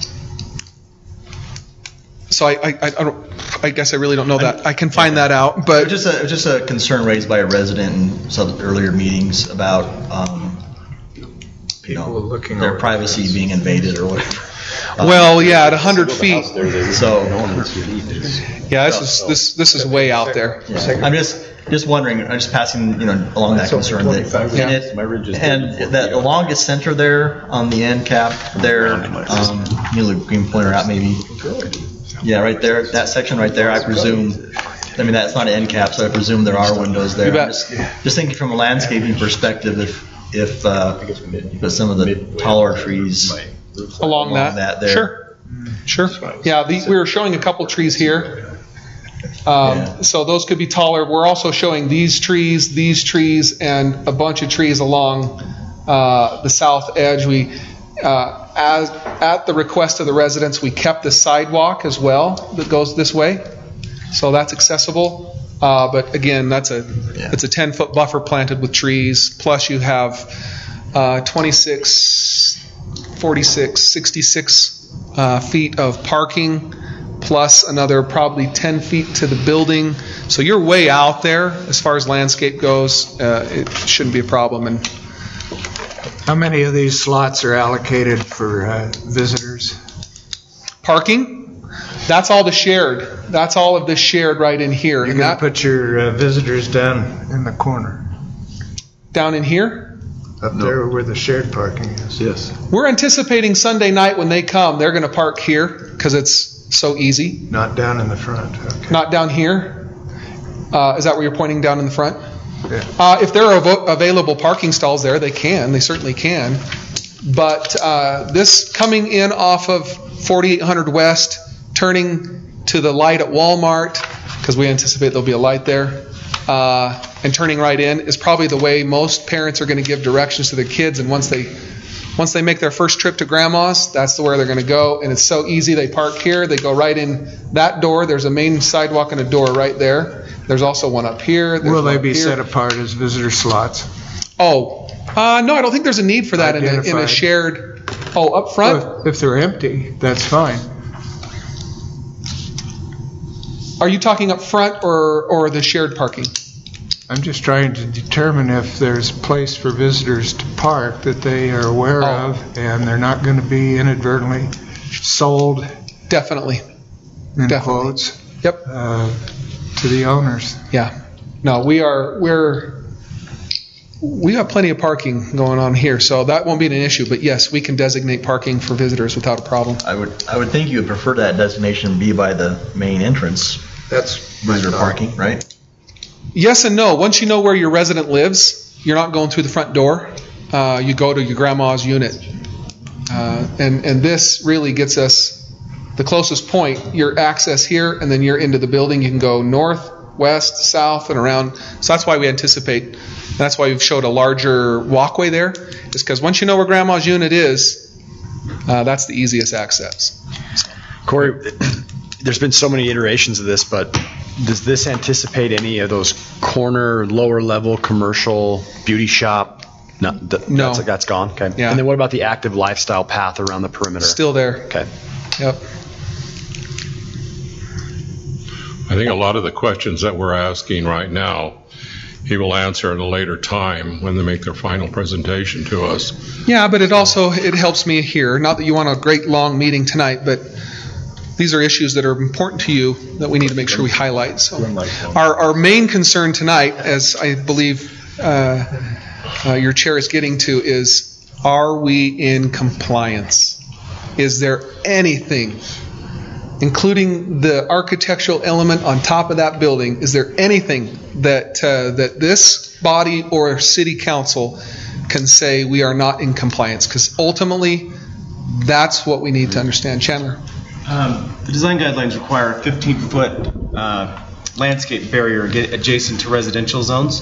so I, I, I don't. I guess I really don't know that. I can find yeah. that out, but it was just a just a concern raised by a resident in some earlier meetings about um, you know looking their privacy this. being invaded or whatever. Well, um, yeah, at one hundred feet. So yeah, this is this this is way out there. Yeah. I'm just just wondering. I'm just passing you know along that concern that yeah. it, and that the longest center there on the end cap there. Um, you know, the green pointer out maybe. Yeah, right there, that section right there, I presume, I mean, that's not an end cap, so I presume there are windows there. I'm just, just thinking from a landscaping perspective, if, if uh, you put some of the taller trees along, along that. that there. Sure, sure. Yeah, the, we were showing a couple trees here. Um, yeah. So those could be taller. We're also showing these trees, these trees, and a bunch of trees along uh, the south edge. We Uh, as at the request of the residents, we kept the sidewalk as well that goes this way, so that's accessible. Uh, but again, that's a yeah. it's a ten foot buffer planted with trees. Plus, you have uh, twenty-six, forty-six, sixty-six uh, feet of parking, plus another probably ten feet to the building. So you're way out there as far as landscape goes. Uh, it shouldn't be a problem. And how many of these slots are allocated for uh, visitors? parking, that's all the shared. That's all of this shared right in here. You're And going that to put your uh, visitors down in the corner, down in here. up there where the shared parking is. Yes. We're anticipating Sunday night when they come, they're going to park here because it's so easy. Not down in the front. Okay. Not down here. Uh, is that where you're pointing, down in the front? Yeah. Uh, if there are av- available parking stalls there, they can. They certainly can. But uh, this coming in off of forty-eight hundred West, turning to the light at Walmart, because we anticipate there'll be a light there, uh, and turning right in is probably the way most parents are going to give directions to their kids. And once they once they make their first trip to grandma's, that's the where they're going to go. And it's so easy. They park here. They go right in that door. There's a main sidewalk and a door right there. There's also one up here. There's Will they one be up here. set apart as visitor slots? Oh, uh, no, I don't think there's a need for that in a, in a Identified. shared. Oh, up front? Well, if they're empty, that's fine. Are you talking up front or, or the shared parking? I'm just trying to determine if there's place for visitors to park that they are aware Oh. of, and they're not going to be inadvertently sold, Definitely. in Definitely. quotes, Yep. uh, to the owners. Yeah. No, we are, we're, we got plenty of parking going on here, so that won't be an issue. But yes, we can designate parking for visitors without a problem. I would, I would think you would prefer that designation be by the main entrance, That's visitor parking, right? Yes and no. Once you know where your resident lives, you're not going through the front door. Uh, you go to your grandma's unit. Uh, and, and this really gets us the closest point, your access here, and then you're into the building. You can go north, west, south, and around. So that's why we anticipate, that's why we've showed a larger walkway there, is because once you know where grandma's unit is, uh, that's the easiest access. Corey, there's been so many iterations of this, but does this anticipate any of those corner, lower level commercial beauty shop? No, th- No. That's, that's gone. Okay. Yeah. And then what about the active lifestyle path around the perimeter? Still there. Okay. Yep. I think a lot of the questions that we're asking right now, he will answer at a later time when they make their final presentation to us. Yeah, but it also, it helps me here. Not that you want a great long meeting tonight, but these are issues that are important to you that we need to make sure we highlight. So our, our main concern tonight, as I believe uh, uh, your chair is getting to, is are we in compliance? Is there anything, including the architectural element on top of that building, is there anything that uh, that this body or city council can say we are not in compliance? Because ultimately, that's what we need to understand. Chandler? Um, the design guidelines require a fifteen-foot uh, landscape barrier ge- adjacent to residential zones.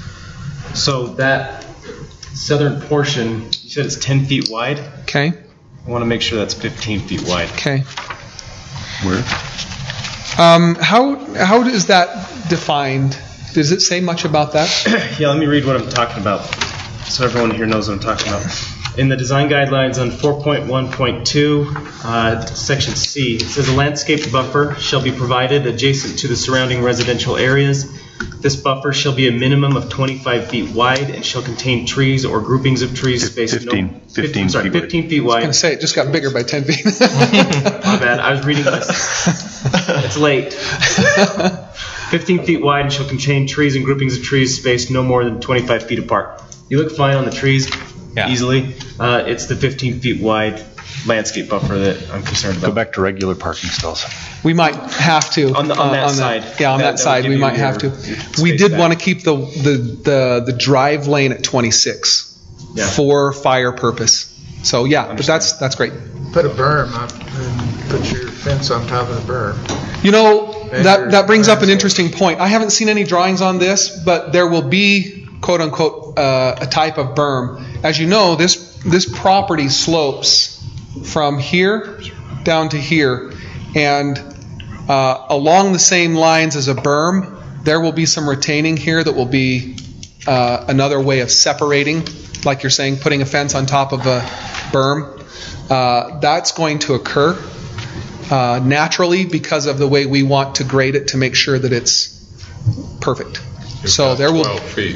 So that southern portion, you said it's ten feet wide? Okay. I want to make sure that's fifteen feet wide. Okay. Where? Um, how how is that defined? Does it say much about that? Yeah, let me read what I'm talking about so everyone here knows what I'm talking about. In the design guidelines on four point one point two, uh, section C, it says a landscape buffer shall be provided adjacent to the surrounding residential areas. This buffer shall be a minimum of twenty-five feet wide and shall contain trees or groupings of trees spaced fifteen, no, fifteen sorry, feet wide. fifteen feet I was wide. going to say, it just got bigger by ten feet. My bad. I was reading this. It's late. fifteen feet wide and shall contain trees and groupings of trees spaced no more than twenty-five feet apart. You look fine on the trees, Yeah. easily. Uh, it's the fifteen feet wide landscape buffer that I'm concerned about. Go back to regular parking stalls. We might have to. On the- on uh, that side. Yeah, on That- that, that side, would we give might you have to. your- your We space did back. want to keep the, the, the, the drive lane at twenty-six Yeah. for fire purpose. So, yeah, but that's, that's great. Put a berm up and put your fence on top of the berm. You know, that, that brings up an interesting point. I haven't seen any drawings on this, but there will be, quote unquote, uh, a type of berm. As you know, this, this property slopes from here down to here. And uh, along the same lines as a berm, there will be some retaining here that will be uh, another way of separating, like you're saying, putting a fence on top of a berm. Uh, that's going to occur uh, naturally because of the way we want to grade it to make sure that it's perfect. So there will twelve feet from the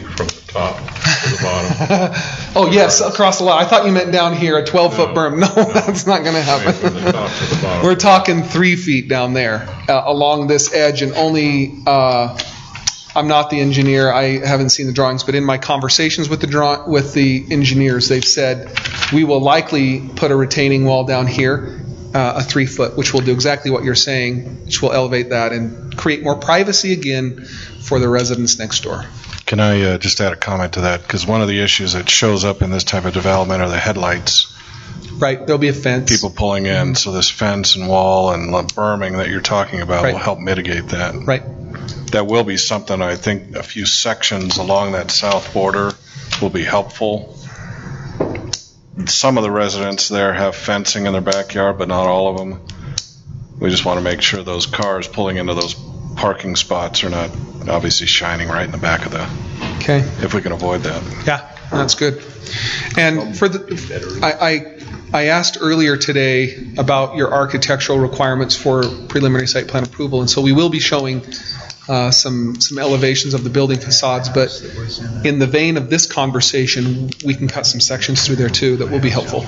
top to the bottom. Oh, yes, across the lot. I thought you meant down here, a twelve-foot berm. No, that's not going to happen. From the top to the bottom. We're talking three feet down there uh, along this edge, and only, uh, I'm not the engineer, I haven't seen the drawings, but in my conversations with the draw, with the engineers, they've said we will likely put a retaining wall down here, uh, a three foot, which will do exactly what you're saying, which will elevate that and create more privacy again for the residents next door. Can I uh, just add a comment to that? Because one of the issues that shows up in this type of development are the headlights. Right, there'll be a fence. People pulling in, mm-hmm. so this fence and wall and berming that you're talking about right. will help mitigate that. Right. That will be something, I think, a few sections along that south border will be helpful. Some of the residents there have fencing in their backyard, but not all of them. We just want to make sure those cars pulling into those parking spots are not obviously shining right in the back of the. Okay. If we can avoid that. Yeah, that's good. And for the, I, I, I asked earlier today about your architectural requirements for preliminary site plan approval, and so we will be showing uh, some some elevations of the building facades. But in the vein of this conversation, we can cut some sections through there too that will be helpful.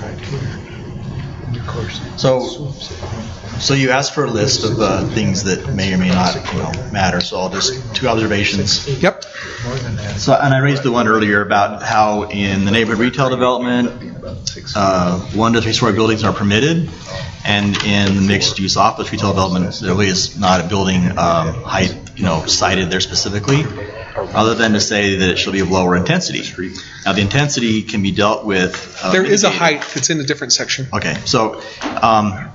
So. So you asked for a list of uh, things that may or may not, you know, matter. So I'll just two observations. Yep. So and I raised the one earlier about how in the neighborhood retail development, uh, one to three story buildings are permitted, and in mixed use office retail development, there really is not a building um, height, you know, cited there specifically, other than to say that it should be of lower intensity. Now the intensity can be dealt with. Uh, there is a mitigated. height. It's in a different section. Okay. So. Um,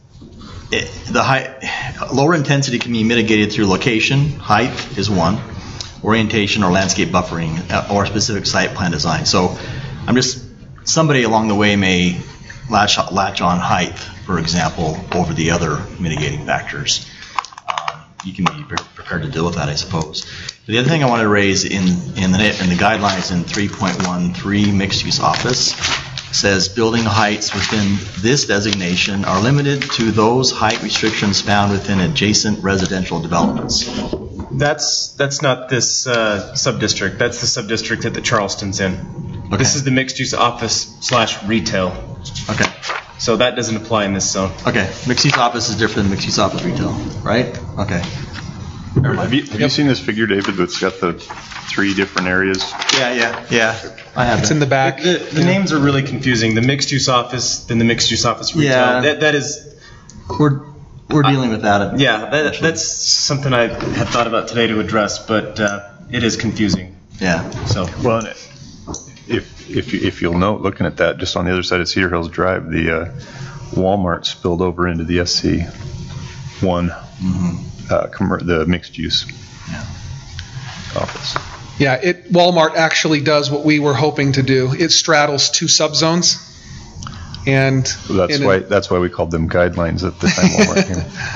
It, the high, lower intensity can be mitigated through location, height is one, orientation or landscape buffering, uh, or specific site plan design. So I'm just, somebody along the way may latch, latch on height, for example, over the other mitigating factors. Uh, you can be pre- prepared to deal with that, I suppose. The other thing I wanted to raise in, in, the, in the guidelines in three point one three mixed use office says building heights within this designation are limited to those height restrictions found within adjacent residential developments. That's that's not this uh, sub-district. That's the sub-district that the Charleston's in. Okay. This is the mixed-use office slash retail. Okay. So that doesn't apply in this zone. Okay. Mixed-use office is different than mixed-use office retail, right? Okay. Have you, have yep. you seen this figure, David, that's got the three different areas? Yeah, yeah, yeah. I have It's it. in the back. The, the, the yeah. names are really confusing. The mixed-use office, then the mixed-use office retail. Yeah. That, that is... We're, we're dealing with that. Yeah, that, that's something I had thought about today to address, but uh, it is confusing. Yeah. So. Well, if, if, you, if you'll note, looking at that, just on the other side of Cedar Hills Drive, the uh, Walmart spilled over into the S C one. Mm-hmm. Uh, com- the mixed use yeah. office. Yeah, it Walmart actually does what we were hoping to do. It straddles two subzones, and well, that's why a, that's why we called them guidelines at the time Walmart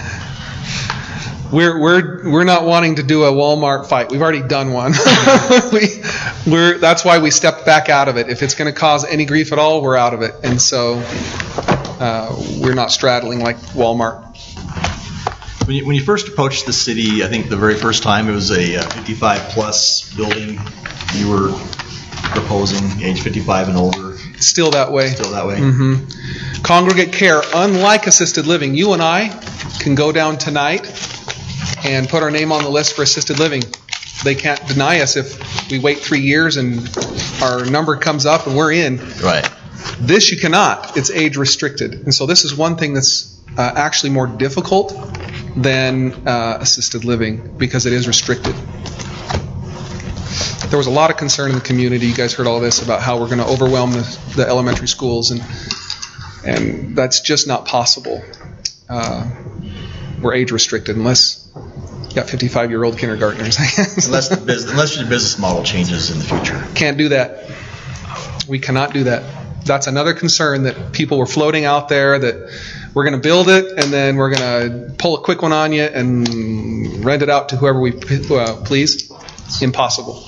came. We're we're we're not wanting to do a Walmart fight. We've already done one. we, we're that's why we stepped back out of it. If it's going to cause any grief at all, we're out of it, and so uh, we're not straddling like Walmart. When you, when you first approached the city, I think the very first time it was a fifty-five plus building you were proposing, age fifty-five and older. Still that way. Still that way. Mm-hmm. Congregate care, unlike assisted living, you and I can go down tonight and put our name on the list for assisted living. They can't deny us if we wait three years and our number comes up and we're in. Right. This you cannot. It's age restricted. And so this is one thing that's uh, actually more difficult than uh, assisted living because it is restricted. There was a lot of concern in the community. You guys heard all this about how we're going to overwhelm the, the elementary schools, and and that's just not possible. Uh, we're age restricted unless you got fifty-five-year-old kindergartners. unless, the business, unless your business model changes in the future. Can't do that. We cannot do that. That's another concern that people were floating out there, that we're going to build it and then we're going to pull a quick one on you and rent it out to whoever we uh, please. Impossible.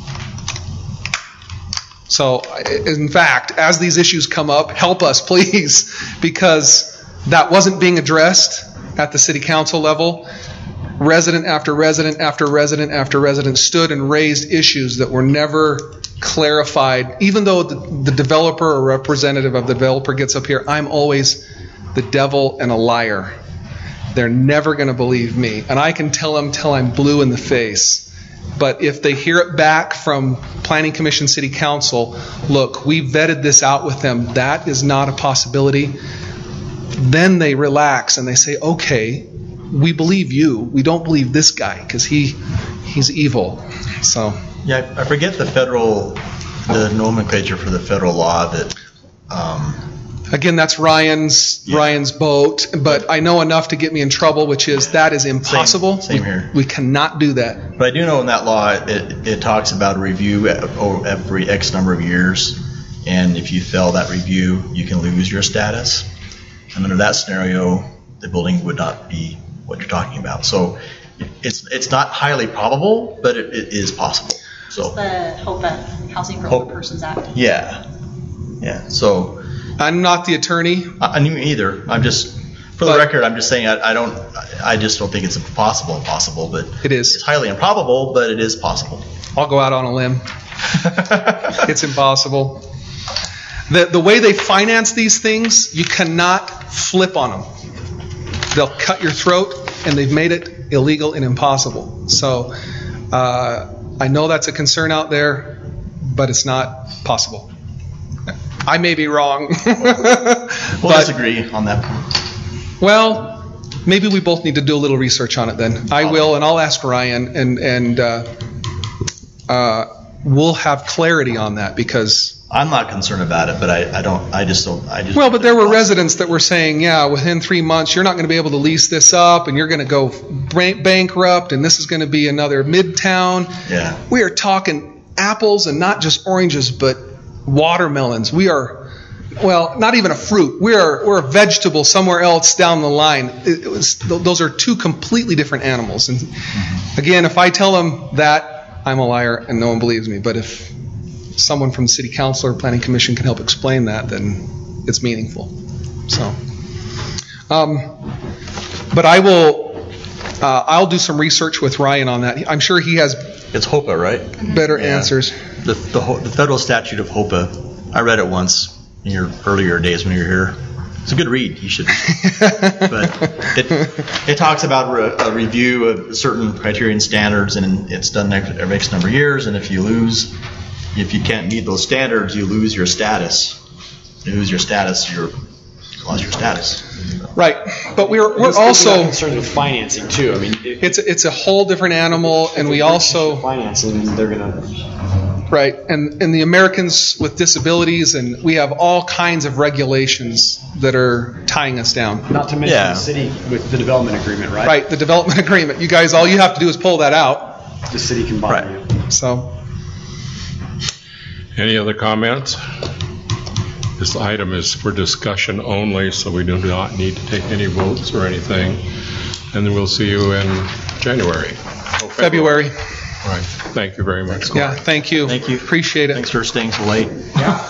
So, in fact, as these issues come up, help us, please, because that wasn't being addressed at the city council level. resident after resident after resident after resident stood and raised issues that were never clarified. Even though the, the developer or representative of the developer gets up here, I'm always the devil and a liar. They're never going to believe me. And I can tell them till I'm blue in the face. But if they hear it back from Planning Commission, City Council, look, we vetted this out with them, that is not a possibility, then they relax and they say, okay, we believe you. We don't believe this guy because he he's evil. So yeah, I forget the federal, the nomenclature for the federal law that. Um, Again, that's Ryan's yeah. Ryan's boat, but I know enough to get me in trouble, which is that is impossible. Same, same here. We, we cannot do that. But I do know in that law it, it talks about a review every X number of years, and if you fail that review, you can lose your status. And under that scenario, the building would not be what you're talking about. So it's it's not highly probable, but it, it is possible. So it's the HOPA, Housing for Hope, Older Persons Act. Yeah, yeah. So. I'm not the attorney. I knew either. I'm just, for the record, I'm just saying I, I don't, I just don't think it's impossible, impossible, but it is. It's highly improbable, but it is possible. I'll go out on a limb. It's impossible. The the way they finance these things, you cannot flip on them. They'll cut your throat, and they've made it illegal and impossible. So uh, I know that's a concern out there, but it's not possible. I may be wrong. We'll disagree on that point. Well, maybe we both need to do a little research on it then. I will, and I'll ask Ryan, and and uh, uh, we'll have clarity on that because I'm not concerned about it, but I, I don't. I just don't. I just. Well, but there were residents that were saying, yeah, within three months you're not going to be able to lease this up, and you're going to go bankrupt, and this is going to be another Midtown. Yeah. We are talking apples and not just oranges, but watermelons. We are, well, not even a fruit. We are we're a vegetable somewhere else down the line. It, it was, those are two completely different animals. And mm-hmm. again, if I tell them that, I'm a liar and no one believes me. But if someone from the City Council or Planning Commission can help explain that, then it's meaningful. So, um, but I will. Uh, I'll do some research with Ryan on that. I'm sure he has. It's HOPA, right? Better yeah. answers. The, the the federal statute of HOPA. I read it once in your earlier days when you were here. It's a good read. You should. But it it talks about re, a review of certain criteria and standards, and it's done every X number of years. And if you lose, if you can't meet those standards, you lose your status. You lose your status. You're you lost your status. Right, but we're we're also concerned with financing too. I mean, it, it's a, it's a whole different animal, and we also financing. They're gonna right, and and the Americans with Disabilities, and we have all kinds of regulations that are tying us down. Not to mention yeah. the city with the development agreement, right? Right, the development agreement. You guys, all you have to do is pull that out. The city can buy right. you. So, any other comments? This item is for discussion only, so we do not need to take any votes or anything. And then we'll see you in January. Oh, February. February. All right. Thank you very much. Yeah, thank you. Thank you. Appreciate it. Thanks for staying so late. Yeah.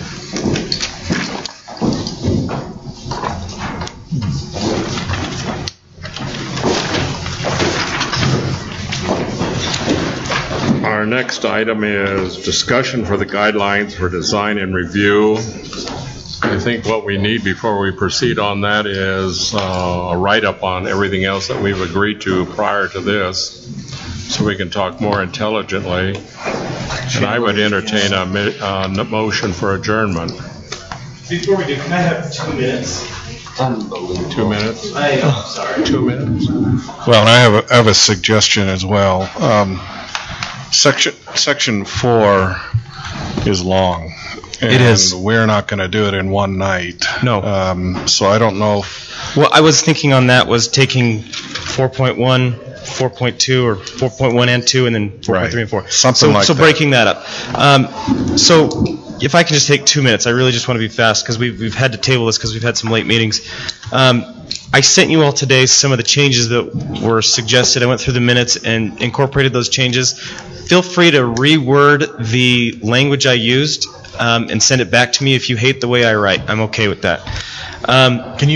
Our next item is discussion for the guidelines for design and review. I think what we need before we proceed on that is uh, a write-up on everything else that we've agreed to prior to this, so we can talk more intelligently. And I would entertain a uh, motion for adjournment. Before we do, can I have two minutes? Unbelievable. Two minutes? I am sorry. Two minutes. Well, and I have a, I have a suggestion as well. Um, section section four is long. And it is. We're not going to do it in one night. No. Um, so I don't know if... What I was thinking on that was taking four point one, four point two, or four point one and two, and then four point three and four. Something so, like so that. So breaking that up. Um, so if I can just take two minutes, I really just want to be fast because we've, we've had to table this because we've had some late meetings. Um, I sent you all today some of the changes that were suggested. I went through the minutes and incorporated those changes. Feel free to reword the language I used um, and send it back to me if you hate the way I write. I'm okay with that. Um, Can you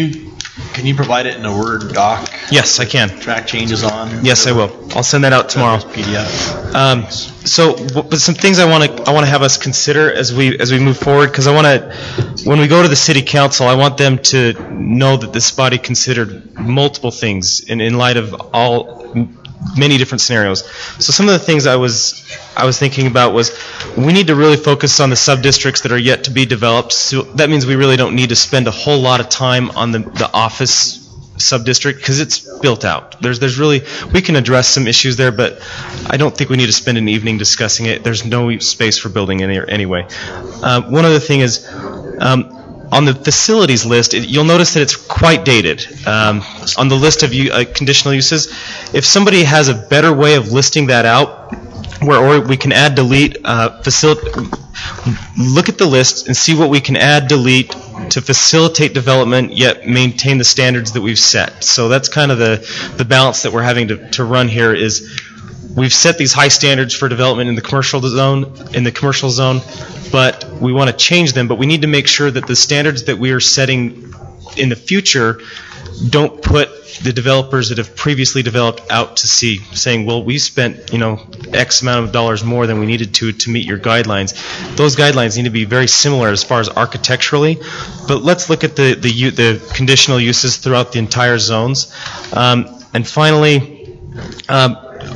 Can you provide it in a Word doc? Yes, I can. Track changes on? Yes, I will. I'll send that out tomorrow. P D F. Um, so, w- but some things I want to I want to have us consider as we as we move forward, because I want to, when we go to the city council, I want them to know that this body considered multiple things in, in light of all many different scenarios. So some of the things I was I was thinking about was we need to really focus on the sub-districts that are yet to be developed. So that means we really don't need to spend a whole lot of time on the, the office sub-district because it's built out. There's there's really, we can address some issues there, but I don't think we need to spend an evening discussing it. There's no space for building any anyway. Uh, one other thing is, um, on the facilities list, it, you'll notice that it's quite dated. Um, on the list of u- uh, conditional uses, if somebody has a better way of listing that out, where or we can add, delete, uh, facil- look at the list and see what we can add, delete to facilitate development, yet maintain the standards that we've set. So that's kind of the, the balance that we're having to, to run here is we've set these high standards for development in the commercial zone, in the commercial zone, but we want to change them, but we need to make sure that the standards that we are setting in the future don't put the developers that have previously developed out to sea, saying, well, we spent, you know, X amount of dollars more than we needed to to meet your guidelines. Those guidelines need to be very similar as far as architecturally, but let's look at the the, u- the conditional uses throughout the entire zones. Um, and finally, um,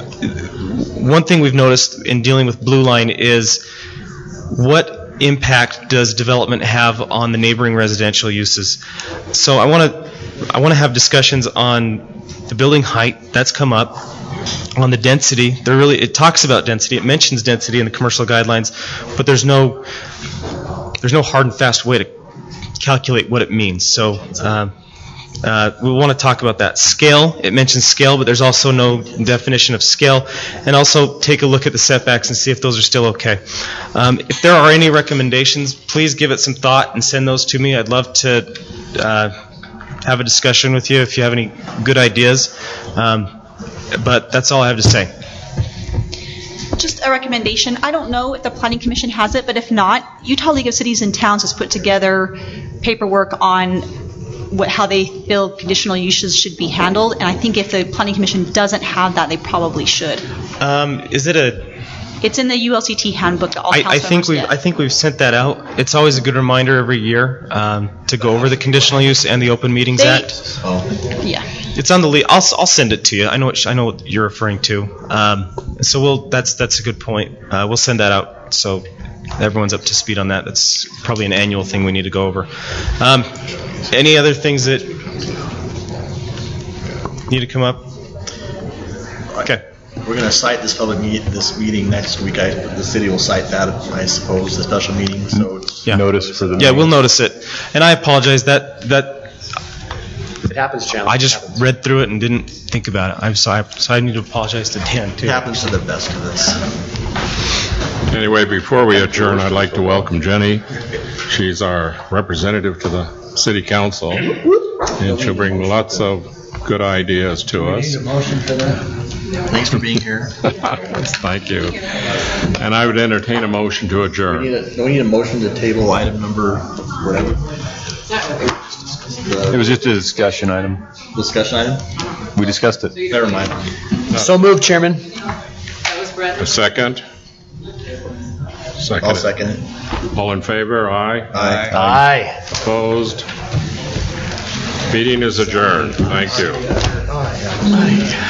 one thing we've noticed in dealing with Blue Line is what impact does development have on the neighboring residential uses? So I want to I want to have discussions on the building height. That's come up. On the density, there really it talks about density. It mentions density in the commercial guidelines, but there's no there's no hard and fast way to calculate what it means. So uh, uh, we want to talk about that. Scale, it mentions scale, but there's also no definition of scale. And also take a look at the setbacks and see if those are still okay. Um, if there are any recommendations, please give it some thought and send those to me. I'd love to uh, have a discussion with you if you have any good ideas. Um, but that's all I have to say. Just a recommendation. I don't know if the Planning Commission has it, but if not, Utah League of Cities and Towns has put together paperwork on what, how they feel conditional uses should be handled, and I think if the Planning Commission doesn't have that, they probably should. Um, is it a? It's in the U L C T handbook that all I, council I think members we get. I think we've sent that out. It's always a good reminder every year um, to go over the conditional use and the Open Meetings They- Act. Yeah. It's on the le- I'll I'll send it to you. I know what, I know what you're referring to. Um, so we'll that's that's a good point. Uh, we'll send that out so everyone's up to speed on that. That's probably an annual thing we need to go over. Um, any other things that need to come up? Okay. We're going to cite this public meet, this meeting next week. I, the city will cite that, I suppose, the special meeting, so it's. Yeah. Notice for the. Yeah, we'll notice it. And I apologize that that It happens, Chandler. I just read through it and didn't think about it. I'm sorry, so I need to apologize to Dan too. It happens to the best of us. Anyway, before we adjourn, I'd like to welcome Jenny. She's our representative to the city council, and she'll bring lots of good ideas to us. Need a motion for that? Thanks for being here. Thank you. And I would entertain a motion to We adjourn. need a, do we need a motion to table item number, whatever? It was just a discussion item. Discussion item? We discussed it. Never mind. So moved, Chairman. That was Brett. A second? Second. I'll second it. All in favor? Aye. Aye. Aye. Opposed? Meeting is adjourned. Thank you.